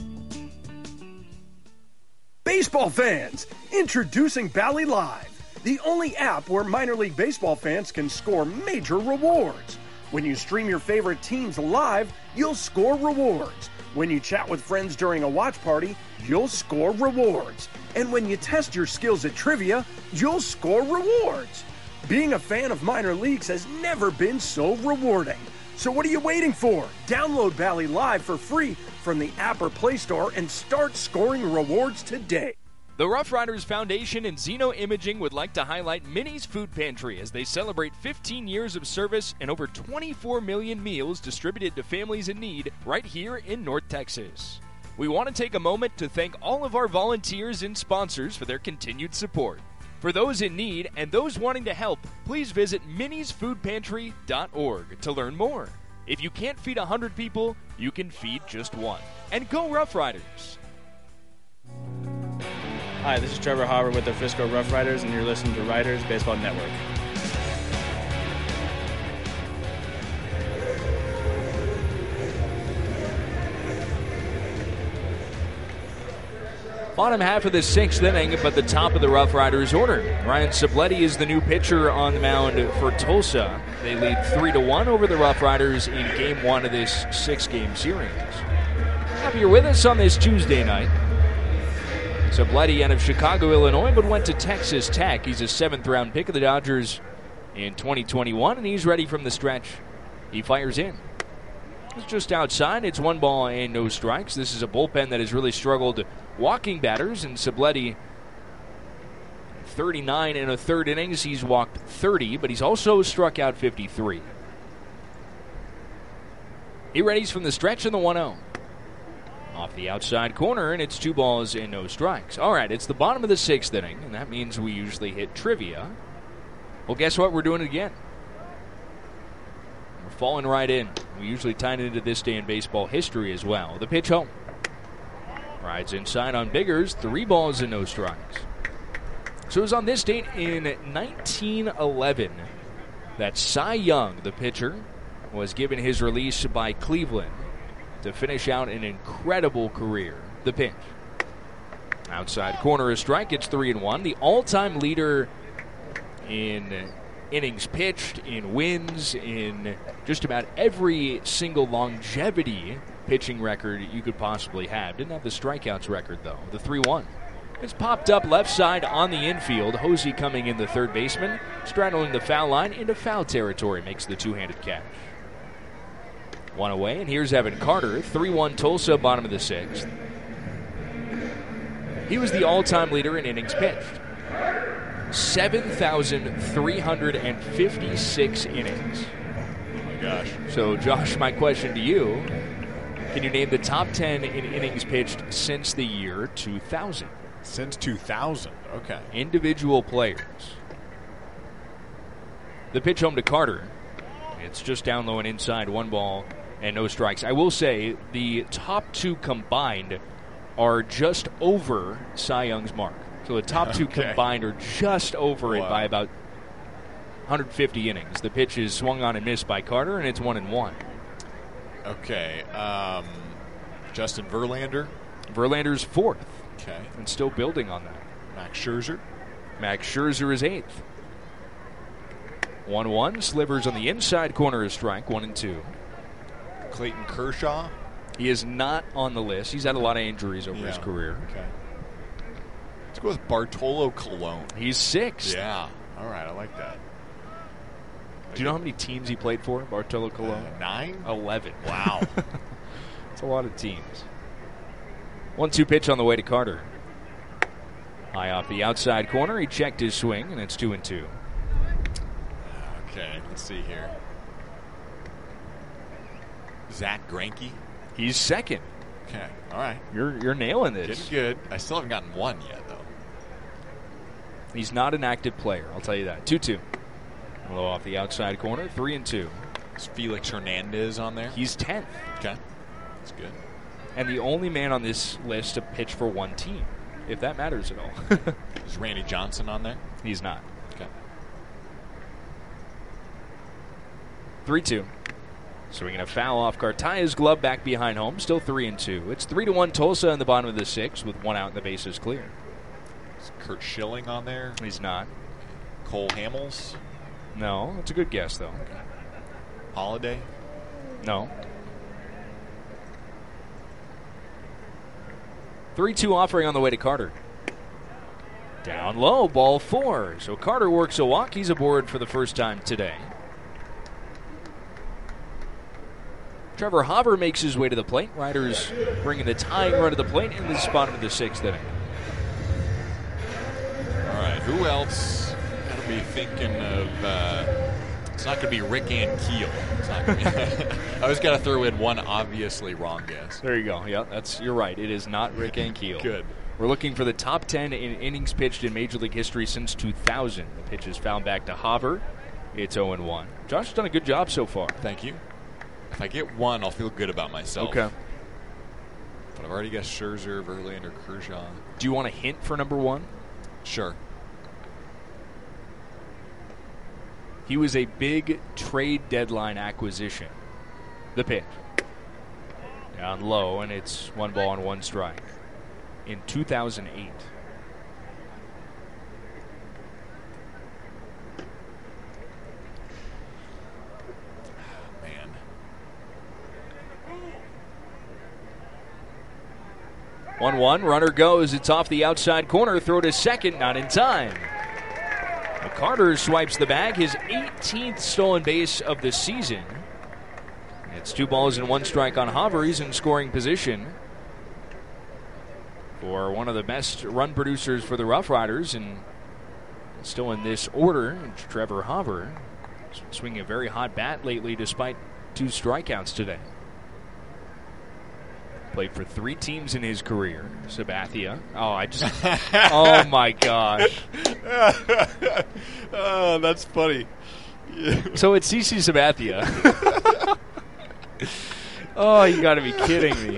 Baseball fans, introducing Bally Live, the only app where minor league baseball fans can score major rewards. When you stream your favorite teams live, you'll score rewards. When you chat with friends during a watch party, you'll score rewards. And when you test your skills at trivia, you'll score rewards. Being a fan of minor leagues has never been so rewarding. So what are you waiting for? Download Bally Live for free from the app or Play Store and start scoring rewards today. The Rough Riders Foundation and Xeno Imaging would like to highlight Minnie's Food Pantry as they celebrate 15 years of service and over 24 million meals distributed to families in need right here in North Texas. We want to take a moment to thank all of our volunteers and sponsors for their continued support. For those in need and those wanting to help, please visit minniesfoodpantry.org to learn more. If you can't feed 100 people, you can feed just 1. And go Rough Riders! Hi, this is Trevor Hauer with the Frisco Rough Riders, and you're listening to Riders Baseball Network. Bottom half of the 6th inning, but the top of the Rough Riders order. Ryan Sabletti is the new pitcher on the mound for Tulsa. They lead 3-1 over the Rough Riders in Game 1 of this 6-game series. Happy you're with us on this Tuesday night. Sabletti out of Chicago, Illinois, but went to Texas Tech. He's a 7th-round pick of the Dodgers in 2021, and he's ready from the stretch. He fires in. It's just outside. It's 1 ball and no strikes. This is a bullpen that has really struggled walking batters, and Sabletti, 39 in a third innings. He's walked 30, but he's also struck out 53. He readies from the stretch in the 1-0. Off the outside corner, and it's 2 balls and no strikes. All right, it's the bottom of the 6th inning, and that means we usually hit trivia. Well, guess what? We're doing it again. We're falling right in. We usually tie it into this day in baseball history as well. The pitch home. Rides inside on Biggers, 3 balls and no strikes. So it was on this date in 1911 that Cy Young, the pitcher, was given his release by Cleveland to finish out an incredible career. The pitch. Outside corner, a strike. It's 3-1. The all-time leader in innings pitched, in wins, in just about every single longevity pitching record you could possibly have. Didn't have the strikeouts record, though. The 3-1. It's popped up left side on the infield. Hosey coming in, the third baseman, straddling the foul line into foul territory, makes the two-handed catch. 1 away, and here's Evan Carter. 3-1 Tulsa, bottom of the 6th. He was the all-time leader in innings pitched. 7,356 innings. Oh, my gosh. So, Josh, my question to you, can you name the top 10 in innings pitched since the year 2000? Since 2000, okay. Individual players. The pitch home to Carter. It's just down low and inside, 1 ball and no strikes. I will say the top 2 combined are just over Cy Young's mark. So the top 2 combined are just over it by about 150 innings. The pitch is swung on and missed by Carter, and it's 1-1. Okay. Justin Verlander? Verlander's 4th. Okay. And still building on that. Max Scherzer? Max Scherzer is 8th. 1-1. Slivers on the inside corner is strike. 1-2. Clayton Kershaw? He is not on the list. He's had a lot of injuries over his career. Okay. Let's go with Bartolo Colon. He's 6th. Yeah. All right, I like that. Do you know how many teams he played for, Bartolo Colon? 9? 11. Wow. It's a lot of teams. 1-2 pitch on the way to Carter. High off the outside corner. He checked his swing, and it's 2-2. Okay, let's see here. Zach Greinke. He's second. Okay, all right. You're nailing this. Getting good. I still haven't gotten one yet, though. He's not an active player, I'll tell you that. 2-2. Low off the outside corner, 3-2. Is Felix Hernandez on there? He's 10th. Okay, that's good. And the only man on this list to pitch for one team, if that matters at all. Is Randy Johnson on there? He's not. Okay. 3-2. Swinging a foul off Cartaya's glove back behind home. Still 3-2. It's 3-1 Tulsa in the bottom of the 6th with one out and the bases clear. Is Kurt Schilling on there? He's not. Cole Hamels? No. It's a good guess, though. Okay. Holiday? No. 3-2 offering on the way to Carter. Down low, ball 4. So Carter works a walk. He's aboard for the first time today. Trevor Hopper makes his way to the plate. Riders bringing the tying run to the plate in the bottom of the 6th inning. All right, who else got to be thinking of? It's not going to be Rick Ankiel. It's not gonna be I always got to throw in one obviously wrong guess. There you go. Yeah, you're right. It is not Rick Ankiel. Good. We're looking for the top 10 in innings pitched in Major League history since 2000. The pitch is found back to Hopper. It's 0-1. Josh has done a good job so far. Thank you. If I get one, I'll feel good about myself. Okay. But I've already guessed Scherzer, Verlander, Kershaw. Do you want a hint for number 1? Sure. He was a big trade deadline acquisition. The pitch. Down low, and it's 1 ball and 1 strike. In 2008. Man. One, runner goes. It's off the outside corner. Throw to second, not in time. Carter swipes the bag, his 18th stolen base of the season. It's 2 balls and 1 strike on Hopper. He's in scoring position for one of the best run producers for the Rough Riders, and still in this order, Trevor Hopper, swinging a very hot bat lately despite 2 strikeouts today. Played for 3 teams in his career. Sabathia. Oh, my gosh. Oh, that's funny. Yeah. So it's CC Sabathia. Oh, you got to be kidding me.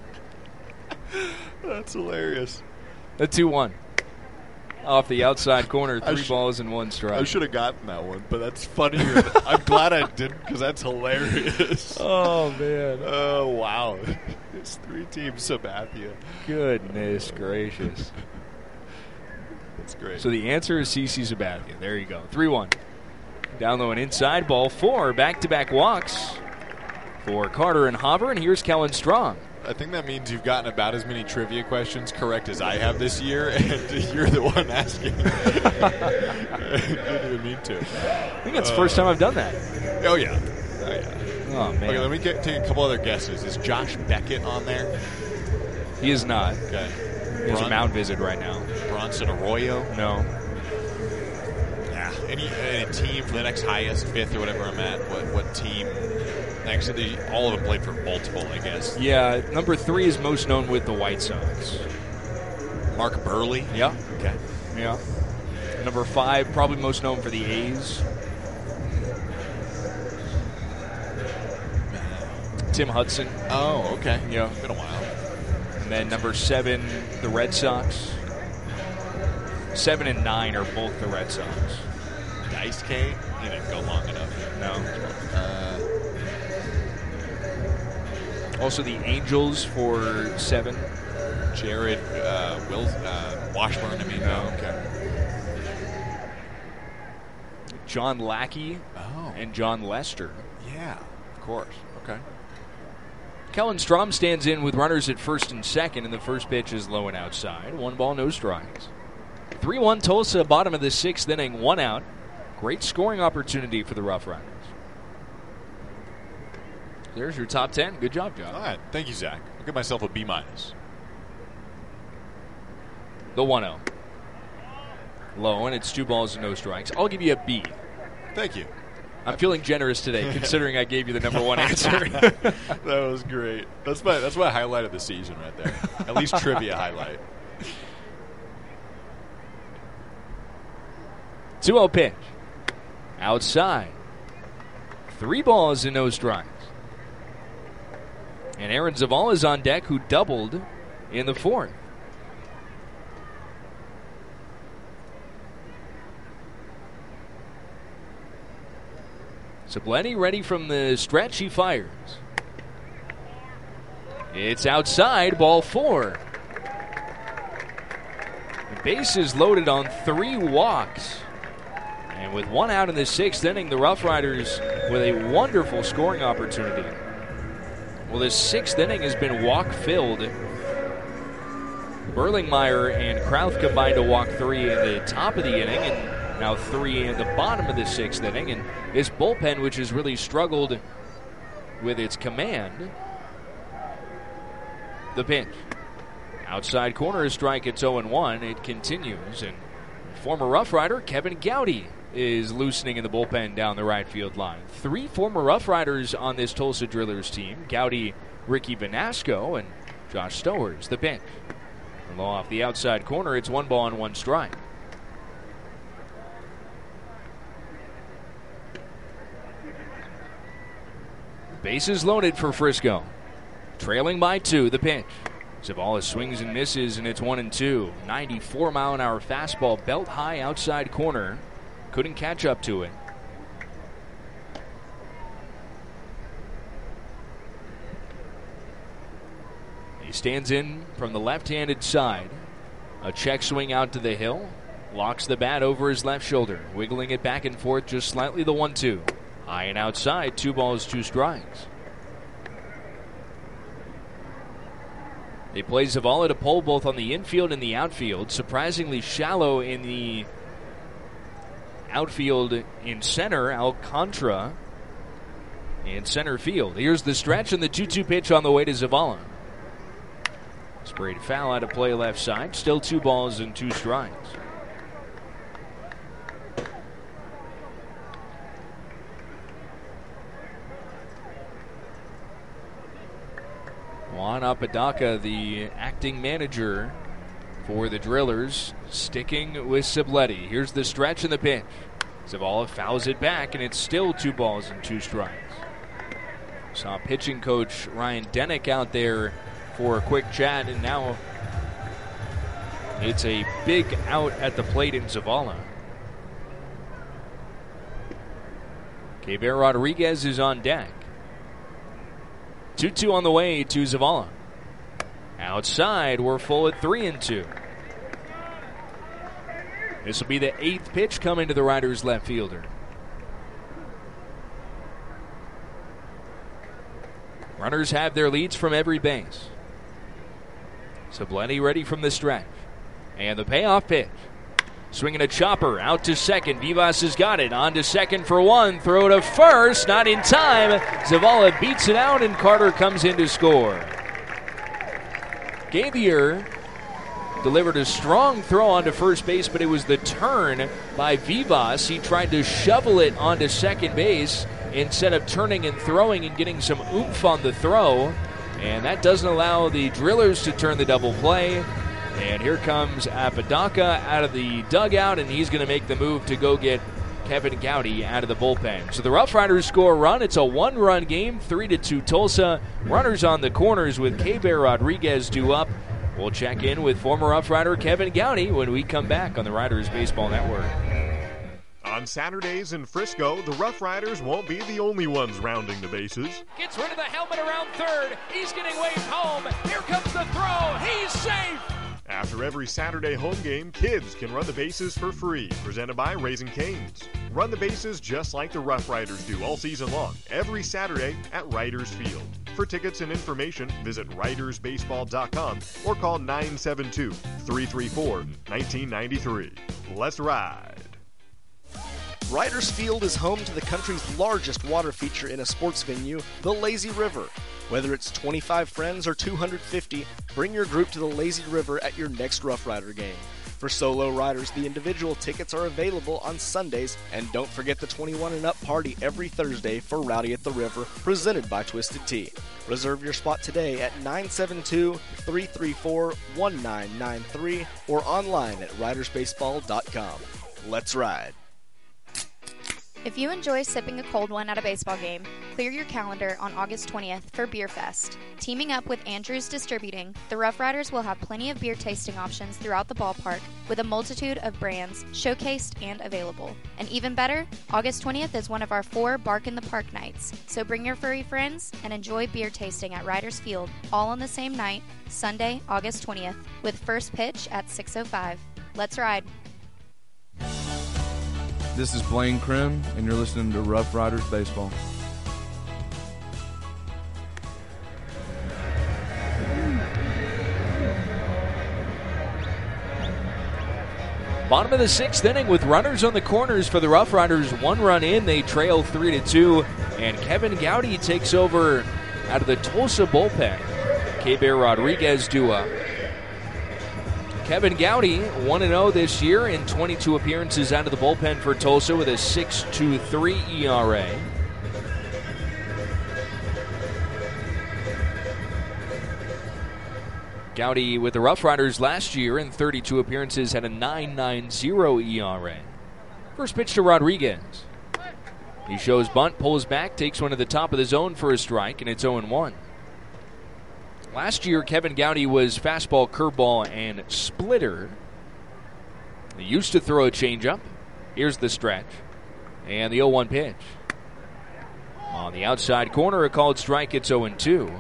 That's hilarious. The 2-1. Off the outside corner, 3 balls and 1 strike. I should have gotten that one, but that's funnier. I'm glad I didn't because that's hilarious. Oh, man. Oh, wow. It's 3 teams Sabathia. Goodness gracious. That's great. So the answer is CC Sabathia. There you go. 3-1. Down low and inside, ball 4. Back-to-back walks for Carter and Hopper, and here's Kellen Strong. I think that means you've gotten about as many trivia questions correct as I have this year, and you're the one asking. I didn't even mean to. I think that's the first time I've done that. Oh, yeah. Oh, yeah. Oh, man. Okay, let me take a couple other guesses. Is Josh Beckett on there? He is not. Okay. He has a mound visit right now. Bronson Arroyo? No. Yeah. Any team for the next highest, 5th or whatever I'm at? What team? Actually, all of them played for multiple, I guess. Yeah, number 3 is most known with the White Sox. Mark Burley? Yeah. Okay. Yeah. Number 5, probably most known for the A's. Tim Hudson. Oh, okay. Yeah. Been a while. And then number 7, the Red Sox. 7 and 9 are both the Red Sox. Dice K? He didn't go long enough. No. Also the Angels for 7. Jared Washburn, I mean. No. Okay. John Lackey and John Lester. Yeah, of course. Okay. Kellen Strom stands in with runners at first and second, and the first pitch is low and outside. 1 ball, no strikes. 3-1 Tulsa, bottom of the 6th inning, 1 out. Great scoring opportunity for the Rough Riders. There's your top 10. Good job, John. All right. Thank you, Zach. I'll give myself a B-. The 1-0. Low, and it's 2 balls and no strikes. I'll give you a B. Thank you. I'm feeling generous today, considering I gave you the number 1 answer. That was great. That's my highlight of the season right there. At least trivia highlight. 2-0 pitch. Outside. 3 balls and no strikes. And Aaron Zavala is on deck, who doubled in the 4th. Sabletti ready from the stretch. He fires. It's outside, ball 4. The base is loaded on 3 walks. And with 1 out in the 6th inning, the Rough Riders with a wonderful scoring opportunity. Well, this 6th inning has been walk-filled. Berlingmeyer and Krauth combined to walk 3 in the top of the inning, and now 3 in the bottom of the 6th inning. And his bullpen, which has really struggled with its command. The pitch. Outside corner, a strike. It's 0-1. It continues, and former Rough Rider Kevin Gowdy is loosening in the bullpen down the right field line. 3 former Rough Riders on this Tulsa Drillers team. Gowdy, Ricky Vanasco, and Josh Stowers. The pitch. Low off the outside corner. It's 1 ball and 1 strike. Bases loaded for Frisco. Trailing by 2, the pitch. Zavala swings and misses, and it's 1-2. 94-mile-an-hour fastball, belt high outside corner. Couldn't catch up to it. He stands in from the left-handed side. A check swing out to the hill. Locks the bat over his left shoulder. Wiggling it back and forth just slightly, the 1-2. High and outside, 2 balls, 2 strikes. They play Zavala to pull both on the infield and the outfield. Surprisingly shallow in the outfield in center. Alcantara in center field. Here's the stretch and the 2-2 pitch on the way to Zavala. Sprayed foul out of play left side. Still 2 balls and 2 strikes. Juan Apodaca, the acting manager for the Drillers, sticking with Sabletti. Here's the stretch and the pitch. Zavala fouls it back, and it's still 2 balls and 2 strikes. Saw pitching coach Ryan Denick out there for a quick chat, and now it's a big out at the plate in Zavala. Keber Rodriguez is on deck. 2-2 on the way to Zavala. Outside, we're full at 3-2. This will be the 8th pitch coming to the Riders' left fielder. Runners have their leads from every base. Sabletti ready from the stretch. And the payoff pitch. Swinging a chopper out to second. Vivas has got it. On to second for 1. Throw to first. Not in time. Zavala beats it out, and Carter comes in to score. Gavier delivered a strong throw onto first base, but it was the turn by Vivas. He tried to shovel it onto second base instead of turning and throwing and getting some oomph on the throw. And that doesn't allow the Drillers to turn the double play. And here comes Apodaca out of the dugout, and he's going to make the move to go get Kevin Gowdy out of the bullpen. So the Rough Riders score a run. It's a 1-run game, 3-2 Tulsa. Runners on the corners with Keber Rodriguez due up. We'll check in with former Rough Rider Kevin Gowdy when we come back on the Riders Baseball Network. On Saturdays in Frisco, the Rough Riders won't be the only ones rounding the bases. Gets rid of the helmet around third. He's getting waved home. Here comes the throw. He's safe. After every Saturday home game, kids can run the bases for free. Presented by Raising Cane's. Run the bases just like the Rough Riders do all season long, every Saturday at Riders Field. For tickets and information, visit ridersbaseball.com or call 972-334-1993. Let's ride. Riders Field is home to the country's largest water feature in a sports venue, the Lazy River. Whether it's 25 friends or 250, bring your group to the Lazy River at your next Rough Rider game. For solo riders, the individual tickets are available on Sundays, and don't forget the 21 and up party every Thursday for Rowdy at the River, presented by Twisted Tea. Reserve your spot today at 972-334-1993 or online at ridersbaseball.com. Let's ride. If you enjoy sipping a cold one at a baseball game, clear your calendar on August 20th for Beer Fest. Teaming up with Andrews Distributing, the Rough Riders will have plenty of beer tasting options throughout the ballpark with a multitude of brands showcased and available. And even better, August 20th is one of our 4 Bark in the Park nights, so bring your furry friends and enjoy beer tasting at Riders Field all on the same night, Sunday, August 20th, with first pitch at 6:05. Let's ride. This is Blaine Krim, and you're listening to Rough Riders Baseball. Bottom of the 6th inning with runners on the corners for the Rough Riders. 1 run in, they trail 3-2, and Kevin Gowdy takes over out of the Tulsa bullpen. K-Bear Rodriguez duo. Kevin Gowdy, 1-0 this year in 22 appearances out of the bullpen for Tulsa with a 6.23 ERA. Gowdy with the Rough Riders last year in 32 appearances had a 9.90 ERA. First pitch to Rodriguez. He shows bunt, pulls back, takes one to the top of the zone for a strike, and it's 0-1. Last year, Kevin Gowdy was fastball, curveball, and splitter. He used to throw a changeup. Here's the stretch. And the 0-1 pitch. On the outside corner, a called strike. It's 0-2.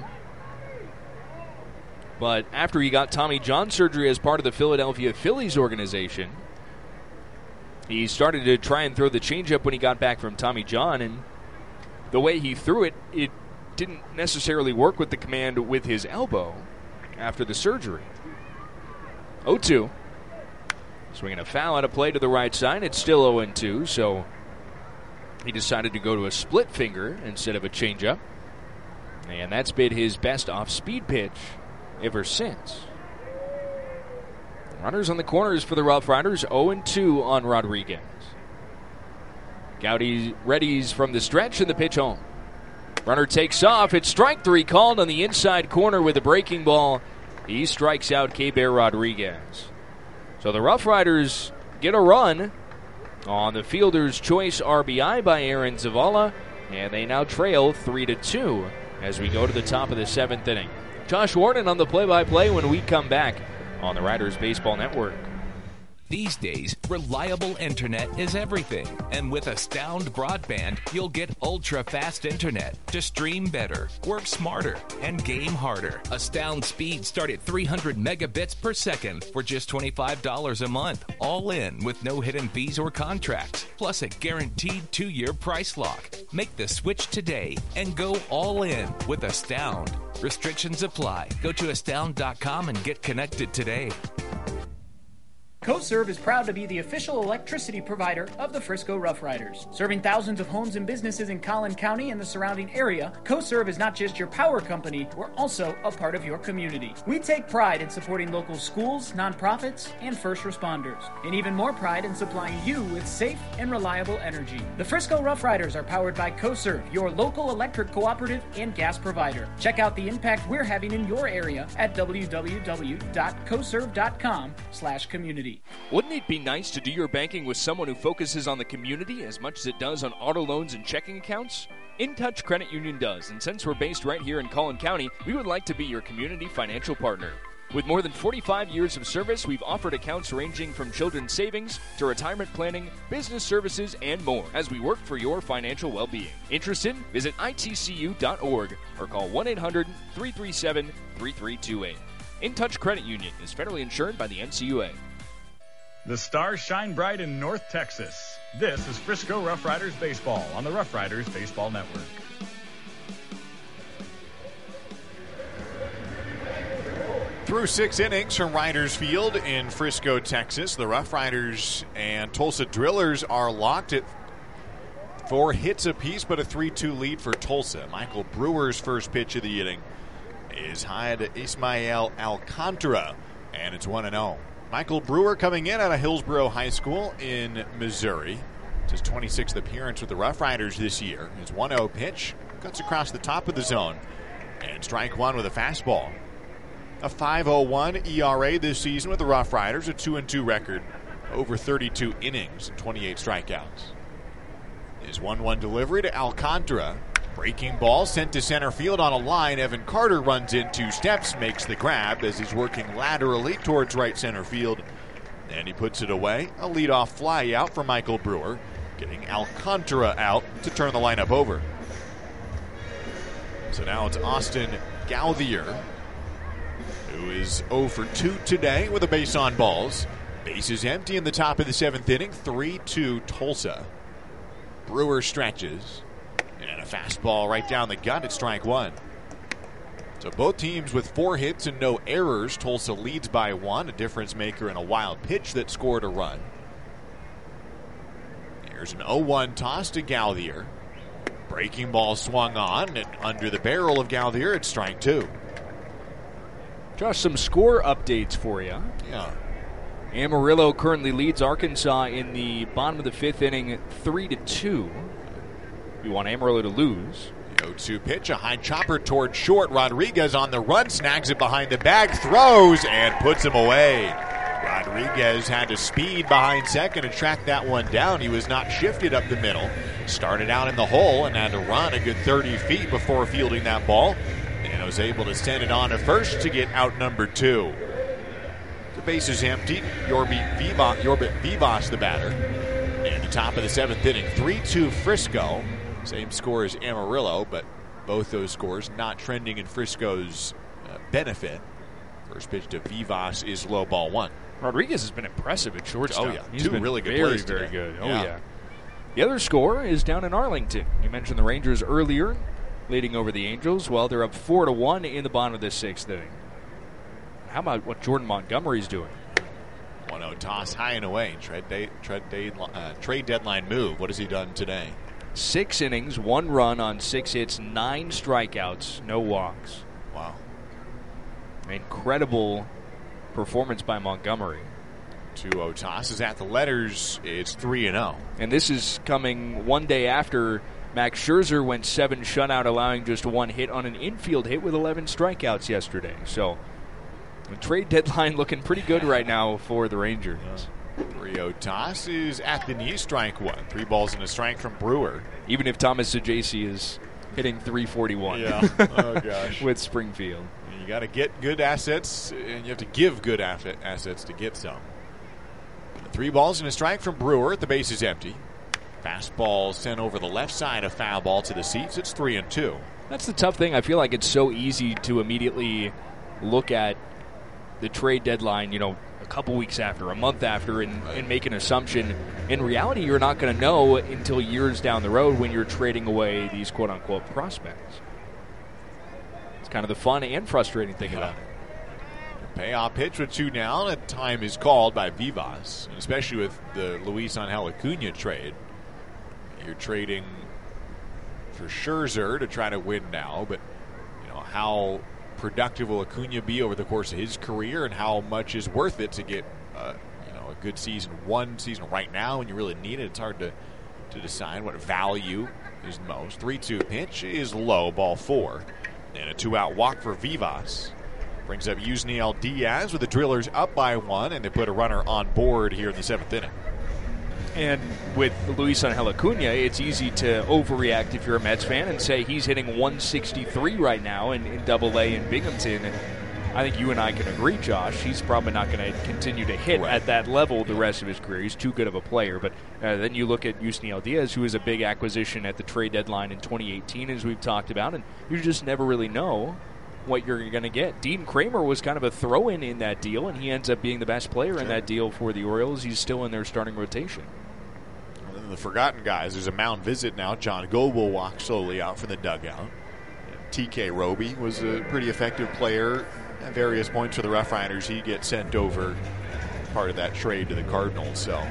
But after he got Tommy John surgery as part of the Philadelphia Phillies organization, he started to try and throw the changeup when he got back from Tommy John. And the way he threw it, it didn't necessarily work with the command with his elbow after the surgery. 0-2. Swinging a foul out of play to the right side. It's still 0-2, so he decided to go to a split finger instead of a changeup. And that's been his best off-speed pitch ever since. Runners on the corners for the Rough Riders. 0-2 on Rodriguez. Gowdy readies from the stretch and the pitch home. Runner takes off. It's strike 3 called on the inside corner with a breaking ball. He strikes out K-Bear Rodriguez. So the Rough Riders get a run on the fielder's choice RBI by Aaron Zavala, and they now trail 3-2 as we go to the top of the 7th inning. Josh Warden on the play-by-play when we come back on the Riders Baseball Network. These days, reliable internet is everything. And with Astound Broadband, you'll get ultra-fast internet to stream better, work smarter, and game harder. Astound speeds start at 300 megabits per second for just $25 a month, all in with no hidden fees or contracts, plus a guaranteed 2-year price lock. Make the switch today and go all in with Astound. Restrictions apply. Go to astound.com and get connected today. CoServe is proud to be the official electricity provider of the Frisco Rough Riders. Serving thousands of homes and businesses in Collin County and the surrounding area, CoServe is not just your power company, we're also a part of your community. We take pride in supporting local schools, nonprofits, and first responders, and even more pride in supplying you with safe and reliable energy. The Frisco Rough Riders are powered by CoServe, your local electric cooperative and gas provider. Check out the impact we're having in your area at www.coserve.com/community. Wouldn't it be nice to do your banking with someone who focuses on the community as much as it does on auto loans and checking accounts? InTouch Credit Union does, and since we're based right here in Collin County, we would like to be your community financial partner. With more than 45 years of service, we've offered accounts ranging from children's savings to retirement planning, business services, and more as we work for your financial well-being. Interested? Visit itcu.org or call 1-800-337-3328. InTouch Credit Union is federally insured by the NCUA. The stars shine bright in North Texas. This is Frisco Rough Riders Baseball on the Rough Riders Baseball Network. Through 6 innings from Riders Field in Frisco, Texas, the Rough Riders and Tulsa Drillers are locked at 4 hits apiece, but a 3-2 lead for Tulsa. Michael Brewer's first pitch of the inning is high to Ismael Alcantara, and it's 1-0. Michael Brewer coming in out of Hillsborough High School in Missouri. It's his 26th appearance with the Rough Riders this year. His 1-0 pitch cuts across the top of the zone, and strike one with a fastball. A 5.01 ERA this season with the Rough Riders, a 2-2 record, over 32 innings and 28 strikeouts. His 1-1 delivery to Alcantara. Breaking ball sent to center field on a line. Evan Carter runs in 2 steps, makes the grab as he's working laterally towards right center field, and he puts it away. A leadoff fly out for Michael Brewer, getting Alcantara out to turn the lineup over. So now it's Austin Gauthier, who is 0 for 2 today with a base on balls. Bases empty in the top of the 7th inning, 3-2 Tulsa. Brewer stretches, and a fastball right down the gut at strike one. So both teams with 4 hits and no errors. Tulsa leads by 1, a difference maker and a wild pitch that scored a run. Here's an 0-1 toss to Gauthier. Breaking ball swung on, and under the barrel of Gauthier, it's strike 2. Josh, some score updates for you. Yeah. Amarillo currently leads Arkansas in the bottom of the 5th inning 3-2. You want Amarillo to lose. The 0-2 pitch, a high chopper toward short. Rodriguez on the run, snags it behind the bag, throws, and puts him away. Rodriguez had to speed behind second and track that one down. He was not shifted up the middle. Started out in the hole and had to run a good 30 feet before fielding that ball. And was able to send it on to first to get out number 2. The base is empty. Yorbit Vivas, the batter. In the top of the 7th inning, 3-2 Frisco. Same score as Amarillo, but both those scores not trending in Frisco's benefit. First pitch to Vivas is low, ball 1. Rodriguez has been impressive at shortstop. Oh, yeah. He's 2 been really good very, plays very today. good. Oh, yeah. The other score is down in Arlington. You mentioned the Rangers earlier, leading over the Angels. Well, they're up 4-1 in the bottom of the 6th inning. How about what Jordan Montgomery's doing? 1-0 toss high and away. Trade deadline move. What has he done today? 6 innings, 1 run on 6 hits, 9 strikeouts, no walks. Wow. Incredible performance by Montgomery. 2-0 toss is at the letters. It's 3-0. And this is coming one day after Max Scherzer went 7 shutout, allowing just 1 hit on an infield hit with 11 strikeouts yesterday. So the trade deadline looking pretty good right now for the Rangers. 3-0 toss is at the knee, strike 1. 3 balls and a strike from Brewer. Even if Thomas Saggese is hitting .341. Yeah. Oh, gosh. With Springfield. You got to get good assets, and you have to give good assets to get some. 3 balls and a strike from Brewer. The base is empty. Fastball sent over the left side, a foul ball to the seats. It's 3-2. That's the tough thing. I feel like it's so easy to immediately look at the trade deadline, a couple weeks after, a month after, and make an assumption. In reality, you're not going to know until years down the road when you're trading away these quote-unquote prospects. It's kind of the fun and frustrating thing about it. Payoff pitch with 2 down, and time is called by Vivas, and especially with the Luis Angel Acuna trade. You're trading for Scherzer to try to win now, but how productive will Acuna be over the course of his career, and how much is worth it to get a good one season right now when you really need it? It's hard to decide what value is most. 3-2 pitch is low, ball 4, and a 2-out walk for Vivas. Brings up Yusniel Diaz with the Drillers up by 1, and they put a runner on board here in the 7th inning. And with Luis Angel Acuna, it's easy to overreact if you're a Mets fan and say he's hitting 163 right now in Double-A in Binghamton. And I think you and I can agree, Josh. He's probably not going to continue to hit at that level the rest of his career. He's too good of a player. But then you look at Yusniel Diaz, who was a big acquisition at the trade deadline in 2018, as we've talked about, and you just never really know what you're going to get. Dean Kramer was kind of a throw-in in that deal, and he ends up being the best player in that deal for the Orioles. He's still in their starting rotation. And the forgotten guys, there's a mound visit now. John Goble walks slowly out from the dugout. TK Roby was a pretty effective player at various points for the Rough Riders. He gets sent over, part of that trade to the Cardinals. So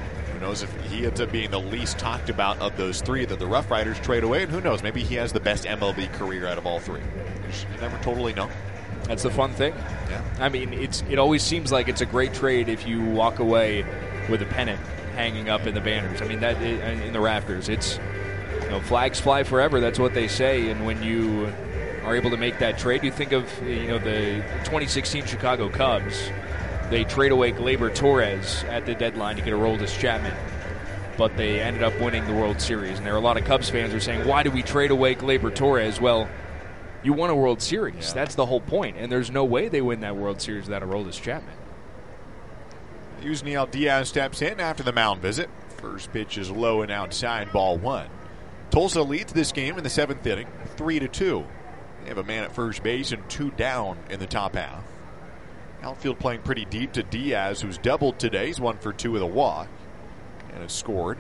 knows if he ends up being the least talked about of those three that the Rough Riders trade away, and who knows, maybe he has the best MLB career out of all three. You never totally know. That's the fun thing. Yeah. I mean, it always seems like it's a great trade if you walk away with a pennant hanging up in the banners. I mean, that in the rafters. It's, flags fly forever. That's what they say. And when you are able to make that trade, you think of the 2016 Chicago Cubs. They trade away Gleyber Torres at the deadline to get Aroldis Chapman, but they ended up winning the World Series. And there are a lot of Cubs fans who are saying, "Why did we trade away Gleyber Torres?" Well, you won a World Series. Yeah. That's the whole point. And there's no way they win that World Series without Aroldis Chapman. Yusniel Diaz steps in after the mound visit. First pitch is low and outside, ball one. Tulsa leads this game in the 7th inning, 3-2. They have a man at first base and 2 down in the top half. Outfield playing pretty deep to Diaz, who's doubled today. He's 1 for 2 with a walk and has scored.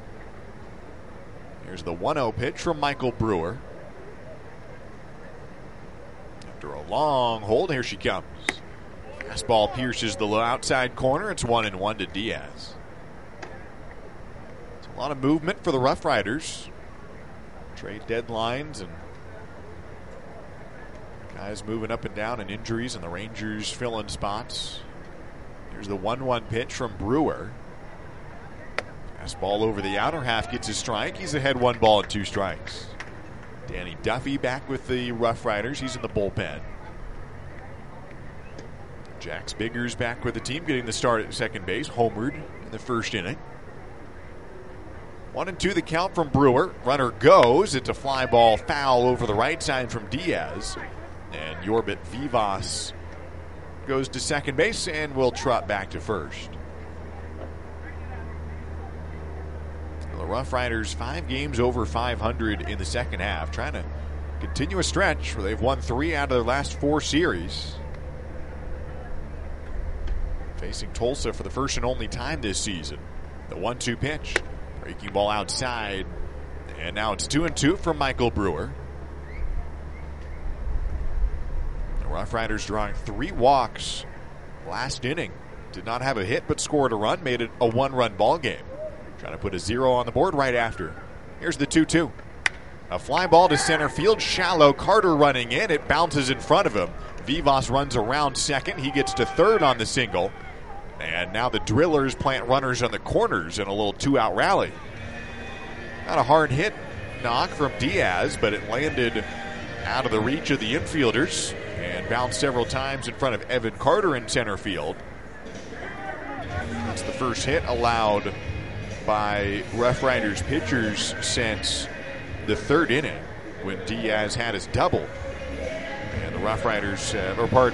Here's the 1-0 pitch from Michael Brewer. After a long hold, here she comes. Fastball pierces the outside corner. It's 1-1 to Diaz. It's a lot of movement for the Rough Riders. Trade deadlines and guys moving up and down and injuries, and the Rangers filling spots. Here's the 1-1 pitch from Brewer. Fastball over the outer half gets a strike. He's ahead 1 ball and 2 strikes. Danny Duffy back with the Rough Riders. He's in the bullpen. Jax Biggers back with the team, getting the start at second base. Homered in the first inning. 1-2 the count from Brewer. Runner goes. It's a fly ball foul over the right side from Diaz. And Yorbit Vivas goes to second base and will trot back to first. The Rough Riders 5 games over 500 in the second half, trying to continue a stretch where they've won 3 out of their last 4 series. Facing Tulsa for the first and only time this season. The 1-2 pitch. Breaking ball outside. And now it's 2-2 from Michael Brewer. The Rough Riders drawing 3 walks last inning. Did not have a hit but scored a run. Made it a 1-run ball game. Trying to put a 0 on the board right after. Here's the 2-2. A fly ball to center field. Shallow. Carter running in. It bounces in front of him. Vivas runs around second. He gets to third on the single. And now the Drillers plant runners on the corners in a little 2-out rally. Not a hard hit knock from Diaz, but it landed out of the reach of the infielders and bounced several times in front of Evan Carter in center field. That's the first hit allowed by Rough Riders pitchers since the 3rd inning when Diaz had his double. And the Rough Riders, since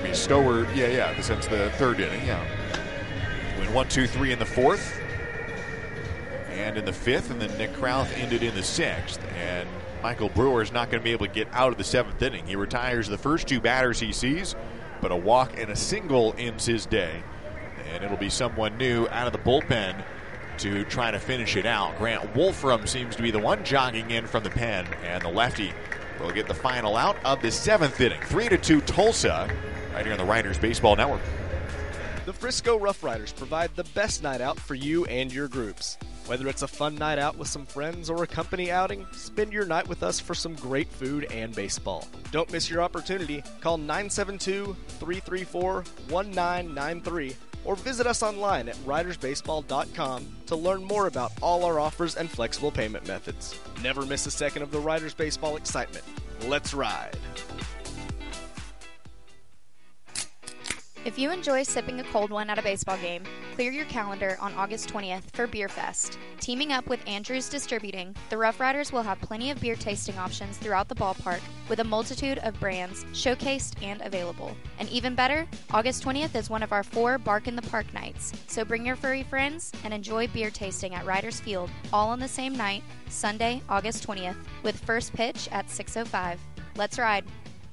the 3rd inning, Win 1-2-3 in the 4th and in the 5th, and then Nick Krauth ended in the 6th. And Michael Brewer is not going to be able to get out of the 7th inning. He retires the first 2 batters he sees, but a walk and a single ends his day. And it'll be someone new out of the bullpen to try to finish it out. Grant Wolfram seems to be the one jogging in from the pen, and the lefty will get the final out of the 7th inning. 3-2 Tulsa, right here on the Riders Baseball Network. The Frisco Rough Riders provide the best night out for you and your groups. Whether it's a fun night out with some friends or a company outing, spend your night with us for some great food and baseball. Don't miss your opportunity. Call 972-334-1993 or visit us online at ridersbaseball.com to learn more about all our offers and flexible payment methods. Never miss a second of the Riders Baseball excitement. Let's ride. If you enjoy sipping a cold one at a baseball game, clear your calendar on August 20th for Beer Fest. Teaming up with Andrews Distributing, the Rough Riders will have plenty of beer tasting options throughout the ballpark with a multitude of brands showcased and available. And even better, August 20th is one of our 4 Bark in the Park nights, so bring your furry friends and enjoy beer tasting at Riders Field all on the same night, Sunday, August 20th, with first pitch at 6:05. Let's ride!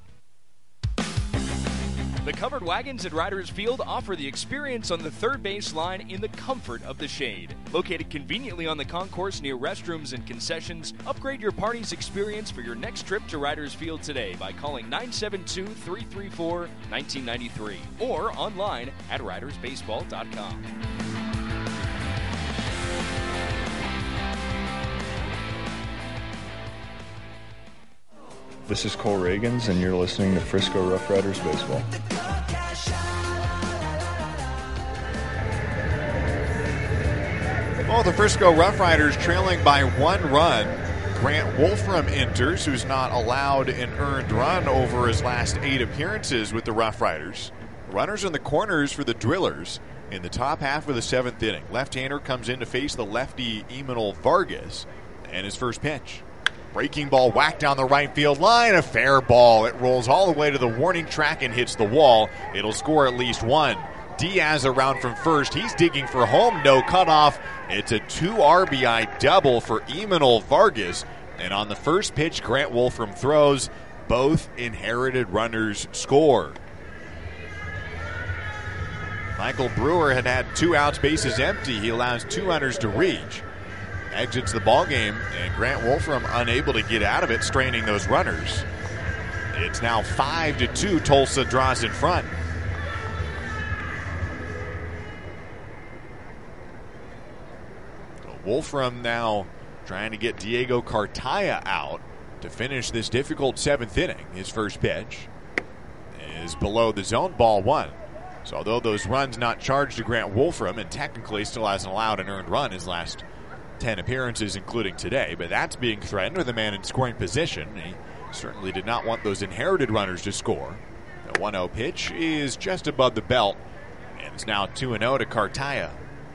The covered wagons at Riders Field offer the experience on the third base line in the comfort of the shade. Located conveniently on the concourse near restrooms and concessions, upgrade your party's experience for your next trip to Riders Field today by calling 972-334-1993 or online at ridersbaseball.com. This is Cole Reagans, and you're listening to Frisco Rough Riders Baseball. Well, the Frisco Rough Riders trailing by 1 run. Grant Wolfram enters, who's not allowed an earned run over his last 8 appearances with the Rough Riders. Runners in the corners for the Drillers in the top half of the 7th inning. Left-hander comes in to face the lefty Emanol Vargas, and his first pitch. Breaking ball whacked down the right field line. A fair ball. It rolls all the way to the warning track and hits the wall. It'll score at least 1. Diaz around from first. He's digging for home. No cutoff. It's a 2 RBI double for Emanol Vargas. And on the first pitch, Grant Wolfram throws. Both inherited runners score. Michael Brewer had 2 outs, bases empty. He allows 2 runners to reach. Exits the ballgame, and Grant Wolfram unable to get out of it, straining those runners. It's now 5-2. Tulsa draws in front. Wolfram now trying to get Diego Cartaya out to finish this difficult 7th inning. His first pitch is below the zone, ball 1. So although those runs not charged to Grant Wolfram, and technically still hasn't allowed an earned run his last 10 appearances, including today, but that's being threatened with a man in scoring position. He certainly did not want those inherited runners to score. The 1-0 pitch is just above the belt, and it's now 2-0 to Cartaya.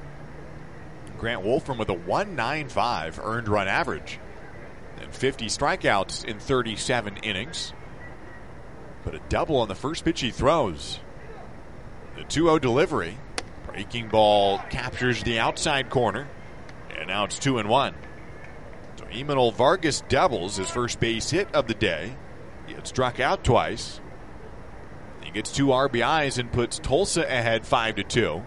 Grant Wolfram with a 1.95 earned run average and 50 strikeouts in 37 innings. But a double on the first pitch he throws. The 2-0 delivery. Breaking ball captures the outside corner. And now it's 2-1. So Emanol Vargas doubles his first base hit of the day. He had struck out twice. He gets 2 RBIs and puts Tulsa ahead 5-2.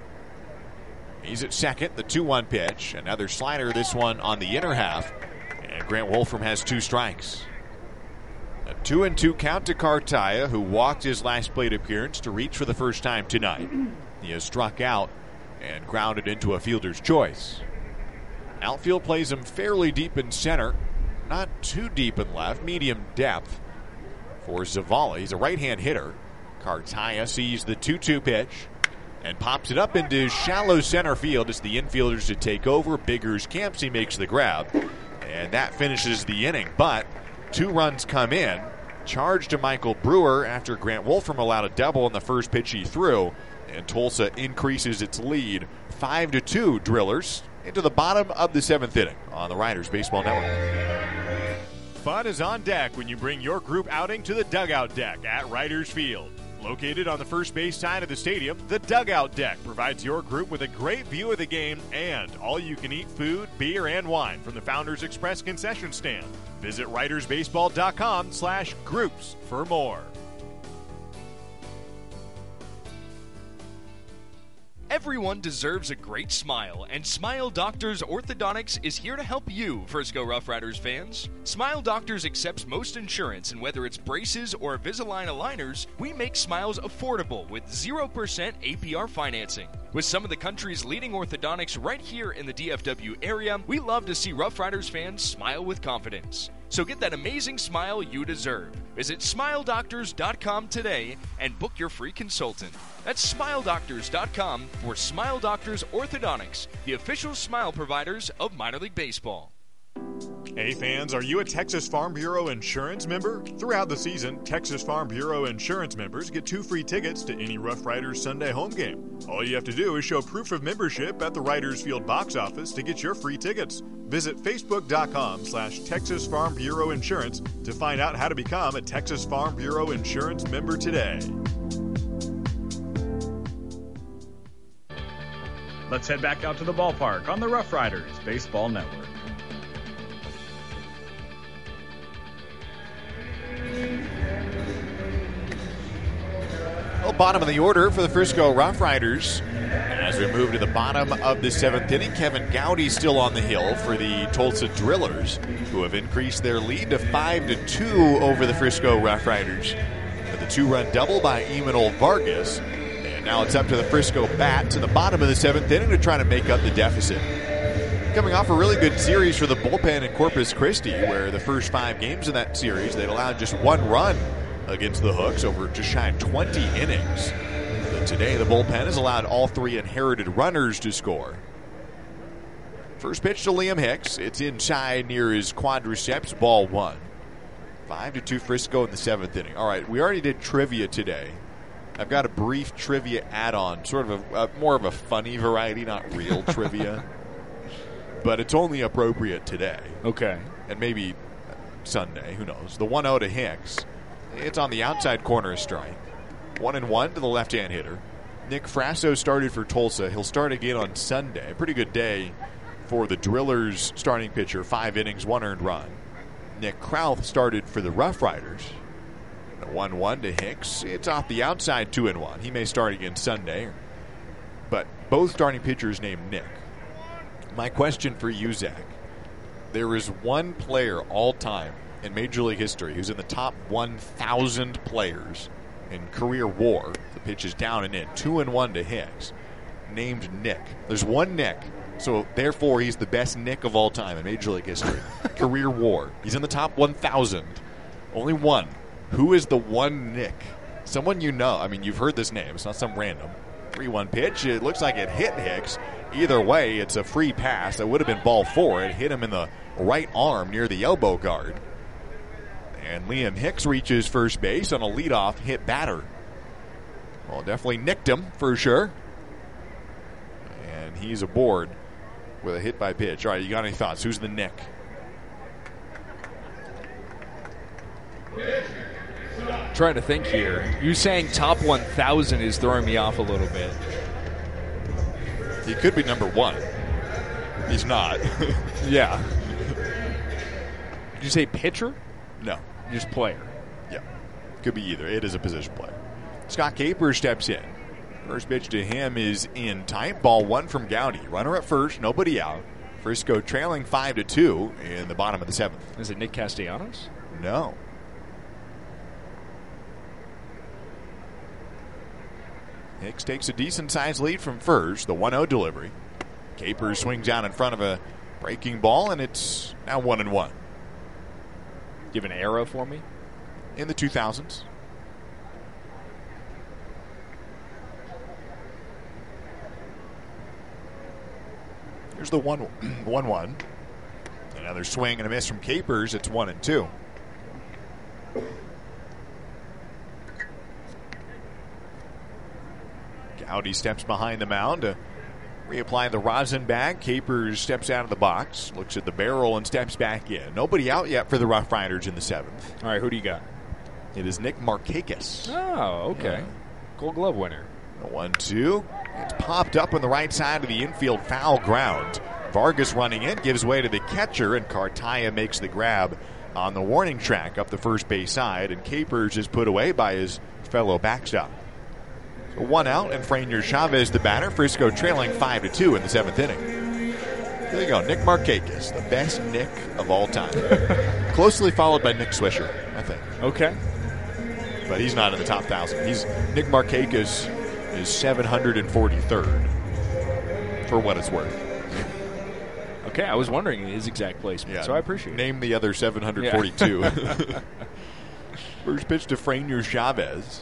He's at second, the 2-1 pitch. Another slider, this one on the inner half. And Grant Wolfram has 2 strikes. A 2-2 count to Cartaya, who walked his last plate appearance to reach for the first time tonight. He has struck out and grounded into a fielder's choice. Outfield plays him fairly deep in center. Not too deep in left, medium depth for Zavala. He's a right-hand hitter. Cartaya sees the 2-2 pitch and pops it up into shallow center field. It's the infielders to take over. Biggers Campsey makes the grab, and that finishes the inning. But 2 runs come in, charged to Michael Brewer after Grant Wolfram allowed a double on the first pitch he threw, and Tulsa increases its lead 5-2. Drillers into the bottom of the 7th inning on the Riders Baseball Network. Fun is on deck when you bring your group outing to the Dugout Deck at Riders Field. Located on the first base side of the stadium, the Dugout Deck provides your group with a great view of the game and all-you-can-eat food, beer, and wine from the Founders Express concession stand. Visit RidersBaseball.com/groups for more. Everyone deserves a great smile, and Smile Doctors Orthodontics is here to help you, Frisco Rough Riders fans. Smile Doctors accepts most insurance, and whether it's braces or Invisalign aligners, we make smiles affordable with 0% APR financing. With some of the country's leading orthodontics right here in the DFW area, we love to see Rough Riders fans smile with confidence. So get that amazing smile you deserve. Visit SmileDoctors.com today and book your free consultant. That's SmileDoctors.com for Smile Doctors Orthodontics, the official smile providers of minor league baseball. Hey fans, are you a Texas Farm Bureau Insurance member? Throughout the season, Texas Farm Bureau Insurance members get 2 free tickets to any Rough Riders Sunday home game. All you have to do is show proof of membership at the Riders Field box office to get your free tickets. Visit Facebook.com/Texas Farm Bureau Insurance to find out how to become a Texas Farm Bureau Insurance member today. Let's head back out to the ballpark on the Rough Riders Baseball Network. Well, bottom of the order for the Frisco Rough Riders. As we move to the bottom of the 7th inning, Kevin Gowdy still on the hill for the Tulsa Drillers, who have increased their lead to 5-2 over the Frisco Rough Riders with a 2-run double by Emanol Vargas. And now it's up to the Frisco Bats in the bottom of the 7th inning to try to make up the deficit. coming off a really good series for the bullpen in Corpus Christi, where the first 5 games in that series, they'd allowed just 1 run against the Hooks over just shy of 20 innings. But today, the bullpen has allowed all 3 inherited runners to score. First pitch to Liam Hicks. It's inside near his quadriceps, ball 1. 5-2 Frisco in the 7th inning. All right, we already did trivia today. I've got a brief trivia add-on, sort of a more of a funny variety, not real trivia. But it's only appropriate today. Okay. And maybe Sunday, who knows. The 1-0 to Hicks. It's on the outside corner strike. 1-1 to the left-hand hitter. Nick Frasso started for Tulsa. He'll start again on Sunday. A pretty good day for the Drillers starting pitcher. 5 innings, 1 earned run. Nick Krauth started for the Rough Riders. 1-1 to Hicks. It's off the outside, 2-1. He may start again Sunday. But both starting pitchers named Nick. My question for you, Zach. There is one player all time in Major League history who's in the top 1,000 players in career WAR. The pitch is down and in. 2-1 to Hicks. Named Nick. There's one Nick. So, therefore, he's the best Nick of all time in Major League history. Career WAR. He's in the top 1,000. Only one. Who is the one Nick? Someone you know. I mean, you've heard this name. It's not some random. 3-1 pitch. It looks like it hit Hicks. Either way, it's a free pass. That would have been ball 4. It hit him in the right arm near the elbow guard. And Liam Hicks reaches first base on a leadoff hit batter. Well, definitely nicked him for sure. And he's aboard with a hit by pitch. All right, you got any thoughts? Who's the Nick? Trying to think here. You saying top 1,000 is throwing me off a little bit. He could be number 1. He's not. Yeah. Did you say pitcher? No. Just player. Yeah. Could be either. It is a position player. Scott Capers steps in. First pitch to him is in tight. Ball 1 from Gowdy. Runner at first, nobody out. Frisco trailing 5-2 in the bottom of the 7th. Is it Nick Castellanos? No. Hicks takes a decent-sized lead from first. The 1-0 delivery. Capers swings out in front of a breaking ball, and it's now 1-1. Give an arrow for me? In the 2000s. Here's the 1-1. Another swing and a miss from Capers. It's 1-2. Gowdy steps behind the mound to reapply the rosin bag. Capers steps out of the box, looks at the barrel, and steps back in. Nobody out yet for the Rough Riders in the 7th. All right, who do you got? It is Nick Markakis. Oh, okay. Gold Glove winner. The 1-2. It's popped up on the right side of the infield foul ground. Vargas running in, gives way to the catcher, and Cartaya makes the grab on the warning track up the first base side, and Capers is put away by his fellow backstop. So 1 out, and Franier Chavez the batter. Frisco trailing 5-2 in the 7th inning. There you go, Nick Markakis, the best Nick of all time. Closely followed by Nick Swisher, I think. Okay. But he's not in the top 1,000. Nick Markakis is 743rd, for what it's worth. Okay, I was wondering his exact placement, so I appreciate it. Name the other 742. Yeah. First pitch to Franier Chavez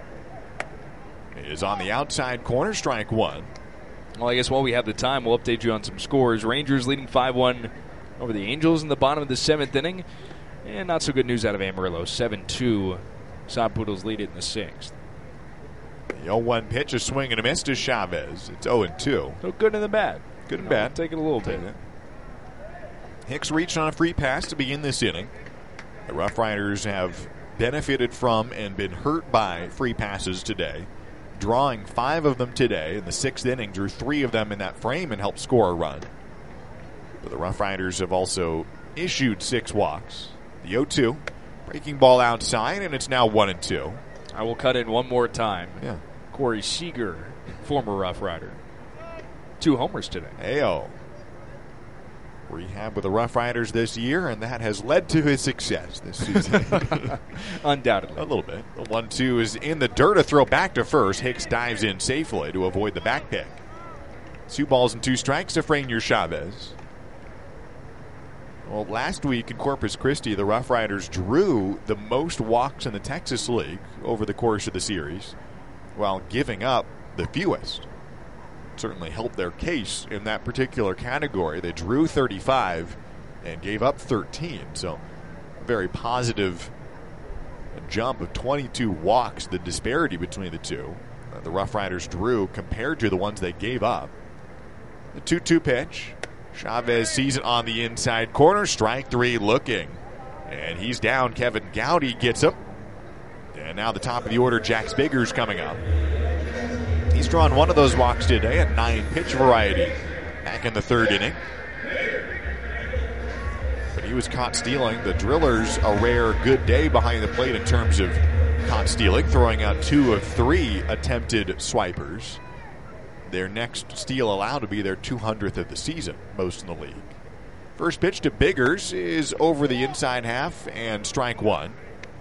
is on the outside corner, strike 1. Well, I guess while we have the time, we'll update you on some scores. Rangers leading 5-1 over the Angels in the bottom of the 7th inning. And not so good news out of Amarillo. 7-2. Sod Poodles lead it in the 6th. The 0-1 pitch, a swing and a miss to Chavez. It's 0-2. So good and the bad. Good and bad. Take it a little bit. Hicks reached on a free pass to begin this inning. The Rough Riders have benefited from and been hurt by free passes today. Drawing 5 of them today in the 6th inning, drew 3 of them in that frame and helped score a run. But the Rough Riders have also issued 6 walks. The 0-2, breaking ball outside, and it's now 1-2. I will cut in one more time. Yeah. Corey Seager, former Rough Rider. 2 homers today. Ayo. Rehab with the Rough Riders this year, and that has led to his success this season. Undoubtedly. A little bit. The 1-2 is in the dirt. A throw back to first. Hicks dives in safely to avoid the back pick. 2 balls and 2 strikes to Franier Chavez. Well, last week in Corpus Christi, the Rough Riders drew the most walks in the Texas League over the course of the series, while giving up the fewest. Certainly helped their case in that particular category. They drew 35 and gave up 13, so a very positive jump of 22 walks, the disparity between the two. The Rough Riders drew compared to the ones they gave up. The 2-2 pitch. Chavez sees it on the inside corner. Strike three looking. And he's down. Kevin Gowdy gets him. And now the top of the order, Jax Biggers coming up. He's drawn one of those walks today at 9-pitch variety back in the third inning. But he was caught stealing. The Drillers, a rare good day behind the plate in terms of caught stealing, throwing out 2 of 3 attempted swipers. Their next steal allowed to be their 200th of the season, most in the league. First pitch to Biggers is over the inside half and strike one.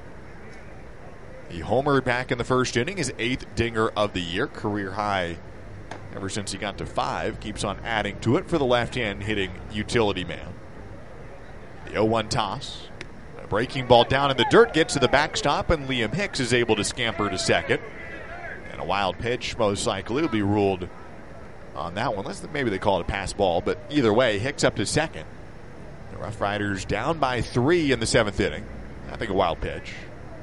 He homered back in the first inning, his 8th dinger of the year, career high ever since he got to 5. Keeps on adding to it for the left-hand hitting utility man. The 0-1 toss. A breaking ball down in the dirt gets to the backstop, and Liam Hicks is able to scamper to second. And a wild pitch most likely will be ruled on that one. Maybe they call it a pass ball, but either way, Hicks up to second. The Rough Riders down by 3 in the 7th inning. I think a wild pitch.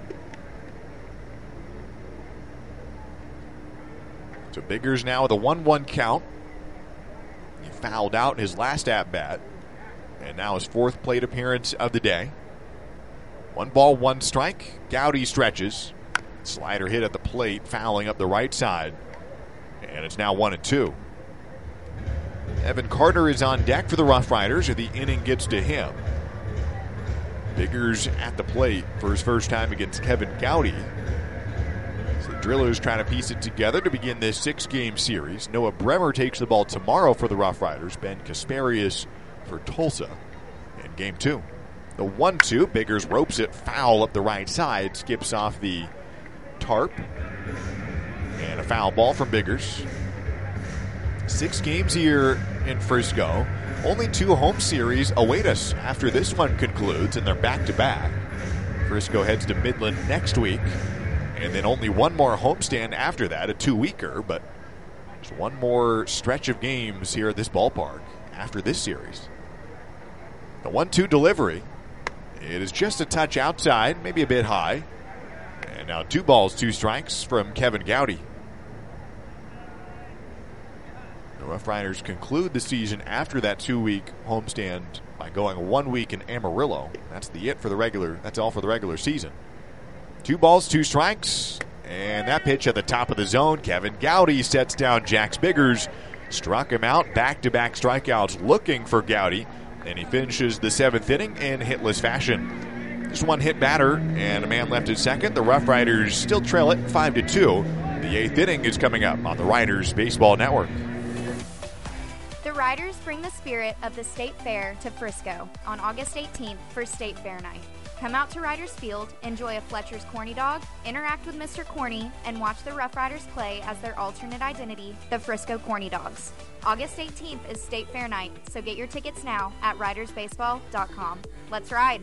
So Biggers now with a 1-1 count. He fouled out in his last at-bat. And now his 4th plate appearance of the day. 1 ball, 1 strike. Gowdy stretches. Slider hit at the plate, fouling up the right side. And it's now 1-2. Evan Carter is on deck for the Rough Riders as the inning gets to him. Biggers at the plate for his first time against Kevin Gowdy. So the Drillers trying to piece it together to begin this 6-game series. Noah Bremer takes the ball tomorrow for the Rough Riders. Ben Kasparius for Tulsa in game 2. The 1-2, Biggers ropes it foul up the right side, skips off the tarp. And a foul ball from Biggers. 6 games here in Frisco. Only 2 home series await us after this one concludes, and they're back-to-back. Frisco heads to Midland next week, and then only 1 more homestand after that, a 2-weeker, but there's 1 more stretch of games here at this ballpark after this series. The 1-2 delivery. It is just a touch outside, maybe a bit high. And now 2 balls, 2 strikes from Kevin Gowdy. The Rough Riders conclude the season after that 2-week homestand by going 1 week in Amarillo. That's all for the regular season. 2 balls, 2 strikes, and that pitch at the top of the zone. Kevin Gowdy sets down Jax Biggers, struck him out, back-to-back strikeouts looking for Gowdy, and he finishes the 7th inning in hitless fashion. Just 1 hit batter and a man left at second. The Rough Riders still trail it 5-2. The 8th inning is coming up on the Riders Baseball Network. The Riders bring the spirit of the State Fair to Frisco on August 18th for State Fair Night. Come out to Riders Field, enjoy a Fletcher's Corny Dog, interact with Mr. Corny, and watch the Rough Riders play as their alternate identity, the Frisco Corny Dogs. August 18th is State Fair Night, so get your tickets now at ridersbaseball.com. Let's ride!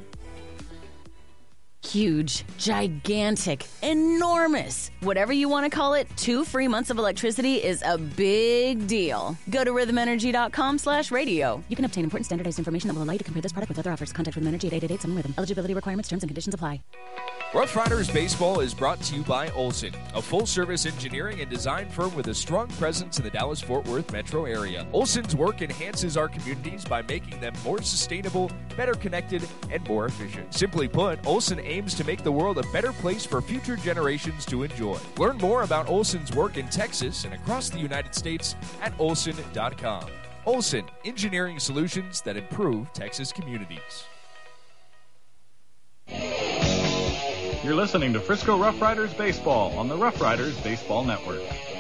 Huge, gigantic, enormous. Whatever you want to call it, 2 free months of electricity is a big deal. Go to rhythmenergy.com/radio. You can obtain important standardized information that will allow you to compare this product with other offers. Contact Rhythm Energy at 888-7-RHYTHM. Eligibility requirements, terms, and conditions apply. Rough Riders Baseball is brought to you by Olson, a full-service engineering and design firm with a strong presence in the Dallas-Fort Worth metro area. Olson's work enhances our communities by making them more sustainable, better connected, and more efficient. Simply put, Olson aims to make the world a better place for future generations to enjoy. Learn more about Olson's work in Texas and across the United States at olson.com. Olson, engineering solutions that improve Texas communities. You're listening to Frisco Rough Riders Baseball on the Rough Riders Baseball Network.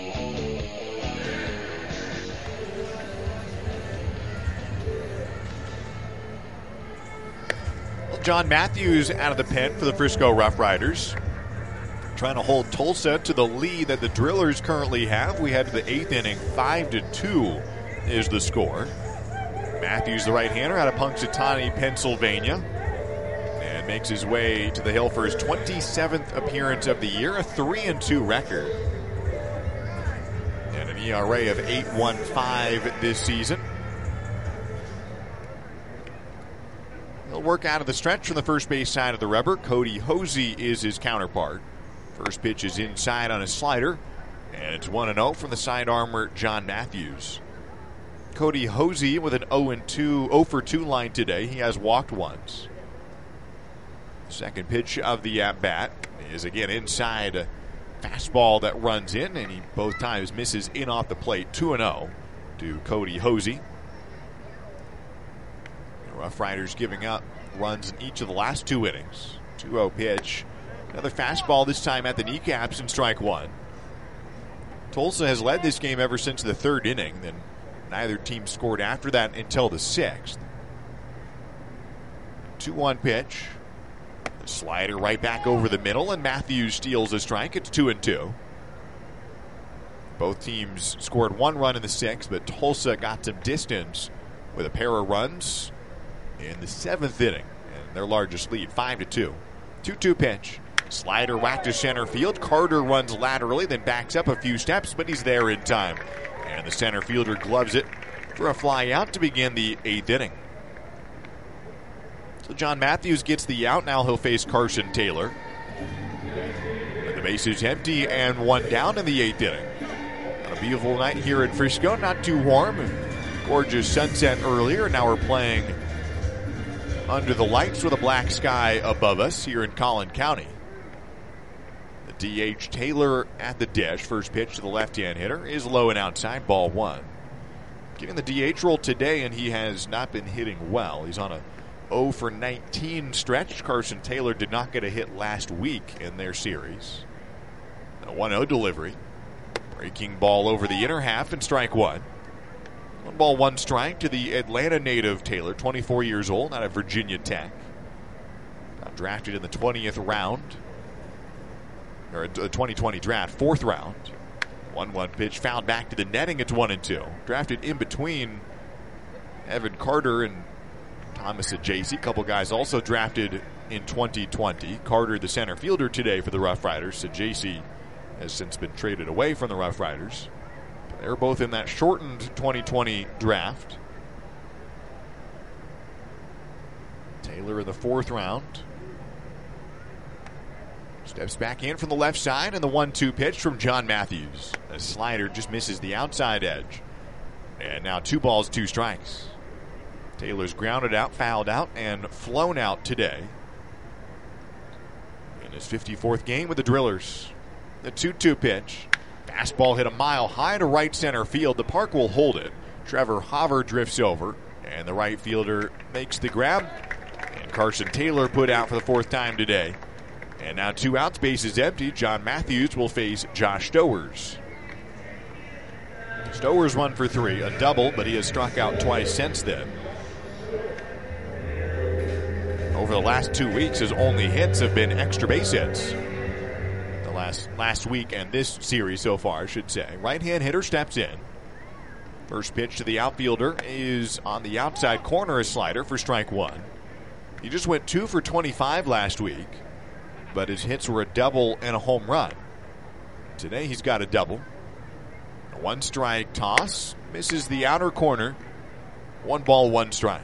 Well, John Matthews out of the pen for the Frisco Rough Riders, trying to hold Tulsa to the lead that the Drillers currently have. We head to the 8th inning, 5-2 is the score. Matthews, the right-hander, out of Punxsutawney, Pennsylvania, and makes his way to the hill for his 27th appearance of the year, a 3-2 record, and an ERA of 8.15 this season. He'll work out of the stretch from the first base side of the rubber. Cody Hosey is his counterpart. First pitch is inside on a slider, and it's 1-0 from the sidearmer, John Matthews. Cody Hosey with an 0 for 2 line today. He has walked once. Second pitch of the at-bat is again inside, a fastball that runs in, and he both times misses in off the plate. 2-0 to Cody Hosey. The Rough Riders giving up runs in each of the last 2 innings. 2-0 pitch. Another fastball, this time at the kneecaps, and strike one. Tulsa has led this game ever since the 3rd inning. Then neither team scored after that until the 6th. 2-1 pitch. The slider right back over the middle, and Matthews steals a strike. It's 2-2. Both teams scored 1 run in the 6th, but Tulsa got some distance with a pair of runs in the 7th inning, and their largest lead, 5-2. 2-2 pitch. Slider whacked to center field. Carter runs laterally, then backs up a few steps, but he's there in time. And the center fielder gloves it for a fly out to begin the 8th inning. So John Matthews gets the out. Now he'll face Carson Taylor. And the base is empty and 1 down in the 8th inning. On a beautiful night here in Frisco. Not too warm. Gorgeous sunset earlier. Now we're playing under the lights with a black sky above us here in Collin County. DH Taylor at the dish. First pitch to the left-hand hitter is low and outside, ball 1. Getting the DH role today, and he has not been hitting well. He's on a 0 for 19 stretch. Carson Taylor did not get a hit last week in their series. A 1-0 delivery. Breaking ball over the inner half, and strike 1. 1 ball, 1 strike to the Atlanta native Taylor, 24 years old, out of Virginia Tech. Got drafted in the 20th round. Or a 2020 draft, 4th round. 1-1 pitch fouled back to the netting. It's 1-2. Drafted in between Evan Carter and Thomas Ajaysi. A couple guys also drafted in 2020. Carter, the center fielder today for the Rough Riders. Ajaysi has since been traded away from the Rough Riders. They're both in that shortened 2020 draft. Taylor in the 4th round. Steps back in from the left side, and the 1-2 pitch from John Matthews. A slider just misses the outside edge. And now 2 balls, 2 strikes. Taylor's grounded out, fouled out, and flown out today. In his 54th game with the Drillers. The 2-2 pitch. Fastball hit a mile high to right center field. The park will hold it. Trevor Hauver drifts over, and the right fielder makes the grab. And Carson Taylor put out for the 4th time today. And now 2 outs, base is empty. John Matthews will face Josh Stowers. Stowers 1 for 3, a double, but he has struck out twice since then. Over the last 2 weeks, his only hits have been extra base hits. The last week and this series so far, I should say. Right-hand hitter steps in. First pitch to the outfielder is on the outside corner, a slider for strike 1. He just went 2 for 25 last week, but his hits were a double and a home run. Today he's got a double. A 1-strike toss. Misses the outer corner. 1 ball, 1 strike.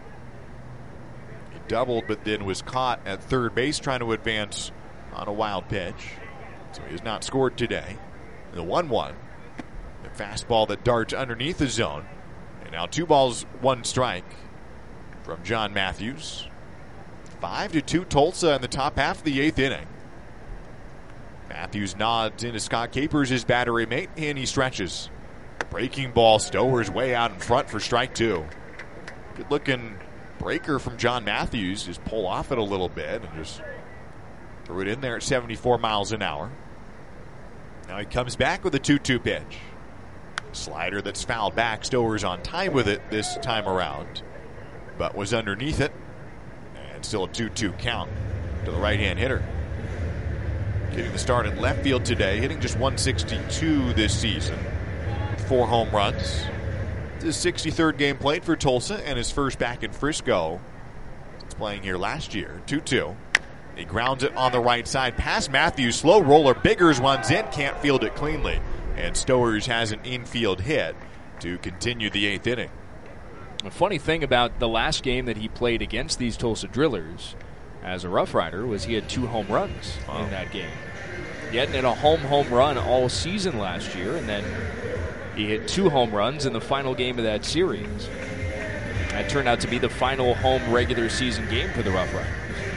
He doubled, but then was caught at third base trying to advance on a wild pitch. So he has not scored today. The 1-1. The fastball that darts underneath the zone. And now 2 balls, 1 strike from John Matthews. 5-2 Tulsa in the top half of the 8th inning. Matthews nods into Scott Capers, his battery mate, and he stretches. Breaking ball, Stowers way out in front for strike 2. Good looking breaker from John Matthews. Just pull off it a little bit and just threw it in there at 74 miles an hour. Now he comes back with a 2-2 pitch. Slider that's fouled back. Stowers on time with it this time around, but was underneath it. And still a 2-2 count to the right-hand hitter. Getting the start in left field today, hitting just 162 this season. 4 home runs. It's his 63rd game played for Tulsa and his first back in Frisco. He's playing here last year. 2-2. He grounds it on the right side past Matthews. Slow roller. Biggers runs in. Can't field it cleanly. And Stowers has an infield hit to continue the 8th inning. The funny thing about the last game that he played against these Tulsa Drillers as a Rough Rider was he had 2 home runs in that game. He hadn't hit a home run all season last year, and then he hit 2 home runs in the final game of that series. That turned out to be the final home regular season game for the Rough Riders.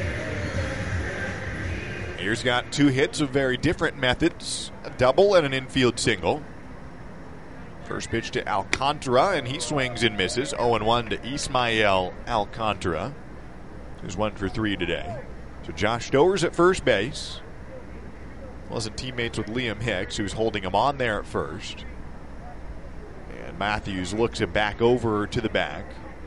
Here's got 2 hits of very different methods, a double and an infield single. First pitch to Alcantara, and he swings and misses. 0-1 to Ismael Alcantara, who's 1 for 3 today. So Josh Stowers at first base. Wasn't teammates with Liam Hicks, who's holding him on there at first. And Matthews looks it back over to the back.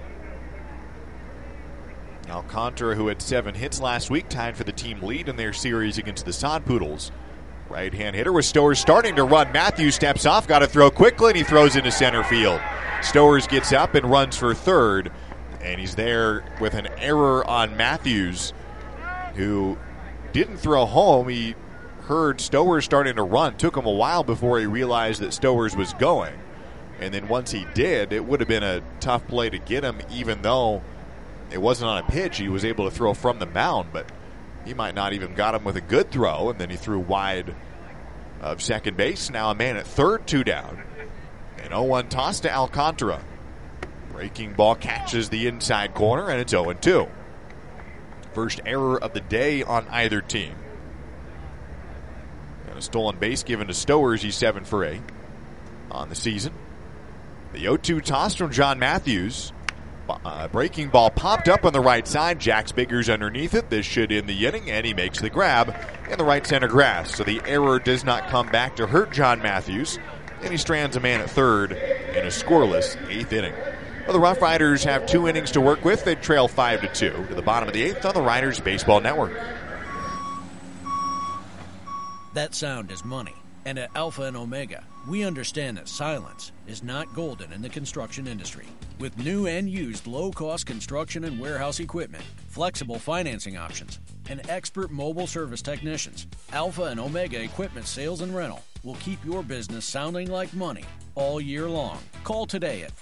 Alcantara, who had 7 hits last week, tied for the team lead in their series against the Sod Poodles. Right-hand hitter with Stowers starting to run. Matthews steps off, got to throw quickly, and he throws into center field. Stowers gets up and runs for third, and he's there with an error on Matthews, who didn't throw home. He heard Stowers starting to run. Took him a while before he realized that Stowers was going. And then once he did, it would have been a tough play to get him, even though it wasn't on a pitch. He was able to throw from the mound, but he might not even got him with a good throw, and then he threw wide of second base. Now a man at third, 2 down. An 0-1 toss to Alcantara. Breaking ball catches the inside corner, and it's 0-2. First error of the day on either team. And a stolen base given to Stowers. He's 7 for 8 on the season. The 0-2 toss from John Matthews. Breaking ball popped up on the right side. Jax Biggers underneath it. This should end the inning, and he makes the grab in the right center grass. So the error does not come back to hurt John Matthews, and he strands a man at third in a scoreless 8th inning. Well, the Rough Riders have 2 innings to work with. They trail 5-2 to the bottom of the 8th on the Riders Baseball Network. That sound is money. And at Alpha and Omega, we understand that silence is not golden in the construction industry. With new and used low-cost construction and warehouse equipment, flexible financing options, and expert mobile service technicians, Alpha and Omega Equipment Sales and Rental will keep your business sounding like money all year long. Call today at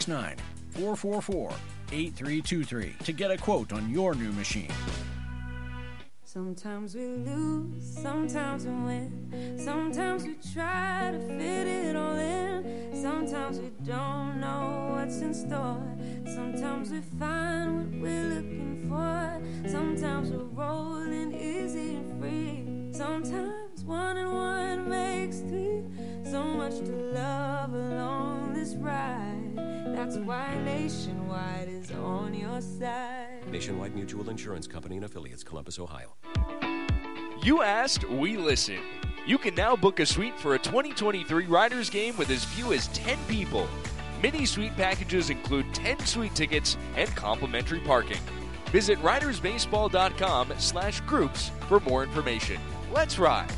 469-444-8323 to get a quote on your new machine. Sometimes we lose, sometimes we win. Sometimes we try to fit it all in. Sometimes we don't know what's in store. Sometimes we find what we're looking for. Sometimes we're rolling easy and free. Sometimes 1 and 1 makes 3. So much to love along this ride. That's why Nationwide is on your side. Nationwide Mutual Insurance Company and Affiliates, Columbus, Ohio. You asked, we listened. You can now book a suite for a 2023 Riders game with as few as 10 people. Mini suite packages include 10 suite tickets and complimentary parking. Visit ridersbaseball.com/groups for more information. Let's ride.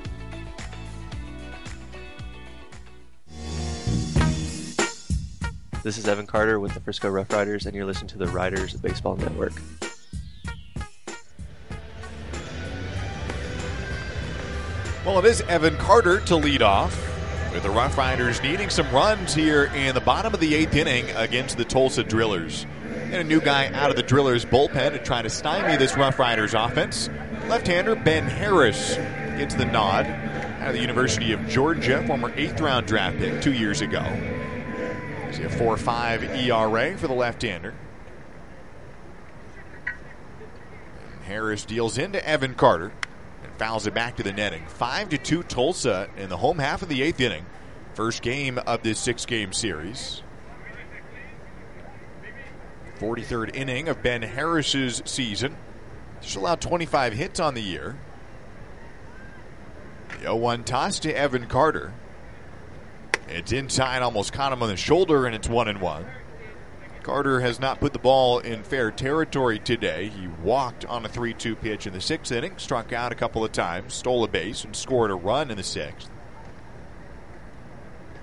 This is Evan Carter with the Frisco Rough Riders, and you're listening to the Riders Baseball Network. Well, it is Evan Carter to lead off, with the Rough Riders needing some runs here in the bottom of the 8th inning against the Tulsa Drillers. And a new guy out of the Drillers bullpen to try to stymie this Rough Riders offense. Left-hander Ben Harris gets the nod out of the University of Georgia, former 8th-round draft pick 2 years ago. He's a 4.5 ERA for the left-hander. And Harris deals into Evan Carter and fouls it back to the netting. 5-2 Tulsa in the home half of the 8th inning. First game of this 6-game series. 43rd inning of Ben Harris's season. Just allowed 25 hits on the year. The 0-1 toss to Evan Carter. It's inside, almost caught him on the shoulder, and it's 1-1. Carter has not put the ball in fair territory today. He walked on a 3-2 pitch in the 6th inning, struck out a couple of times, stole a base, and scored a run in the 6th.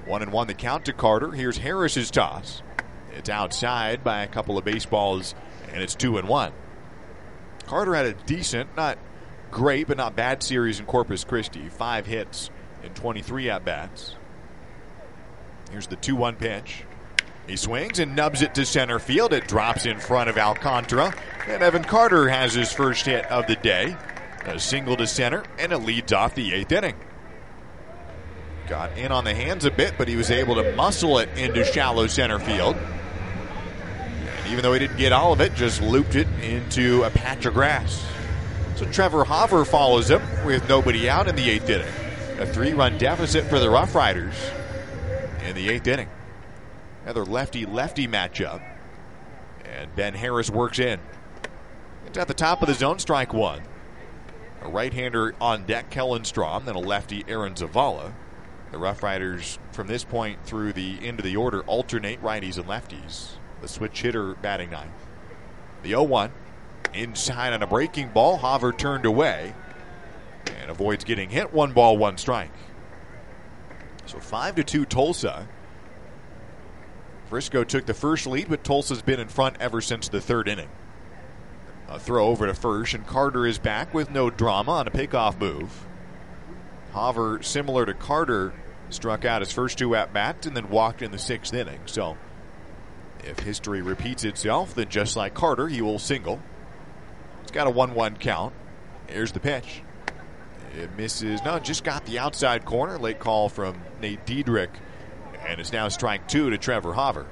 1-1 the count to Carter. Here's Harris's toss. It's outside by a couple of baseballs, and it's 2-1. Carter had a decent, not great, but not bad series in Corpus Christi. 5 hits and 23 at-bats. Here's the 2-1 pitch. He swings and nubs it to center field. It drops in front of Alcantara. And Evan Carter has his first hit of the day. A single to center, and it leads off the 8th inning. Got in on the hands a bit, but he was able to muscle it into shallow center field. And even though he didn't get all of it, just looped it into a patch of grass. So Trevor Hauver follows him with nobody out in the 8th inning. A 3-run deficit for the Rough Riders in the 8th inning. Another lefty-lefty matchup. And Ben Harris works in. It's at the top of the zone, strike 1. A right-hander on deck, Kellen Strom, then a lefty, Aaron Zavala. The Rough Riders, from this point through the end of the order, alternate righties and lefties. The switch hitter batting ninth. The 0-1. Inside on a breaking ball. Hauver turned away and avoids getting hit. 1 ball, 1 strike. So 5-2 Tulsa. Frisco took the first lead, but Tulsa's been in front ever since the 3rd inning. A throw over to first, and Carter is back with no drama on a pickoff move. Hauver, similar to Carter, struck out his first 2 at-bats and then walked in the 6th inning. So if history repeats itself, then just like Carter, he will single. It's got a 1-1 count. Here's the pitch. It misses. No, just got the outside corner. Late call from Nate Diedrich. And it's now strike 2 to Trevor Hauver.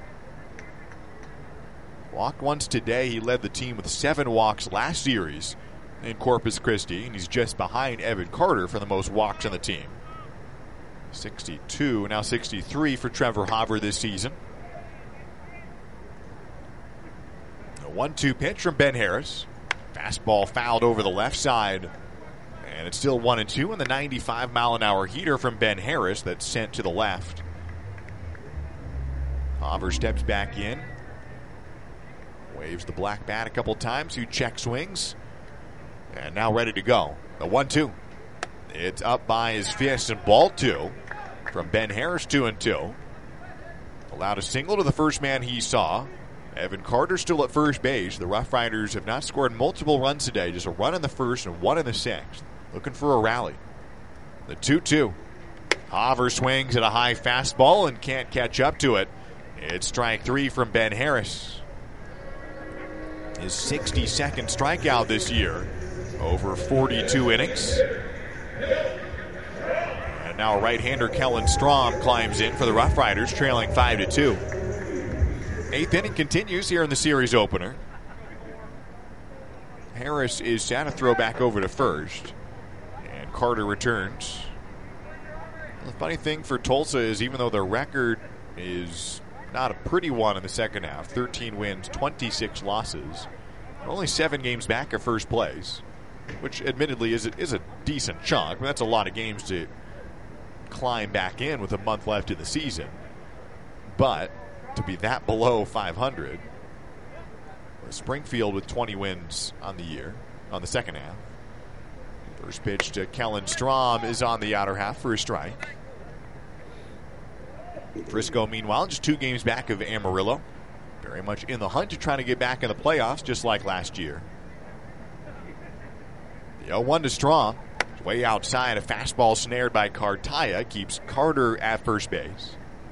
Walked once today. He led the team with 7 walks last series in Corpus Christi, and he's just behind Evan Carter for the most walks on the team. 62, now 63 for Trevor Hauver this season. A 1-2 pitch from Ben Harris. Fastball fouled over the left side, and it's still 1-2, and the 95-mile-an-hour heater from Ben Harris that's sent to the left. Hauver steps back in. Waves the black bat a couple times. 2 check swings. And now ready to go. The 1-2. It's up by his fist and ball 2 from Ben Harris. 2-2. Allowed a single to the first man he saw. Evan Carter still at first base. The Rough Riders have not scored multiple runs today. Just a run in the first and 1 in the 6th. Looking for a rally. The 2-2. Hauver swings at a high fastball and can't catch up to it. It's strike 3 from Ben Harris. His 62nd strikeout this year. Over 42 innings. And now right-hander Kellen Strom climbs in for the Rough Riders, trailing 5-2. 8th inning continues here in the series opener. Harris is set to throw back over to first. And Carter returns. The funny thing for Tulsa is even though their record is not a pretty one in the second half, 13 wins, 26 losses, they're only 7 games back of first place, which admittedly is a decent chunk, but that's a lot of games to climb back in with a month left in the season. But to be that below 500, Springfield with 20 wins on the year, on the second half. First pitch to Kellen Strom is on the outer half for a strike. Frisco, meanwhile, just 2 games back of Amarillo. Very much in the hunt to try to get back in the playoffs, just like last year. The 0-1 to Strom. Way outside, a fastball snared by Cartaya keeps Carter at first base.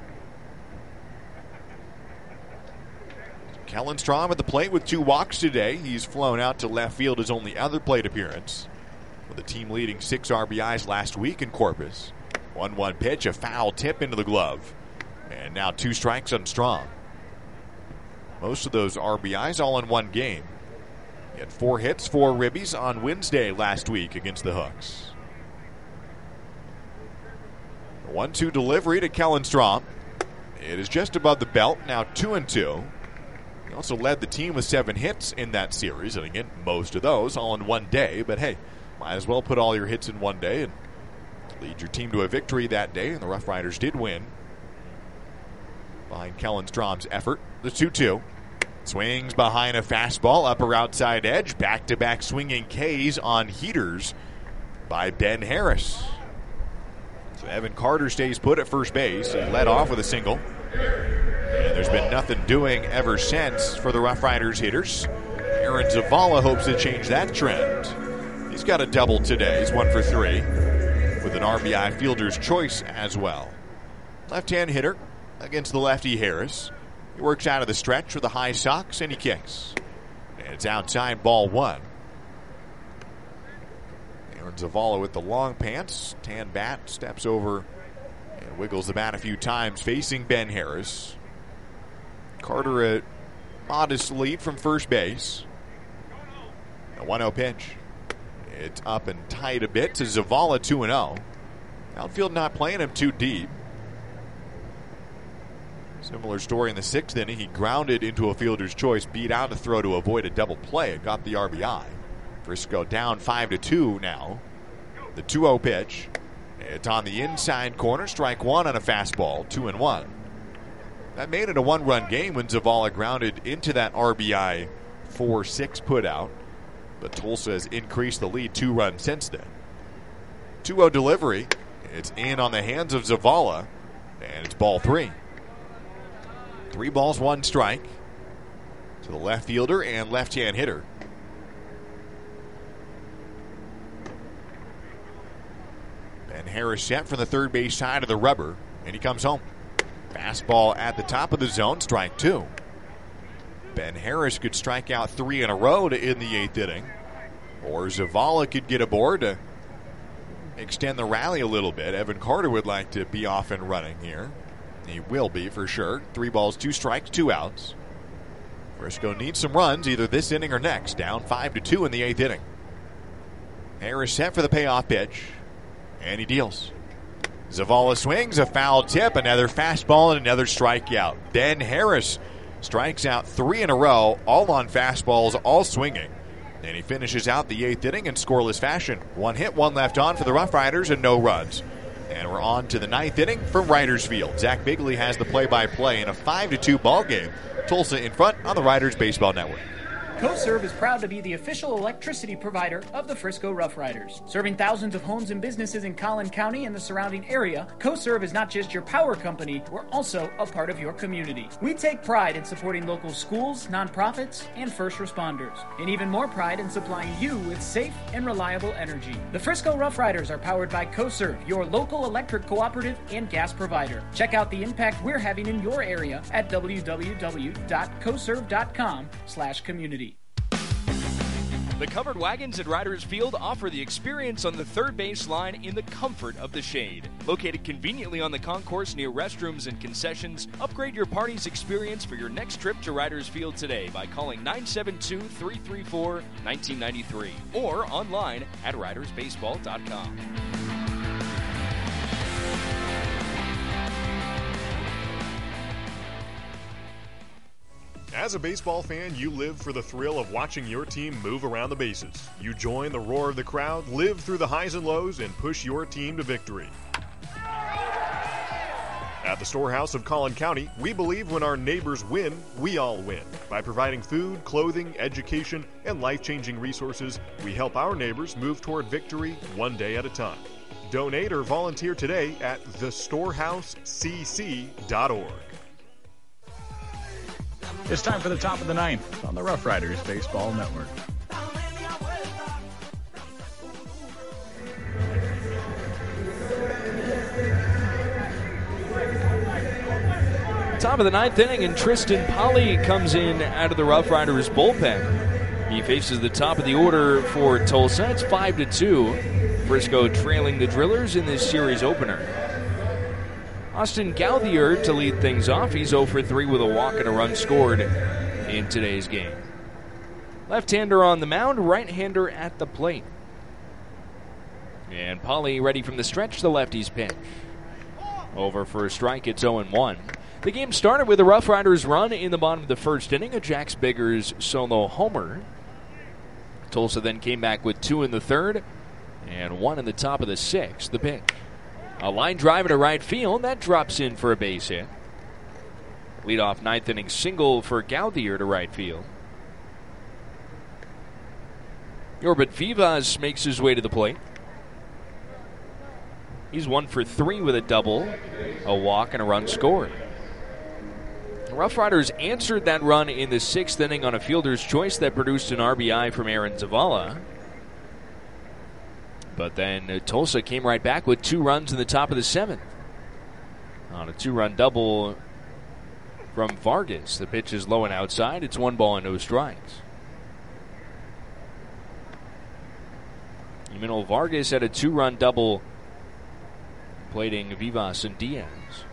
Kellen Strom at the plate with 2 walks today. He's flown out to left field his only other plate appearance, with the team leading 6 RBIs last week in Corpus. 1-1 pitch, a foul tip into the glove. And now 2 strikes on Strom. Most of those RBIs all in one game. He had 4 hits, 4 ribbies on Wednesday last week against the Hooks. 1-2 delivery to Kellen Strom. It is just above the belt, now 2-2. He also led the team with 7 hits in that series, and again, most of those all in one day. But hey, might as well put all your hits in one day and lead your team to a victory that day, and the Rough Riders did win behind Kellen Strom's effort. The 2-2. Swings behind a fastball, upper outside edge. Back-to-back swinging Ks on heaters by Ben Harris. So So Evan Carter stays put at first base. He led off with a single. And there's been nothing doing ever since for the Rough Riders hitters. Aaron Zavala hopes to change that trend. He's got a double today. He's 1 for 3 with an RBI fielder's choice as well. Left-hand hitter against the lefty Harris. He works out of the stretch with the high socks and he kicks. And it's outside, ball 1. Aaron Zavala with the long pants. Tan bat, steps over and wiggles the bat a few times facing Ben Harris. Carter a modest lead from first base. A 1-0 pitch. It's up and tight a bit to Zavala, 2-0. Outfield not playing him too deep. Similar story in the 6th inning. He grounded into a fielder's choice, beat out a throw to avoid a double play, and got the RBI. Frisco down 5-2 now. The 2-0 pitch. It's on the inside corner. Strike 1 on a fastball. 2-1. That made it a 1-run game when Zavala grounded into that RBI 4-6 putout. But Tulsa has increased the lead 2 runs since then. 2-0 delivery. It's in on the hands of Zavala. And it's ball 3. 3 balls, 1 strike to the left fielder and left-hand hitter. Ben Harris set from the third base side of the rubber, and he comes home. Fastball at the top of the zone, strike 2. Ben Harris could strike out 3 in a row to end the 8th inning, or Zavala could get aboard to extend the rally a little bit. Evan Carter would like to be off and running here. He will be for sure. 3 balls, 2 strikes, 2 outs. Frisco needs some runs either this inning or next. Down 5-2 in the 8th inning. Harris set for the payoff pitch, and he deals. Zavala swings, a foul tip, another fastball, and another strikeout. Ben Harris strikes out 3 in a row, all on fastballs, all swinging. And he finishes out the 8th inning in scoreless fashion. 1 hit, 1 left on for the Rough Riders, and no runs. And we're on to the 9th inning from Riders Field. Zach Bigley has the play-by-play in a 5-2 ball game. Tulsa in front on the Riders Baseball Network. CoServe is proud to be the official electricity provider of the Frisco Rough Riders. Serving thousands of homes and businesses in Collin County and the surrounding area, CoServe is not just your power company, we're also a part of your community. We take pride in supporting local schools, nonprofits, and first responders, and even more pride in supplying you with safe and reliable energy. The Frisco Rough Riders are powered by CoServe, your local electric cooperative and gas provider. Check out the impact we're having in your area at www.coserve.com/community. The covered wagons at Riders Field offer the experience on the third base line in the comfort of the shade. Located conveniently on the concourse near restrooms and concessions, upgrade your party's experience for your next trip to Riders Field today by calling 972-334-1993 or online at ridersbaseball.com. As a baseball fan, you live for the thrill of watching your team move around the bases. You join the roar of the crowd, live through the highs and lows, and push your team to victory. At the Storehouse of Collin County, we believe when our neighbors win, we all win. By providing food, clothing, education, and life-changing resources, we help our neighbors move toward victory one day at a time. Donate or volunteer today at thestorehousecc.org. It's time for the top of the 9th on the Rough Riders Baseball Network. Top of the 9th inning, and Tristan Polly comes in out of the Rough Riders bullpen. He faces the top of the order for Tulsa. It's 5-2. Frisco trailing the Drillers in this series opener. Austin Gauthier to lead things off. He's 0 for 3 with a walk and a run scored in today's game. Left-hander on the mound, right-hander at the plate. And Polly ready from the stretch, the lefty's pitch. Over for a strike, it's 0-1. The game started with a Rough Riders run in the bottom of the first inning, a Jax Biggers solo homer. Tulsa then came back with 2 in the third and 1 in the top of the 6th. The pitch. A line drive to right field. That drops in for a base hit. Leadoff 9th inning single for Gauthier to right field. Norbert Vivas makes his way to the plate. He's 1 for 3 with a double, a walk, and a run scored. The Rough Riders answered that run in the 6th inning on a fielder's choice that produced an RBI from Aaron Zavala. But then Tulsa came right back with 2 runs in the top of the 7th. On a 2-run double from Vargas. The pitch is low and outside. It's 1 ball and no strikes. Emmanuel Vargas had a 2-run double plating Vivas and Diaz.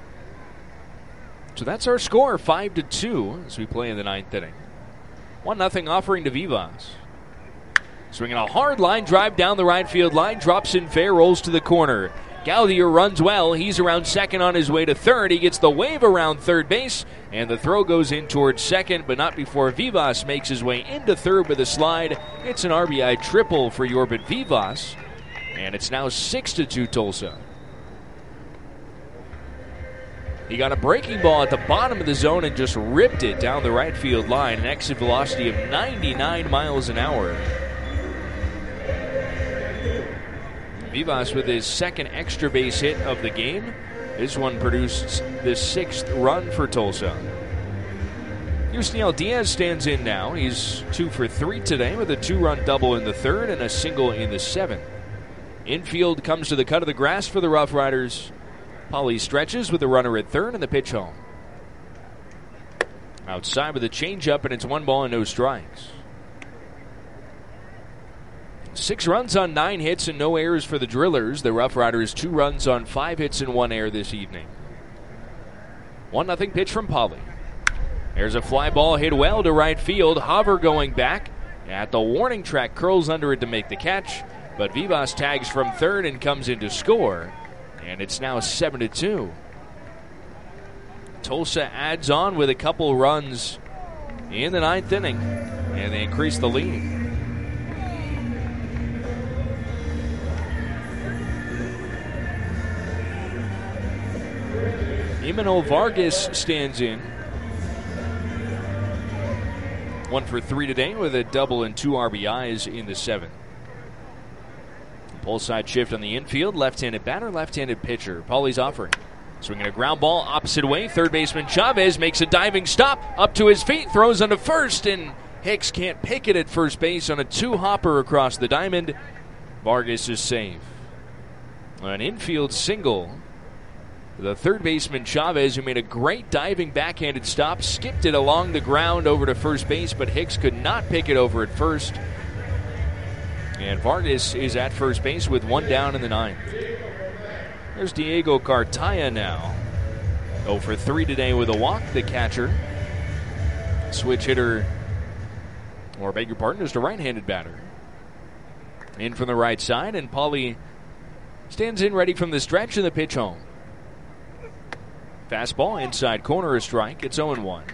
So that's our score, 5-2 as we play in the 9th inning. 1-0 offering to Vivas. Swinging a hard line drive down the right field line, drops in fair, rolls to the corner. Gallagher runs well. He's around second on his way to third. He gets the wave around third base, and the throw goes in towards second, but not before Vivas makes his way into third with a slide. It's an RBI triple for Yorbit Vivas, and it's now 6-2 Tulsa. He got a breaking ball at the bottom of the zone and just ripped it down the right field line, an exit velocity of 99 miles an hour. Vivas with his 2nd extra base hit of the game. This one produced the 6th run for Tulsa. Yusniel Diaz stands in now. He's 2 for 3 today with a 2-run double in the 3rd and a single in the 7th. Infield comes to the cut of the grass for the Rough Riders. Pauly stretches with a runner at 3rd and the pitch home. Outside with a changeup, and it's 1 ball and no strikes. 6 runs on 9 hits and no errors for the Drillers. The Rough Riders 2 runs on 5 hits and 1 error this evening. 1-0 pitch from Pauly. There's a fly ball hit well to right field. Haver going back at the warning track, curls under it to make the catch, but Vivas tags from third and comes in to score, and it's now 7-2. Tulsa adds on with a couple runs in the 9th inning, and they increase the lead. Emmanuel Vargas stands in. 1 for 3 today with a double and 2 RBIs in the 7th. Pull side shift on the infield. Left-handed batter, left-handed pitcher. Pauly's offering. Swinging a ground ball opposite way. Third baseman Chavez makes a diving stop. Up to his feet. Throws onto first. And Hicks can't pick it at first base on a 2-hopper across the diamond. Vargas is safe. An infield single. The third baseman Chavez, who made a great diving backhanded stop, skipped it along the ground over to first base, but Hicks could not pick it over at first. And Vargas is at first base with 1 down in the 9th. There's Diego Cartaya now. 0 for 3 today with a walk, the catcher. Switch hitter, or beg your pardon, is the right-handed batter. In from the right side, and Pauly stands in ready from the stretch, and the pitch home. Fastball, inside corner, a strike. It's 0-1.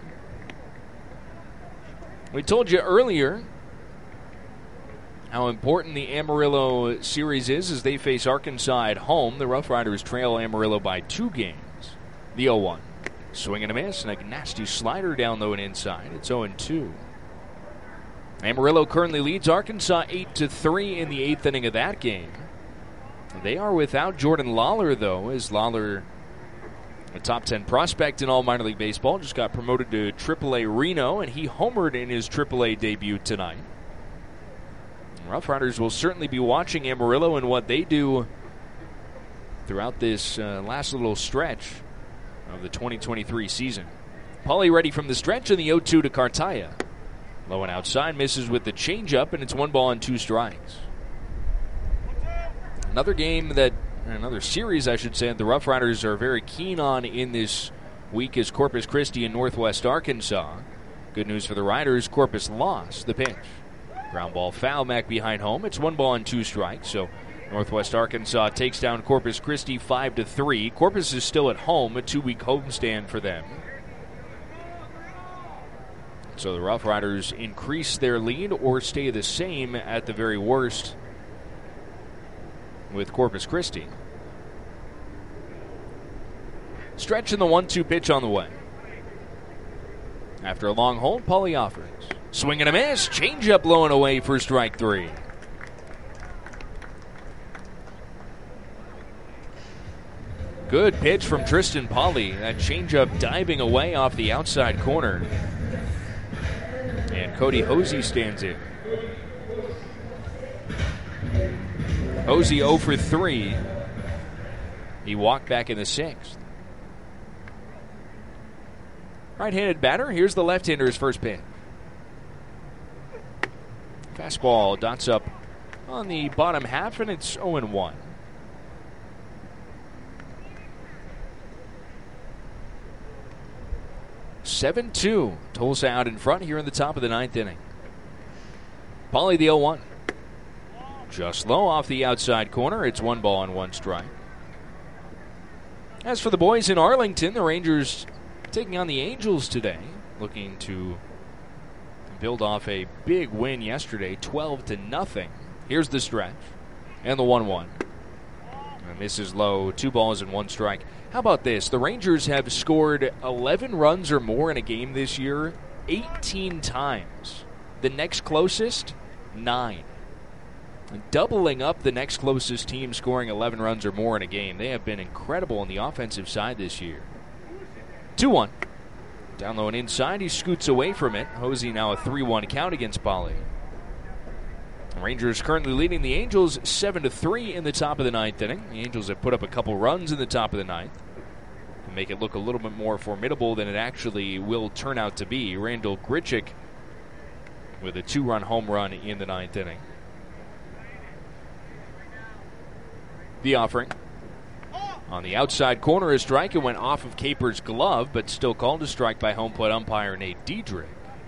We told you earlier how important the Amarillo series is as they face Arkansas at home. The Rough Riders trail Amarillo by 2 games. The 0-1. Swing and a miss, and a nasty slider down low and inside. It's 0-2. Amarillo currently leads Arkansas 8-3 in the 8th inning of that game. They are without Jordan Lawler, though, as Lawler, a top 10 prospect in all minor league baseball, just got promoted to AAA Reno, and he homered in his AAA debut tonight. Rough Riders will certainly be watching Amarillo and what they do throughout this last little stretch of the 2023 season. Pauly ready from the stretch, and the 0-2 to Cartaya. Low and outside, misses with the changeup, and it's 1 ball and 2 strikes. Another series, I should say, the Rough Riders are very keen on in this week is Corpus Christi and Northwest Arkansas. Good news for the Riders, Corpus lost the pitch. Ground ball foul back behind home. It's 1 ball and 2 strikes. So Northwest Arkansas takes down Corpus Christi 5-3. Corpus is still at home, a 2-week homestand for them. So the Rough Riders increase their lead or stay the same at the very worst with Corpus Christi. Stretch in the 1-2 pitch on the way. After a long hold, Pauly offers. Swing and a miss. Changeup low and away for strike 3. Good pitch from Tristan Pauly. That changeup diving away off the outside corner. And Cody Hosey stands in. Hosey 0 for 3. He walked back in the 6th. Right-handed batter. Here's the left-hander's first pitch. Fastball dots up on the bottom half, and it's 0-1. (7-2). Tulsa out in front here in the top of the 9th inning. Pauly the 0-1. Just low off the outside corner. It's 1 ball and 1 strike. As for the boys in Arlington, the Rangers taking on the Angels today, looking to build off a big win yesterday, 12-0. Here's the stretch and the 1-1. And this is low, 2 balls and 1 strike. How about this? The Rangers have scored 11 runs or more in a game this year 18 times. The next closest, 9. Doubling up the next closest team scoring 11 runs or more in a game. They have been incredible on the offensive side this year. 2-1. Down low and inside, he scoots away from it. Hosey now a 3-1 count against Pauly. Rangers currently leading the Angels 7-3 in the top of the 9th inning. The Angels have put up a couple runs in the top of the 9th to make it look a little bit more formidable than it actually will turn out to be. Randall Grichuk with a 2-run home run in the 9th inning. The offering. On the outside corner, a strike. It went off of Caper's glove, but still called a strike by home plate umpire Nate Diedrich.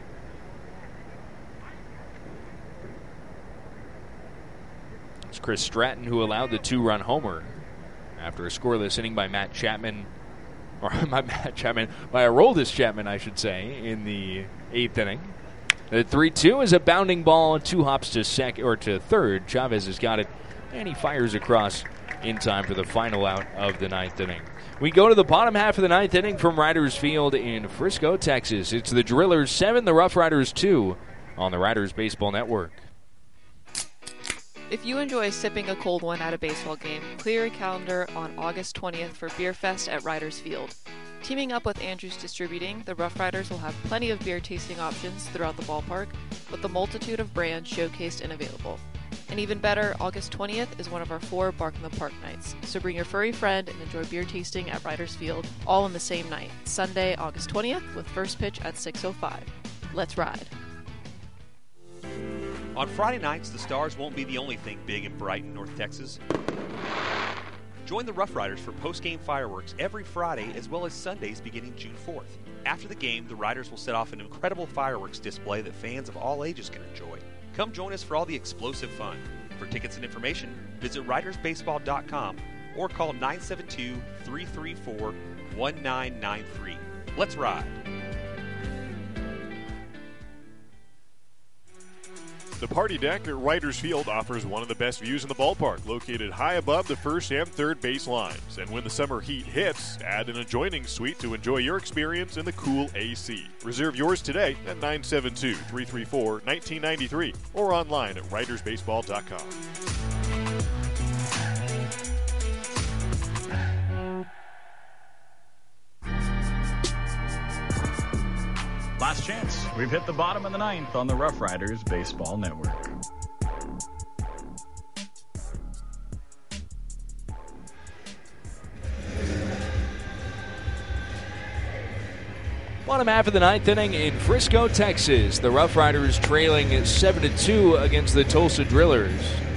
It's Chris Stratton who allowed the 2-run homer after a scoreless inning by Matt Chapman, or by Aroldis Chapman, I should say, in the 8th inning. The 3-2 is a bounding ball, 2 hops to third. Chavez has got it, and he fires across in time for the final out of the 9th inning. We go to the bottom half of the 9th inning from Riders Field in Frisco, Texas. It's the Drillers 7, the Rough Riders 2 on the Riders Baseball Network. If you enjoy sipping a cold one at a baseball game, clear your calendar on August 20th for Beer Fest at Riders Field. Teaming up with Andrews Distributing, the Rough Riders will have plenty of beer tasting options throughout the ballpark, with a multitude of brands showcased and available. And even better, August 20th is one of our 4 Bark in the Park nights. So bring your furry friend and enjoy beer tasting at Riders Field, all on the same night, Sunday, August 20th, with first pitch at 6:05. Let's ride. On Friday nights, the Stars won't be the only thing big and bright in North Texas. Join the Rough Riders for post-game fireworks every Friday as well as Sundays beginning June 4th. After the game, the Riders will set off an incredible fireworks display that fans of all ages can enjoy. Come join us for all the explosive fun. For tickets and information, visit ridersbaseball.com or call 972-334-1993. Let's ride. The Party Deck at Riders Field offers one of the best views in the ballpark, located high above the first and third base lines. And when the summer heat hits, add an adjoining suite to enjoy your experience in the cool AC. Reserve yours today at 972-334-1993 or online at ridersbaseball.com. Last chance. We've hit the bottom of the 9th on the Rough Riders Baseball Network. Bottom half of the 9th inning in Frisco, Texas. The Rough Riders trailing 7-2 against the Tulsa Drillers.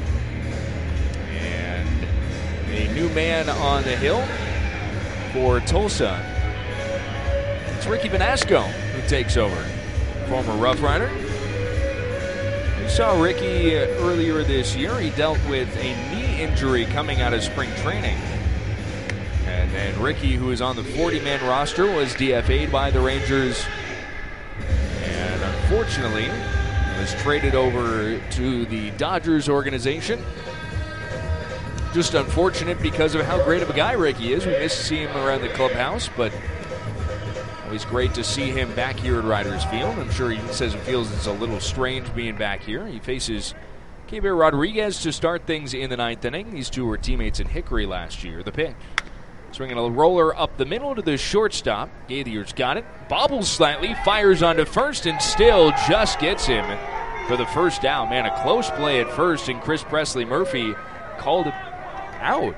And a new man on the hill for Tulsa. It's Ricky Vanasco who takes over. Former Rough Rider. We saw Ricky earlier this year. He dealt with a knee injury coming out of spring training. And then Ricky, who is on the 40-man roster, was DFA'd by the Rangers. And unfortunately, was traded over to the Dodgers organization. Just unfortunate because of how great of a guy Ricky is. We miss to see him around the clubhouse, but always great to see him back here at Riders Field. I'm sure he says it feels it's a little strange being back here. He faces Keibert Rodriguez to start things in the 9th inning. These two were teammates in Hickory last year. The pitch. Swinging a roller up the middle to the shortstop. Gaithier's got it. Bobbles slightly, fires onto first, and still just gets him for the first down. Man, a close play at first, and Chris Presley Murphy called it out.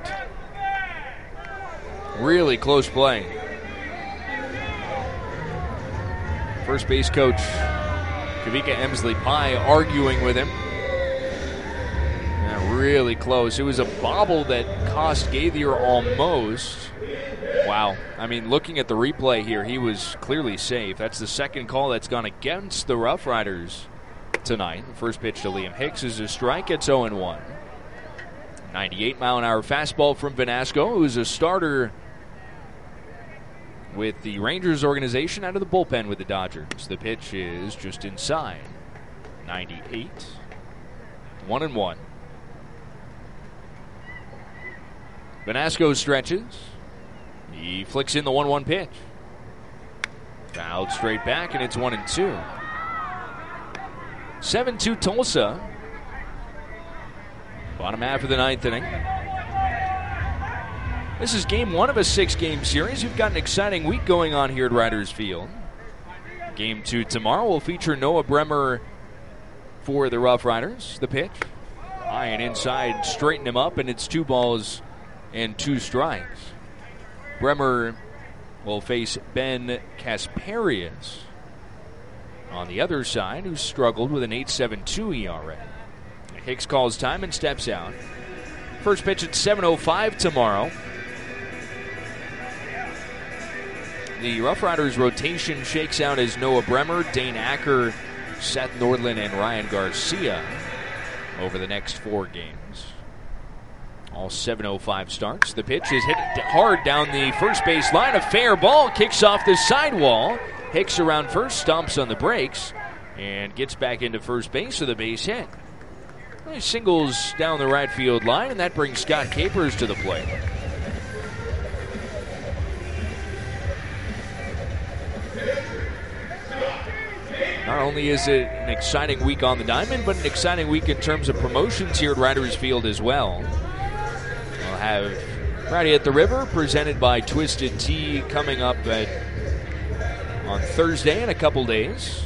Really close play. First base coach Kavika Emsley-Pye arguing with him. Yeah, really close. It was a bobble that cost Gaithier almost. Wow. I mean, looking at the replay here, he was clearly safe. That's the second call that's gone against the Rough Riders tonight. The first pitch to Liam Hicks is a strike. It's 0-1. 98-mile-an-hour fastball from Vanasco, who's a starter with the Rangers organization out of the bullpen with the Dodgers. The pitch is just inside. 98. 1-1. Vanasco stretches. He flicks in the 1-1 pitch. Fouled straight back, and it's 1-2. 7-2 Tulsa. Bottom half of the ninth inning. This is game one of a 6-game series. We've got an exciting week going on here at Riders Field. Game 2 tomorrow will feature Noah Bremer for the Rough Riders. The pitch. High and inside, straighten him up, and it's 2 balls and 2 strikes. Bremer will face Ben Kasparius on the other side, who struggled with an 8.72 ERA. Hicks calls time and steps out. First pitch at 7:05 tomorrow. The Rough Riders rotation shakes out as Noah Bremer, Dane Acker, Seth Nordland, and Ryan Garcia over the next 4 games. All 7:05 starts. The pitch is hit hard down the first base line. A fair ball kicks off the sidewall. Hicks around first, stomps on the brakes, and gets back into first base with a base hit. He singles down the right field line, and that brings Scott Capers to the plate. Not only is it an exciting week on the diamond, but an exciting week in terms of promotions here at Riders Field as well. We'll have Friday at the River, presented by Twisted Tea, coming up on Thursday in a couple days.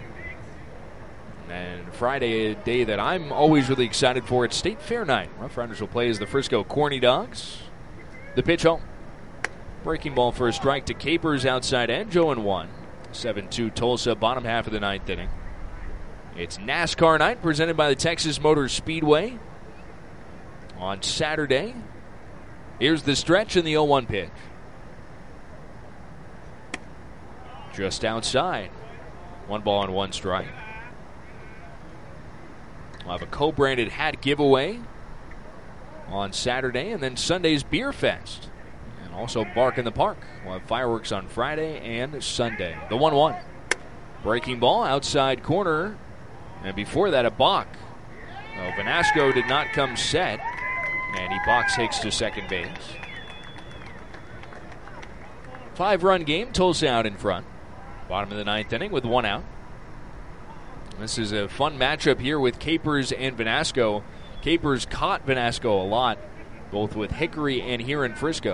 And Friday, a day that I'm always really excited for, it's State Fair night. Rough Riders will play as the Frisco Corny Dogs. The pitch home. Breaking ball for a strike to Capers, outside edge, 0-1. 7-2 Tulsa, bottom half of the ninth inning. It's NASCAR night, presented by the Texas Motor Speedway on Saturday. Here's the stretch and the 0-1 pitch. Just outside. 1 ball and 1 strike. We'll have a co-branded hat giveaway on Saturday, and then Sunday's Beer Fest. And also Bark in the Park. We'll have fireworks on Friday and Sunday. The 1-1. Breaking ball, outside corner. And before that, a balk. Well, Vanasco did not come set, and he balks Hicks to second base. 5-run game, Tulsa out in front. Bottom of the ninth inning with 1 out. This is a fun matchup here with Capers and Vanasco. Capers caught Vanasco a lot, both with Hickory and here in Frisco.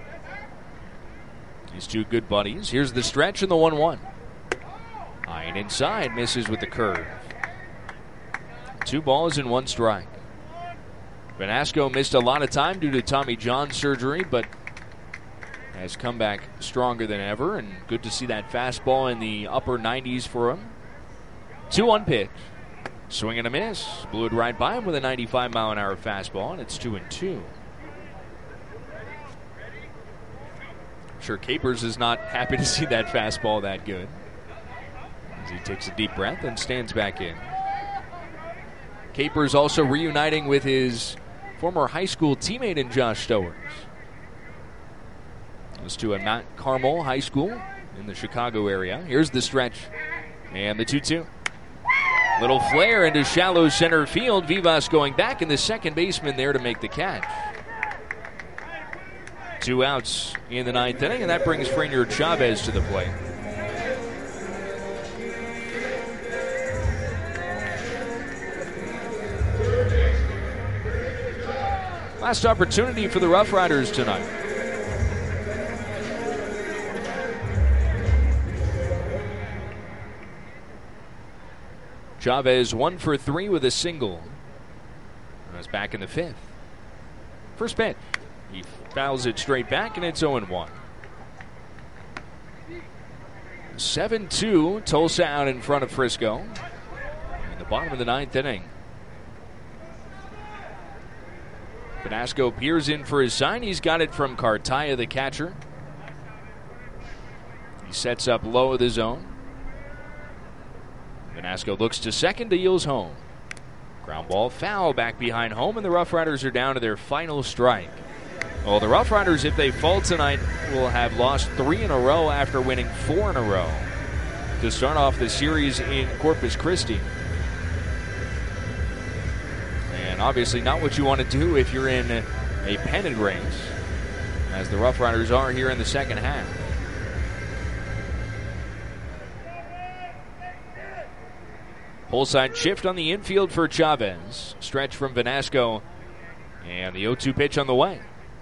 These two good buddies. Here's the stretch and the 1-1. High and inside, misses with the curve. 2 balls and 1 strike. Vanasco missed a lot of time due to Tommy John surgery, but has come back stronger than ever, and good to see that fastball in the upper 90s for him. 2-1 pitch. Swing and a miss. Blew it right by him with a 95-mile-an-hour fastball, and it's 2-2. I'm sure Capers is not happy to see that fastball that good, as he takes a deep breath and stands back in. Capers also reuniting with his former high school teammate in Josh Stowers. Goes to a Mount Carmel High School in the Chicago area. Here's the stretch and the 2-2. Little flare into shallow center field. Vivas going back, and the second baseman there to make the catch. 2 outs in the ninth inning, and that brings Frenier Chavez to the plate. Last opportunity for the Rough Riders tonight. Chavez 1 for 3 with a single. That's back in the 5th. First pitch. He fouls it straight back, and it's 0-1. 7-2, Tulsa out in front of Frisco. In the bottom of the 9th inning. Vanasco peers in for his sign. He's got it from Cartaya, the catcher. He sets up low of the zone. Vanasco looks to second, deals home. Ground ball foul back behind home, and the Rough Riders are down to their final strike. Well, the Rough Riders, if they fall tonight, will have lost 3 in a row after winning 4 in a row to start off the series in Corpus Christi. And obviously not what you want to do if you're in a pennant race, as the Rough Riders are here in the second half. Pull side shift on the infield for Chavez. Stretch from Vanasco. And the 0-2 pitch on the way.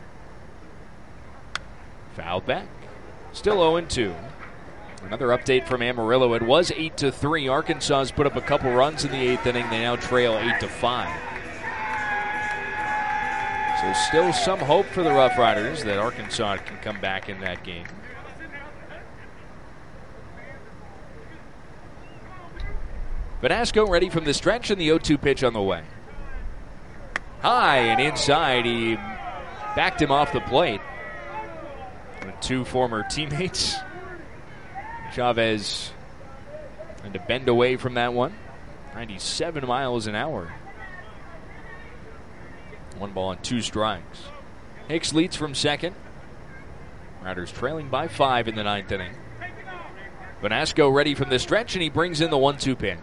Fouled back. Still 0-2. Another update from Amarillo. It was 8-3. Arkansas's put up a couple runs in the 8th inning. They now trail 8-5. So still some hope for the Rough Riders that Arkansas can come back in that game. Vanasco ready from the stretch, and the 0-2 pitch on the way. High and inside. He backed him off the plate. And 2 former teammates. Chavez had to bend away from that one. 97 miles an hour. 1 ball and 2 strikes. Hicks leads from second. Riders trailing by 5 in the 9th inning. Vanasco ready from the stretch, and he brings in the 1-2 pitch.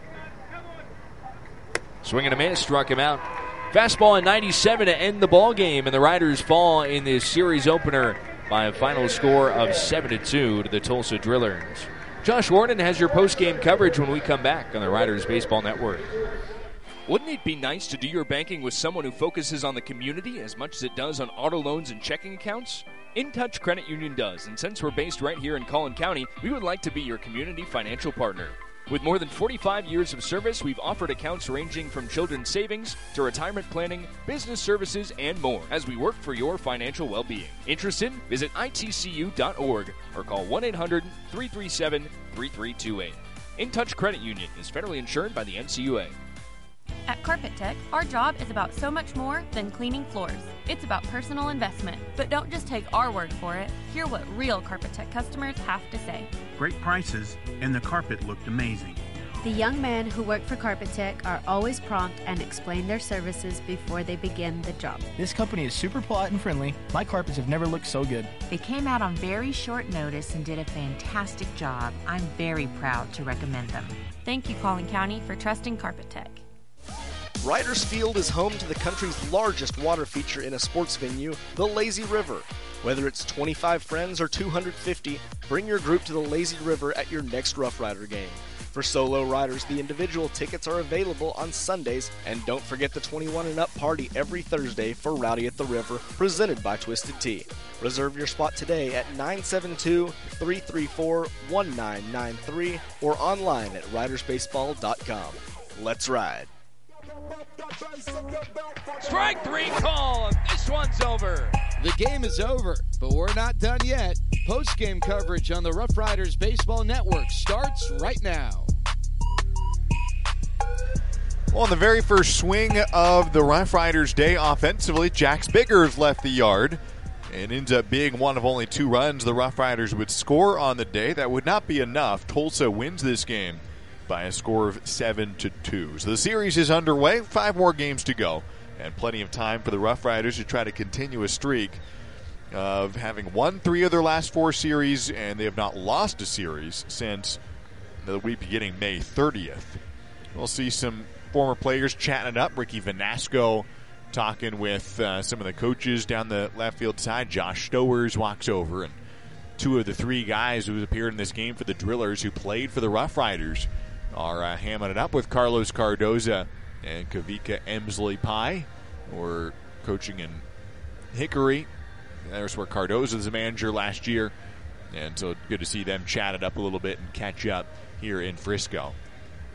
Swing and a miss, struck him out. Fastball at 97 to end the ball game, and the Riders fall in this series opener by a final score of 7-2 to the Tulsa Drillers. Josh Warden has your post-game coverage when we come back on the Riders Baseball Network. Wouldn't it be nice to do your banking with someone who focuses on the community as much as it does on auto loans and checking accounts? InTouch Credit Union does, and since we're based right here in Collin County, we would like to be your community financial partner. With more than 45 years of service, we've offered accounts ranging from children's savings to retirement planning, business services, and more as we work for your financial well-being. Interested? Visit itcu.org or call 1-800-337-3328. InTouch Credit Union is federally insured by the NCUA. At Carpet Tech, our job is about so much more than cleaning floors. It's about personal investment. But don't just take our word for it. Hear what real Carpet Tech customers have to say. Great prices, and the carpet looked amazing. The young men who work for Carpet Tech are always prompt and explain their services before they begin the job. This company is super polite and friendly. My carpets have never looked so good. They came out on very short notice and did a fantastic job. I'm very proud to recommend them. Thank you, Collin County, for trusting Carpet Tech. Riders Field is home to the country's largest water feature in a sports venue, the Lazy River. Whether it's 25 friends or 250, bring your group to the Lazy River at your next Rough Rider game. For solo riders, the individual tickets are available on Sundays, and don't forget the 21 and up party every Thursday for Rowdy at the River, presented by Twisted Tea. Reserve your spot today at 972-334-1993 or online at ridersbaseball.com. Let's ride. Strike 3 call. This one's over. The game is over, but we're not done yet. Post-game coverage on the Rough Riders Baseball Network starts right now. Well, on the very first swing of the Rough Riders' day offensively, Jax Biggers left the yard and ends up being one of only 2 runs the Rough Riders would score on the day. That would not be enough. Tulsa wins this game by a score of 7-2. So the series is underway. 5 more games to go, and plenty of time for the Rough Riders to try to continue a streak of having won 3 of their last 4 series, and they have not lost a series since the week beginning May 30th. We'll see some former players chatting it up. Ricky Vanasco talking with some of the coaches down the left field side. Josh Stowers walks over, and 2 of the 3 guys who appeared in this game for the Drillers who played for the Rough Riders are hamming it up with Carlos Cardoza and Kavika Emsley-Pye, who are coaching in Hickory. There's where Cardoza was the manager last year, and so good to see them chat it up a little bit and catch up here in Frisco.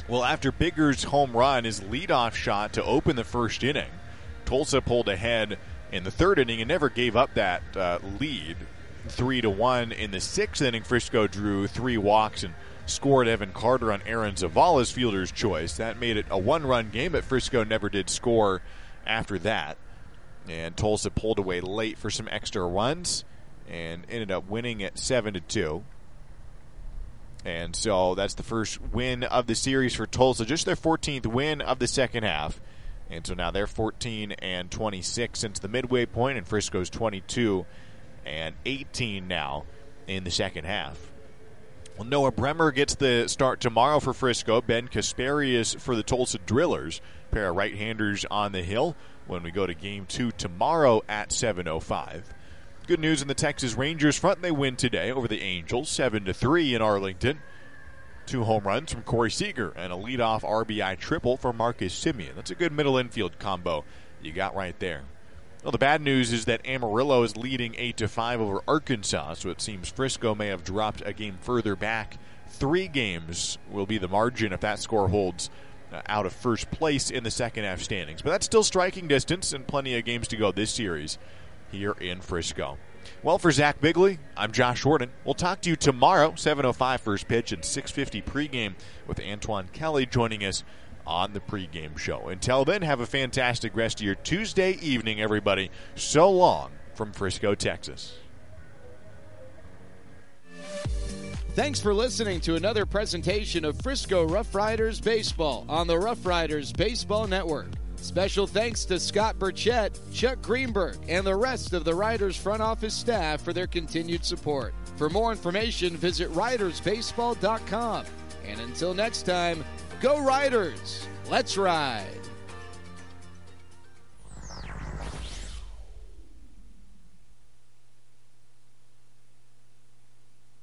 Well, after Bigger's home run, his leadoff shot to open the first inning, Tulsa pulled ahead in the third inning and never gave up that lead. 3-1 in the sixth inning. Frisco drew 3 walks and scored Evan Carter on Aaron Zavala's fielder's choice. That made it a 1-run game, but Frisco never did score after that. And Tulsa pulled away late for some extra runs and ended up winning at 7-2. And so that's the first win of the series for Tulsa, just their 14th win of the second half. And so now they're 14-26 since the midway point, and Frisco's 22-18 now in the second half. Well, Noah Bremer gets the start tomorrow for Frisco. Ben Kasperius for the Tulsa Drillers. Pair of right-handers on the hill when we go to Game 2 tomorrow at 7:05. Good news in the Texas Rangers front. They win today over the Angels, 7-3 in Arlington. 2 home runs from Corey Seager and a leadoff RBI triple for Marcus Semien. That's a good middle infield combo you got right there. Well, the bad news is that Amarillo is leading 8-5 over Arkansas, so it seems Frisco may have dropped a game further back. 3 games will be the margin if that score holds out of first place in the second half standings. But that's still striking distance and plenty of games to go this series here in Frisco. Well, for Zach Bigley, I'm Josh Jordan. We'll talk to you tomorrow, 7:05 first pitch and 6:50 pregame with Antoine Kelly joining us on the pregame show. Until then, have a fantastic rest of your Tuesday evening, everybody. So long from Frisco, Texas. Thanks for listening to another presentation of Frisco Rough Riders Baseball on the Rough Riders Baseball Network. Special thanks to Scott Burchett, Chuck Greenberg, and the rest of the Riders front office staff for their continued support. For more information, visit ridersbaseball.com. And until next time, go Riders! Let's ride!